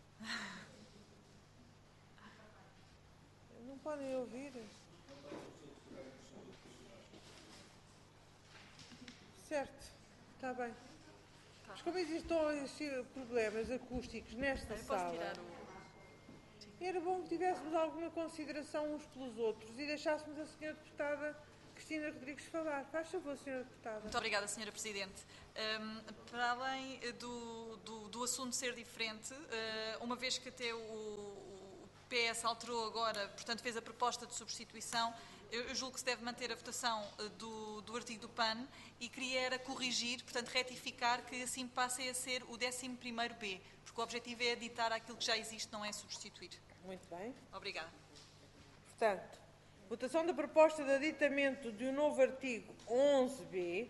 Não podem ouvir. Certo, está bem. Tá. Mas como existem problemas acústicos nesta eu sala, posso tirar o... era bom que tivéssemos alguma consideração uns pelos outros e deixássemos a senhora Deputada Cristina Rodrigues falar. Faz favor, senhora Deputada. Muito obrigada, senhora Presidente. Um, para além do, do, do assunto ser diferente, uh, uma vez que até o, o P S alterou agora, portanto fez a proposta de substituição, eu, eu julgo que se deve manter a votação uh, do, do artigo do P A N e queria era corrigir, portanto retificar que assim passe a ser o décimo primeiro B, porque o objetivo é aditar aquilo que já existe, não é substituir. Muito bem. Obrigada. Portanto, votação da proposta de aditamento de um novo artigo onze B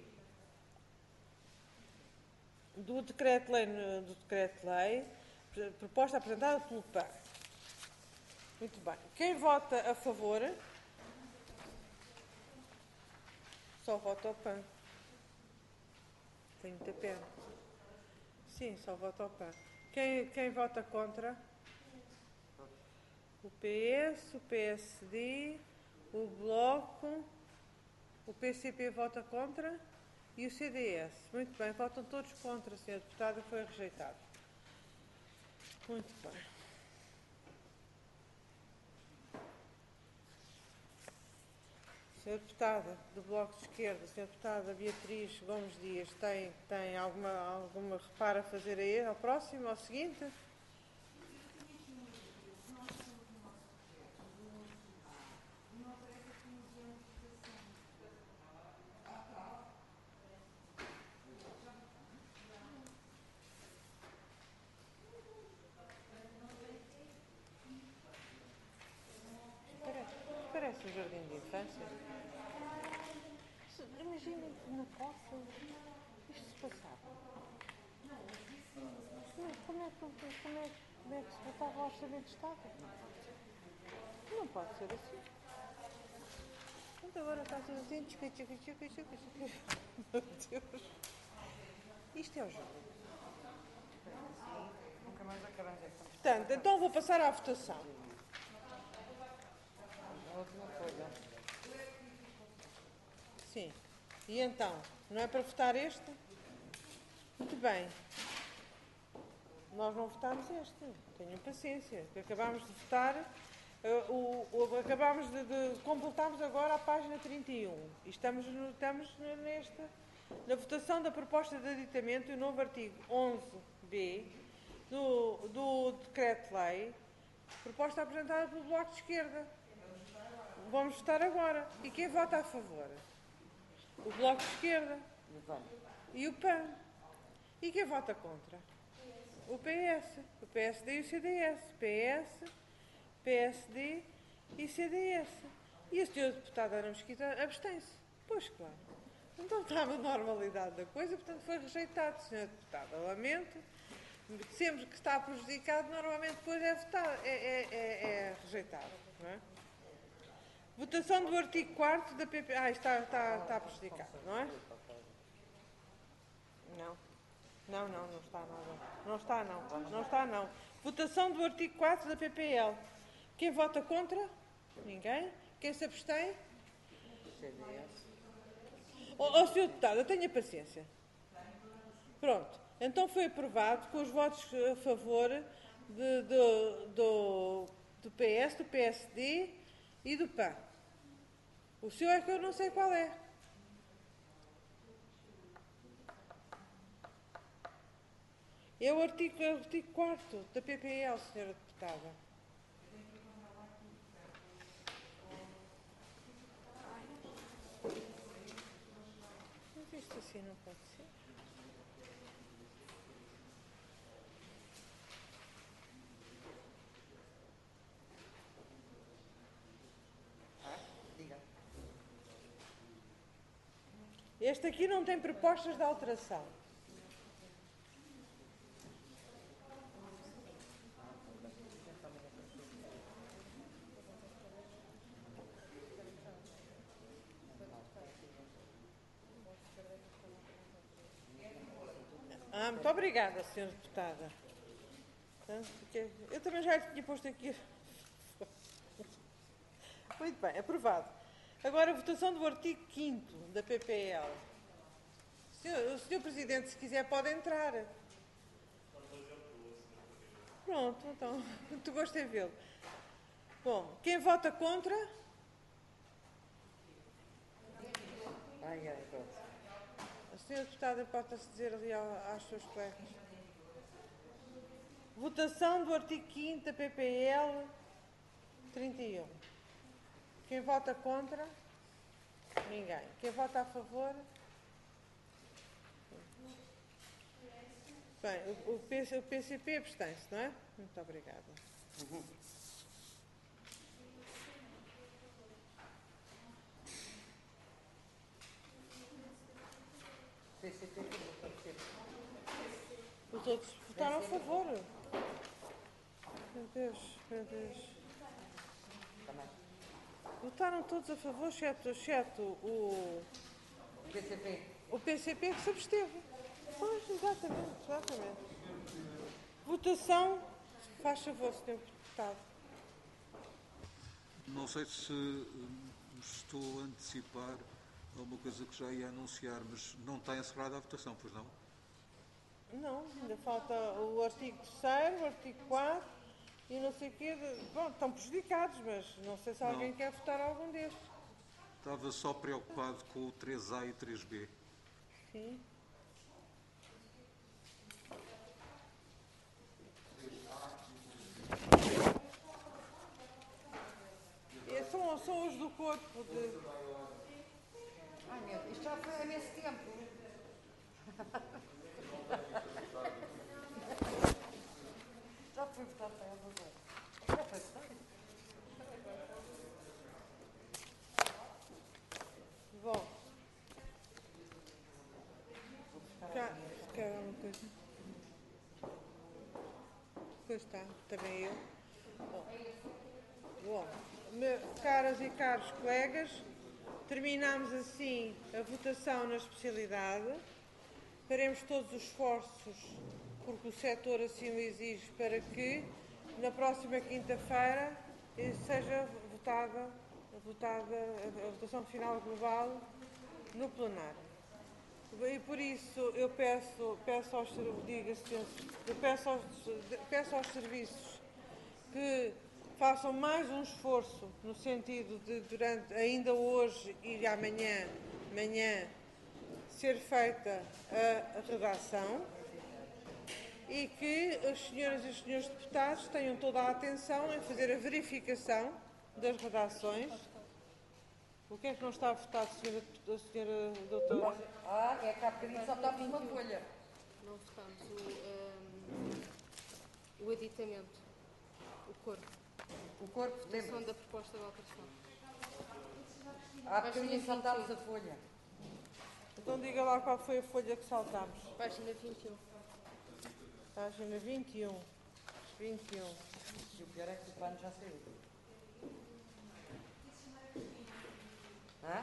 do decreto-lei, do decreto-lei, proposta apresentada pelo P A N. Muito bem. Quem vota a favor? Só vota o P A N. Tenho muita pena. Sim, só voto ao P A N. Quem, quem vota contra? O P S, o P S D, o Bloco, o P C P vota contra e o C D S. Muito bem, votam todos contra, senhora Deputada, foi rejeitado. Muito bem. senhora Deputada do Bloco de Esquerda, senhora Deputada Beatriz Gomes Dias, tem, tem alguma, alguma reparo a fazer aí, ao próximo, ao seguinte? Parece um jardim de infância. Imaginem que na posse isto se passava. Como é, como, é, como, é, como é que se votava o Orçamento de Estado? Não pode ser assim. Então agora está tudo assim, tchica, tchica, tchica, tchica, tchica. Meu Deus. Isto é o jogo. Nunca mais acabamos esta. Portanto, então vou passar à votação. A última folha. Sim. E então, não é para votar este? Muito bem. Nós não votámos este. Tenham paciência. Acabámos de votar, uh, o, o, acabámos de, de completámos agora a página trinta e um. E estamos, no, estamos nesta, na votação da proposta de aditamento e o novo artigo onze B do, do decreto-lei, proposta apresentada pelo Bloco de Esquerda. Vamos votar agora. E quem vota a favor? O Bloco de Esquerda. E o P A N. E quem vota contra? O P S. O P S D e o C D S. P S, P S D e C D S. E a senhora Deputada Ana Mesquita abstém-se. Pois claro. Então estava a normalidade da coisa, portanto foi rejeitado. senhora Deputada, lamento. Sempre que está prejudicado, normalmente depois é votado, é, é, é, é rejeitado. Não é? Votação do artigo quarto da P P... Ah, está, está, está prejudicado, não é? Não. Não, não, não está nada. Não está, não. Não está, não. Votação do artigo quatro da P P L. Quem vota contra? Ninguém. Quem se abstém? Ó, oh, senhor Deputado, tenha paciência. Pronto. Então foi aprovado com os votos a favor de, de, do, do P S, do P S D e do P A N. O seu é que eu não sei qual é. É o artigo, é o artigo quarto da P P L, senhora Deputada. Mas isto assim não pode ser. Este aqui não tem propostas de alteração. Ah, muito obrigada, senhora Deputada. Eu também já tinha posto aqui. Muito bem, aprovado. Agora a votação do artigo quinto da P P L. Senhor, o senhor Presidente, se quiser, pode entrar. Pronto, então, muito gosto em vê-lo. Bom, quem vota contra? Ai, ai, pronto. A senhora Deputada pode-se dizer ali às suas colegas. Votação do artigo quinto da P P L trinta e um. Quem vota contra? Ninguém. Quem vota a favor? Bem, o, o, P C, o P C P abstém-se, não é? Muito obrigada. Uhum. P C P, os outros votaram a favor. Meu Deus, meu Deus. Votaram todos a favor, exceto, exceto o... P C P. O P C P que se absteve. Pois, exatamente, exatamente. Votação, faz favor, senhor Deputado. Não sei se hum, estou a antecipar alguma coisa que já ia anunciar, mas não está encerrada a votação, pois não? Não, ainda falta o artigo terceiro, o artigo quatro e não sei o quê. De... Bom, estão prejudicados, mas não sei se alguém Não. quer votar algum destes. Estava só preocupado com o três A e três B. Sim. E são, são os do corpo de... Ai, meu Deus, isto já foi há imenso tempo. Já foi votado para ela agora. Já foi votado. Bom. Cá, quer alguma coisa? Pois está, também eu. Bom, bom, me- caras e caros colegas, terminamos assim a votação na especialidade. Faremos todos os esforços, porque o setor assim o exige, para que na próxima quinta-feira eh, seja votada, votada a votação final global no plenário. E por isso eu peço, peço, aos, diga eu peço, aos, peço aos serviços que façam mais um esforço no sentido de, durante, ainda hoje e amanhã, amanhã ser feita a, a redação e que as senhoras e os senhores deputados tenham toda a atenção em fazer a verificação das redações. O que é que não está votado, senhora, senhora doutora? Ah, é que há bocadinho só estava uma folha. Não votamos o, um, o editamento, o corpo. O corpo A tem. votação da proposta de alteração. Há bocadinho saltámos a folha. Então diga lá qual foi a folha que saltámos. Página vinte e um. Página vinte e um. vinte e um. E o pior é que o plano já saiu. Hã?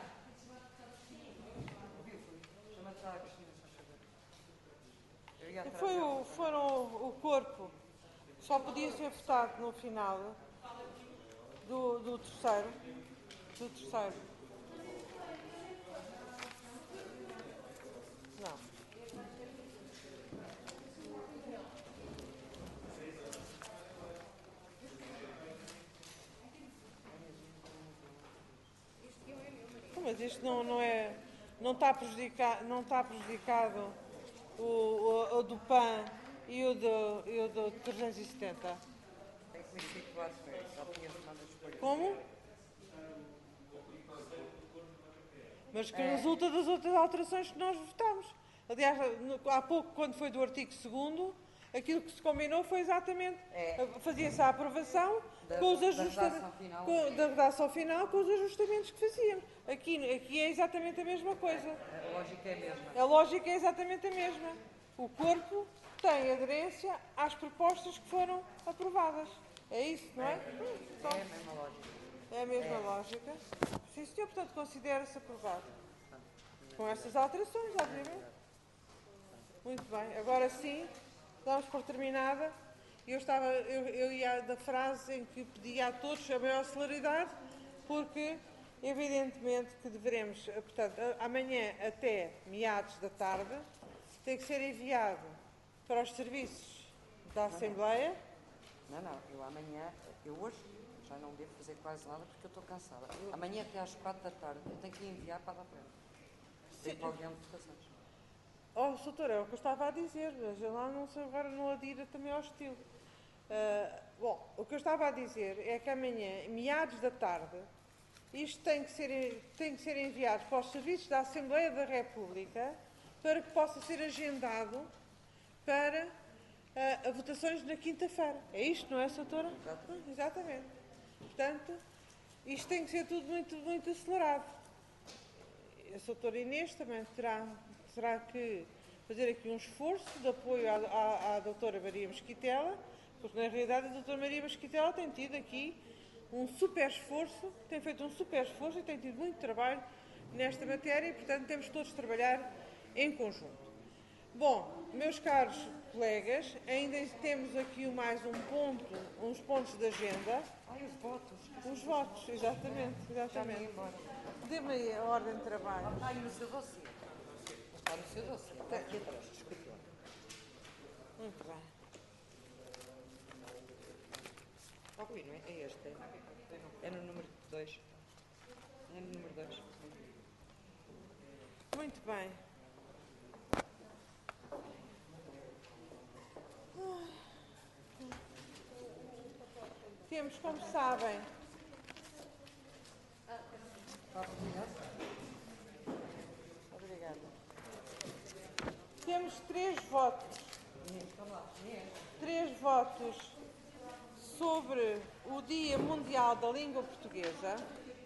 Chama-te já a Cristina, se faz favor. Eu ia atrás Foi dela. o, foram o corpo. Só podia ser votado no final do, do terceiro. Do terceiro. Não. Mas isto não, não é. Não está prejudicado, não está prejudicado o, o, o do P A N e o do, e o do trezentos e setenta. Tem que me situar, já tinha tomado as folhas. Como? Mas que É. resulta das outras alterações que nós votámos. Aliás, no- há pouco, quando foi do artigo segundo, aquilo que se combinou foi exatamente, É. fazia-se a aprovação Da- com os da ajustamentos, redação final. com- da redação final com os ajustamentos que fazíamos. Aqui, aqui é exatamente a mesma coisa. A lógica é a mesma. A lógica é exatamente a mesma. O corpo tem aderência às propostas que foram aprovadas. É isso, não é? Hum, então, É a mesma lógica. é a mesma É. lógica. Sim, senhor, portanto, considera-se aprovado. Com estas alterações, obviamente. Muito bem. Agora sim, damos por terminada. Eu, estava, eu, eu ia da frase em que pedia a todos a maior celeridade, porque, evidentemente, que deveremos, portanto, a- amanhã até meados da tarde, tem que ser enviado para os serviços da Assembleia. Não, não, eu amanhã, eu hoje já não devo fazer quase nada porque eu estou cansada. Amanhã até às quatro da tarde eu tenho que enviar para a frente. Tem para o guião de votações. Oh, doutora, é o que eu estava a dizer, mas eu lá não sei, agora não adira também ao estilo. Ah, bom, o que eu estava a dizer é que amanhã, meados da tarde, isto tem que ser, tem que ser enviado para os serviços da Assembleia da República para que possa ser agendado para ah, a votações na quinta-feira. É isto, não é, doutora? Exatamente. Exatamente. Portanto, isto tem que ser tudo muito, muito acelerado. A doutora Inês também terá, terá que fazer aqui um esforço de apoio à, à, à doutora Maria Mesquitela, porque na realidade a doutora Maria Mesquitela tem tido aqui um super esforço, tem feito um super esforço e tem tido muito trabalho nesta matéria e, portanto, temos todos de trabalhar em conjunto. Bom, meus caros colegas, ainda temos aqui mais um ponto, uns pontos de agenda. Ai, os votos. Os votos, exatamente, exatamente. Dê-me aí a ordem de trabalho. Ai, no seu dossiê. Está no seu dossiê. Está aqui atrás, desculpe. Muito bem. Oh, Rui, não é? É este. É, é no número dois. É no número dois. Muito bem. Temos, como sabem, obrigada. Temos três votos, três votos sobre o Dia Mundial da Língua Portuguesa.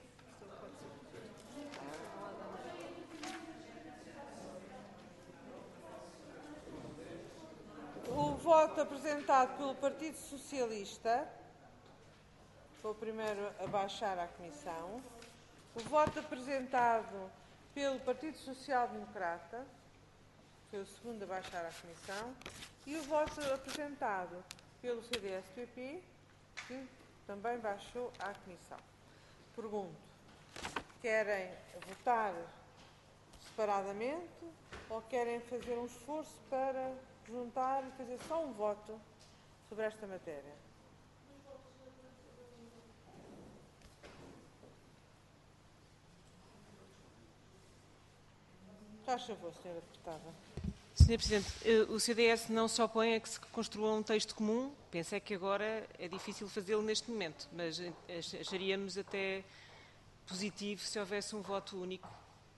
O voto apresentado pelo Partido Socialista, foi o primeiro a baixar à Comissão. O voto apresentado pelo Partido Social Democrata, foi o segundo a baixar à Comissão. E o voto apresentado pelo C D S P P, que também baixou à Comissão. Pergunto, querem votar separadamente ou querem fazer um esforço para juntar e fazer só um voto sobre esta matéria? Faz favor, senhora Deputada. senhora Presidente, o C D S não se opõe a que se construa um texto comum. Penso é que agora é difícil fazê-lo neste momento, mas acharíamos até positivo se houvesse um voto único.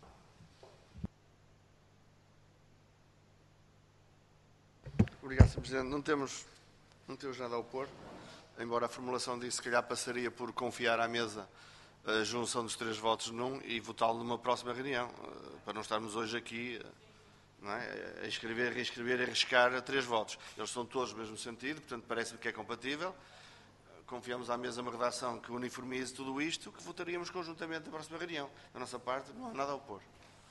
Obrigado, senhor Presidente. Não temos, não temos nada a opor, embora a formulação disso se calhar passaria por confiar à mesa a junção dos três votos num e votá-lo numa próxima reunião, para não estarmos hoje aqui, não é, a escrever, reescrever e arriscar três votos. Eles são todos no mesmo sentido, portanto parece-me que é compatível. Confiamos à mesa uma redação que uniformize tudo isto, que votaríamos conjuntamente na próxima reunião. Da nossa parte, não há nada a opor.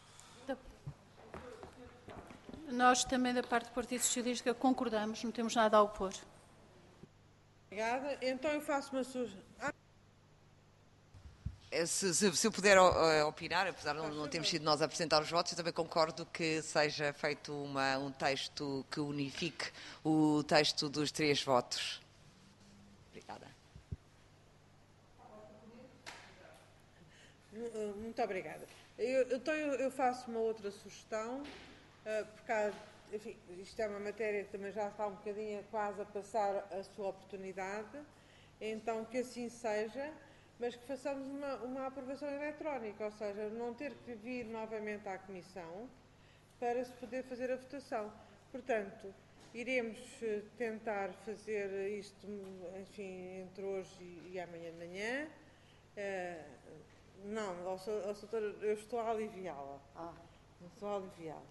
Nós também, da parte do Partido Socialista, concordamos, não temos nada a opor. Obrigada. Então eu faço uma sugestão. Ah. Se, se, se eu puder uh, opinar, apesar de não, não termos sido nós a apresentar os votos, eu também concordo que seja feito uma, um texto que unifique o texto dos três votos. Obrigada. Muito obrigada. Eu, então eu, eu faço uma outra sugestão, uh, porque há, enfim, isto é uma matéria que também já está um bocadinho quase a passar a sua oportunidade, então que assim seja, mas que façamos uma, uma aprovação eletrónica, ou seja, não ter que vir novamente à Comissão para se poder fazer a votação. Portanto, iremos tentar fazer isto, enfim, entre hoje e, e amanhã de manhã. Uh, não, ó, ó, doutora, eu estou a aliviá-la. Ah, estou a aliviá-la.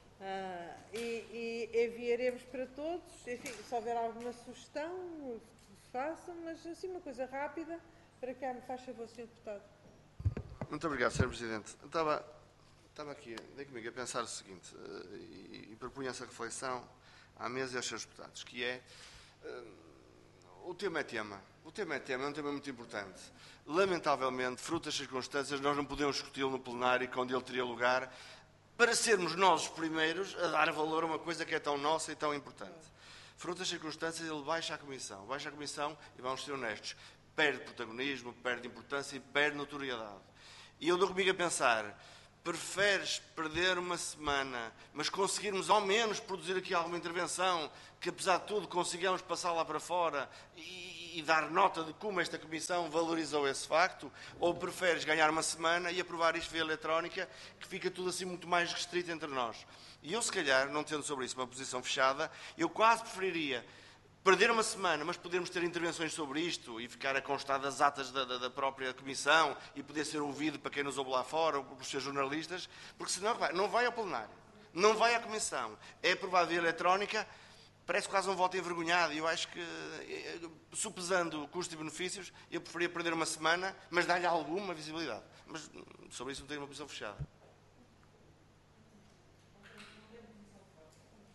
Uh, e, e enviaremos para todos, enfim, se houver alguma sugestão, façam, mas assim uma coisa rápida, para que me faz favor, senhor Deputado. Muito obrigado, senhor Presidente. Estava, estava aqui, dei comigo, a pensar o seguinte, uh, e, e propunha essa reflexão à mesa e aos seus deputados, que é, uh, o tema é tema, o tema é tema, é um tema muito importante. Lamentavelmente, fruto das circunstâncias, nós não podemos discuti-lo no plenário, quando ele teria lugar, para sermos nós os primeiros a dar valor a uma coisa que é tão nossa e tão importante. Fruto das circunstâncias, ele baixa a Comissão, baixa a Comissão e vamos ser honestos, perde protagonismo, perde importância e perde notoriedade. E eu dou comigo a pensar, preferes perder uma semana, mas conseguirmos ao menos produzir aqui alguma intervenção, que apesar de tudo consigamos passar lá para fora e, e dar nota de como esta Comissão valorizou esse facto, ou preferes ganhar uma semana e aprovar isto via eletrónica, que fica tudo assim muito mais restrito entre nós. E eu, se calhar, não tendo sobre isso uma posição fechada, eu quase preferiria perder uma semana, mas podermos ter intervenções sobre isto e ficar a constar das atas da, da, da própria Comissão e poder ser ouvido para quem nos ouve lá fora ou por seus jornalistas, porque senão vai, não vai ao plenário, não vai à Comissão, é aprovado via eletrónica, parece quase um voto envergonhado. E eu acho que, supesando custos e benefícios, eu preferia perder uma semana, mas dar-lhe alguma visibilidade. Mas sobre isso não tenho uma posição fechada.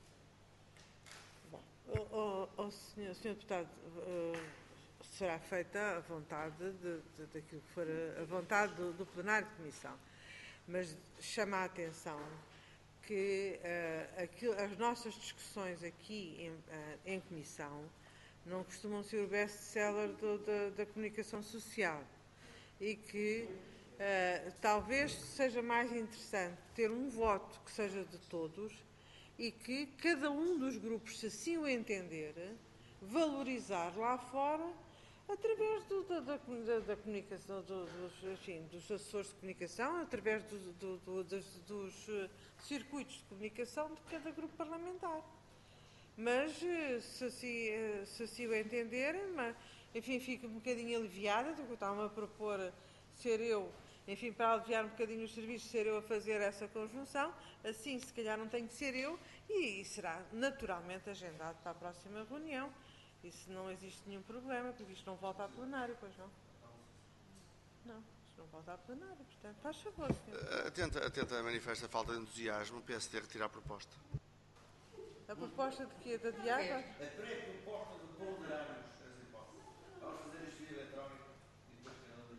oh, oh, senhor, senhor Deputado, uh, será feita a vontade de, de, daquilo que for a, a vontade do, do plenário de comissão, mas chama a atenção que uh, aquilo, as nossas discussões aqui em, uh, em comissão não costumam ser o best-seller da, da comunicação social e que uh, talvez seja mais interessante ter um voto que seja de todos e que cada um dos grupos, se assim o entender, valorizar lá fora através do, da, da, da comunicação, do, dos, enfim, dos assessores de comunicação, através do, do, do, dos, dos circuitos de comunicação de cada grupo parlamentar. Mas, se assim, se assim o entenderem, mas, enfim, fico um bocadinho aliviada, porque eu estava a propor ser eu, enfim, para aliviar um bocadinho os serviços, ser eu a fazer essa conjunção, assim, se calhar não tenho que ser eu, e, e será naturalmente agendado para a próxima reunião. Isso não existe nenhum problema, porque isto não volta a plenário, pois não? Não, isto não volta a plenário, portanto, faz favor, senhor. Atenta, atenta a manifesta falta de entusiasmo, o P S D retira a proposta. A proposta de quê? Da Diaga? A pré-proposta de ponderarmos as hipóteses. Vamos fazer isto via eletrónica e depois ter ela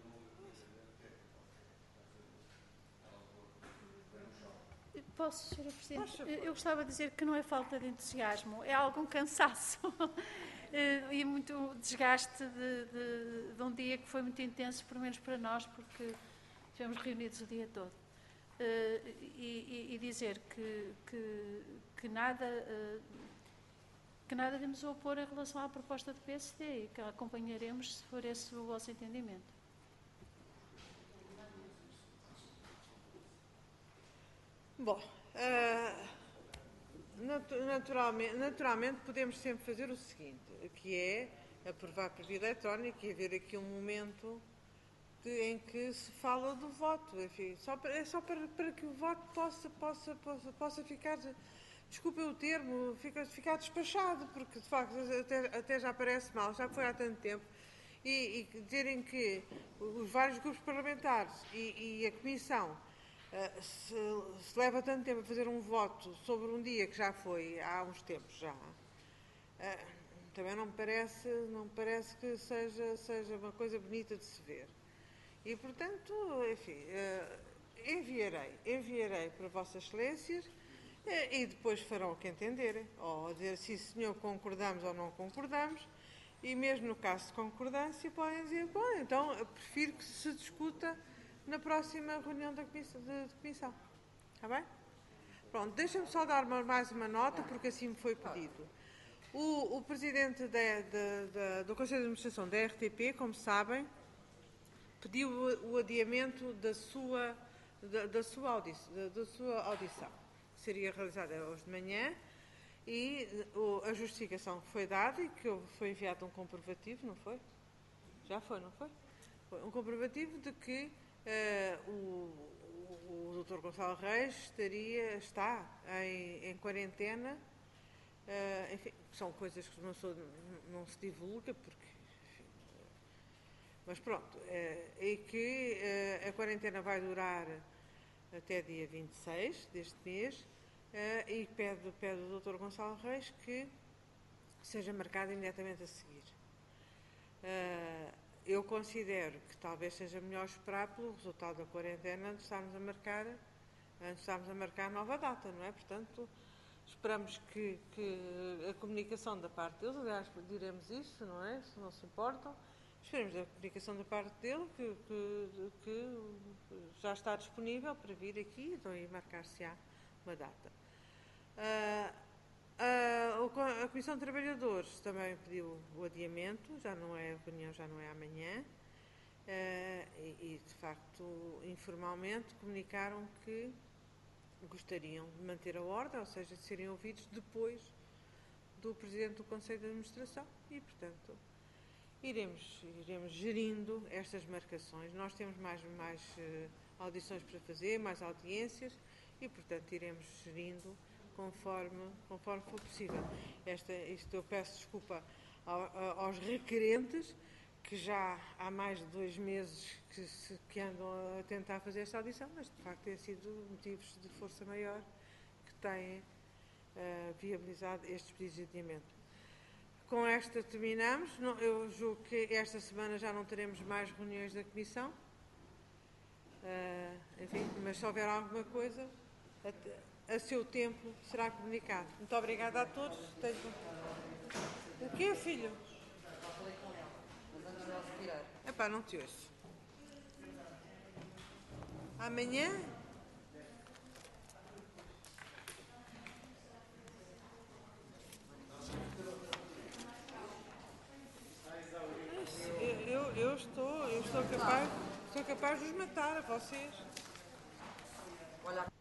de Posso, senhora Presidente? Eu gostava de dizer que não é falta de entusiasmo, é algum cansaço e muito desgaste de, de, de um dia que foi muito intenso, pelo menos para nós, porque estivemos reunidos o dia todo. Uh, e, e dizer que, que, que, nada, uh, que nada temos a opor em relação à proposta do P S D e que acompanharemos se for esse o vosso entendimento. Bom, uh, natu naturalmente, naturalmente podemos sempre fazer o seguinte, que é aprovar por via eletrónica e haver aqui um momento em que se fala do voto, enfim, só para, é só para, para que o voto possa, possa, possa, possa ficar, desculpem o termo, fica, ficar despachado, porque de facto até, até já parece mal, já foi há tanto tempo, e, e dizerem que os vários grupos parlamentares e, e a Comissão uh, se, se leva tanto tempo a fazer um voto sobre um dia que já foi há uns tempos já, uh, também não me parece, não me parece que seja, seja uma coisa bonita de se ver. E, portanto, enfim, uh, enviarei, enviarei para Vossas Excelências uh, e depois farão o que entenderem, ou dizer se senhor concordamos ou não concordamos, e mesmo no caso de concordância podem dizer, bom, então eu prefiro que se discuta na próxima reunião da comissão. De, de comissão. Está bem? Pronto, deixa-me só dar mais uma nota, porque assim me foi pedido. O, o Presidente de, de, de, do Conselho de Administração da R T P, como sabem, pediu o adiamento da sua, da, da, sua audição, da, da sua audição, que seria realizada hoje de manhã, e o, a justificação que foi dada e que foi enviado um comprovativo, não foi? Já foi, não foi? Foi um comprovativo de que uh, o, o, o doutor Gonçalo Reis estaria, está em, em quarentena, uh, enfim, são coisas que não, sou, não se divulga, porque mas pronto, e que a quarentena vai durar até dia vinte e seis deste mês e pede, pede ao doutor Gonçalo Reis que seja marcado imediatamente a seguir. Eu considero que talvez seja melhor esperar pelo resultado da quarentena antes de estarmos a marcar, antes de estarmos a marcar nova data, não é? Portanto, esperamos que, que a comunicação da parte deles, aliás, diremos isso, não é? Se não se importam. Esperemos a comunicação da parte dele, que, que, que já está disponível para vir aqui então, e marcar-se-á uma data. Uh, uh, a Comissão de Trabalhadores também pediu o adiamento, já não é, a reunião já não é amanhã, uh, e, e de facto, informalmente, comunicaram que gostariam de manter a ordem, ou seja, de serem ouvidos depois do Presidente do Conselho de Administração e, portanto, Iremos, iremos gerindo estas marcações. Nós temos mais, mais uh, audições para fazer, mais audiências e, portanto, iremos gerindo conforme, conforme for possível. Esta, isto eu peço desculpa ao, a, aos requerentes, que já há mais de dois meses que, se, que andam a tentar fazer esta audição, mas, de facto, têm sido motivos de força maior que têm uh, viabilizado estes pedidos de adiamento. com esta terminamos. Não, eu julgo que esta semana já não teremos mais reuniões da Comissão. Uh, enfim, mas se houver alguma coisa, a, a seu tempo será comunicado. Muito obrigada a todos. Tenho... O quê, filho? Epá, não te ouço. Amanhã? Eu, eu, eu estou, eu estou capaz, sou capaz de os matar a vocês. Olha.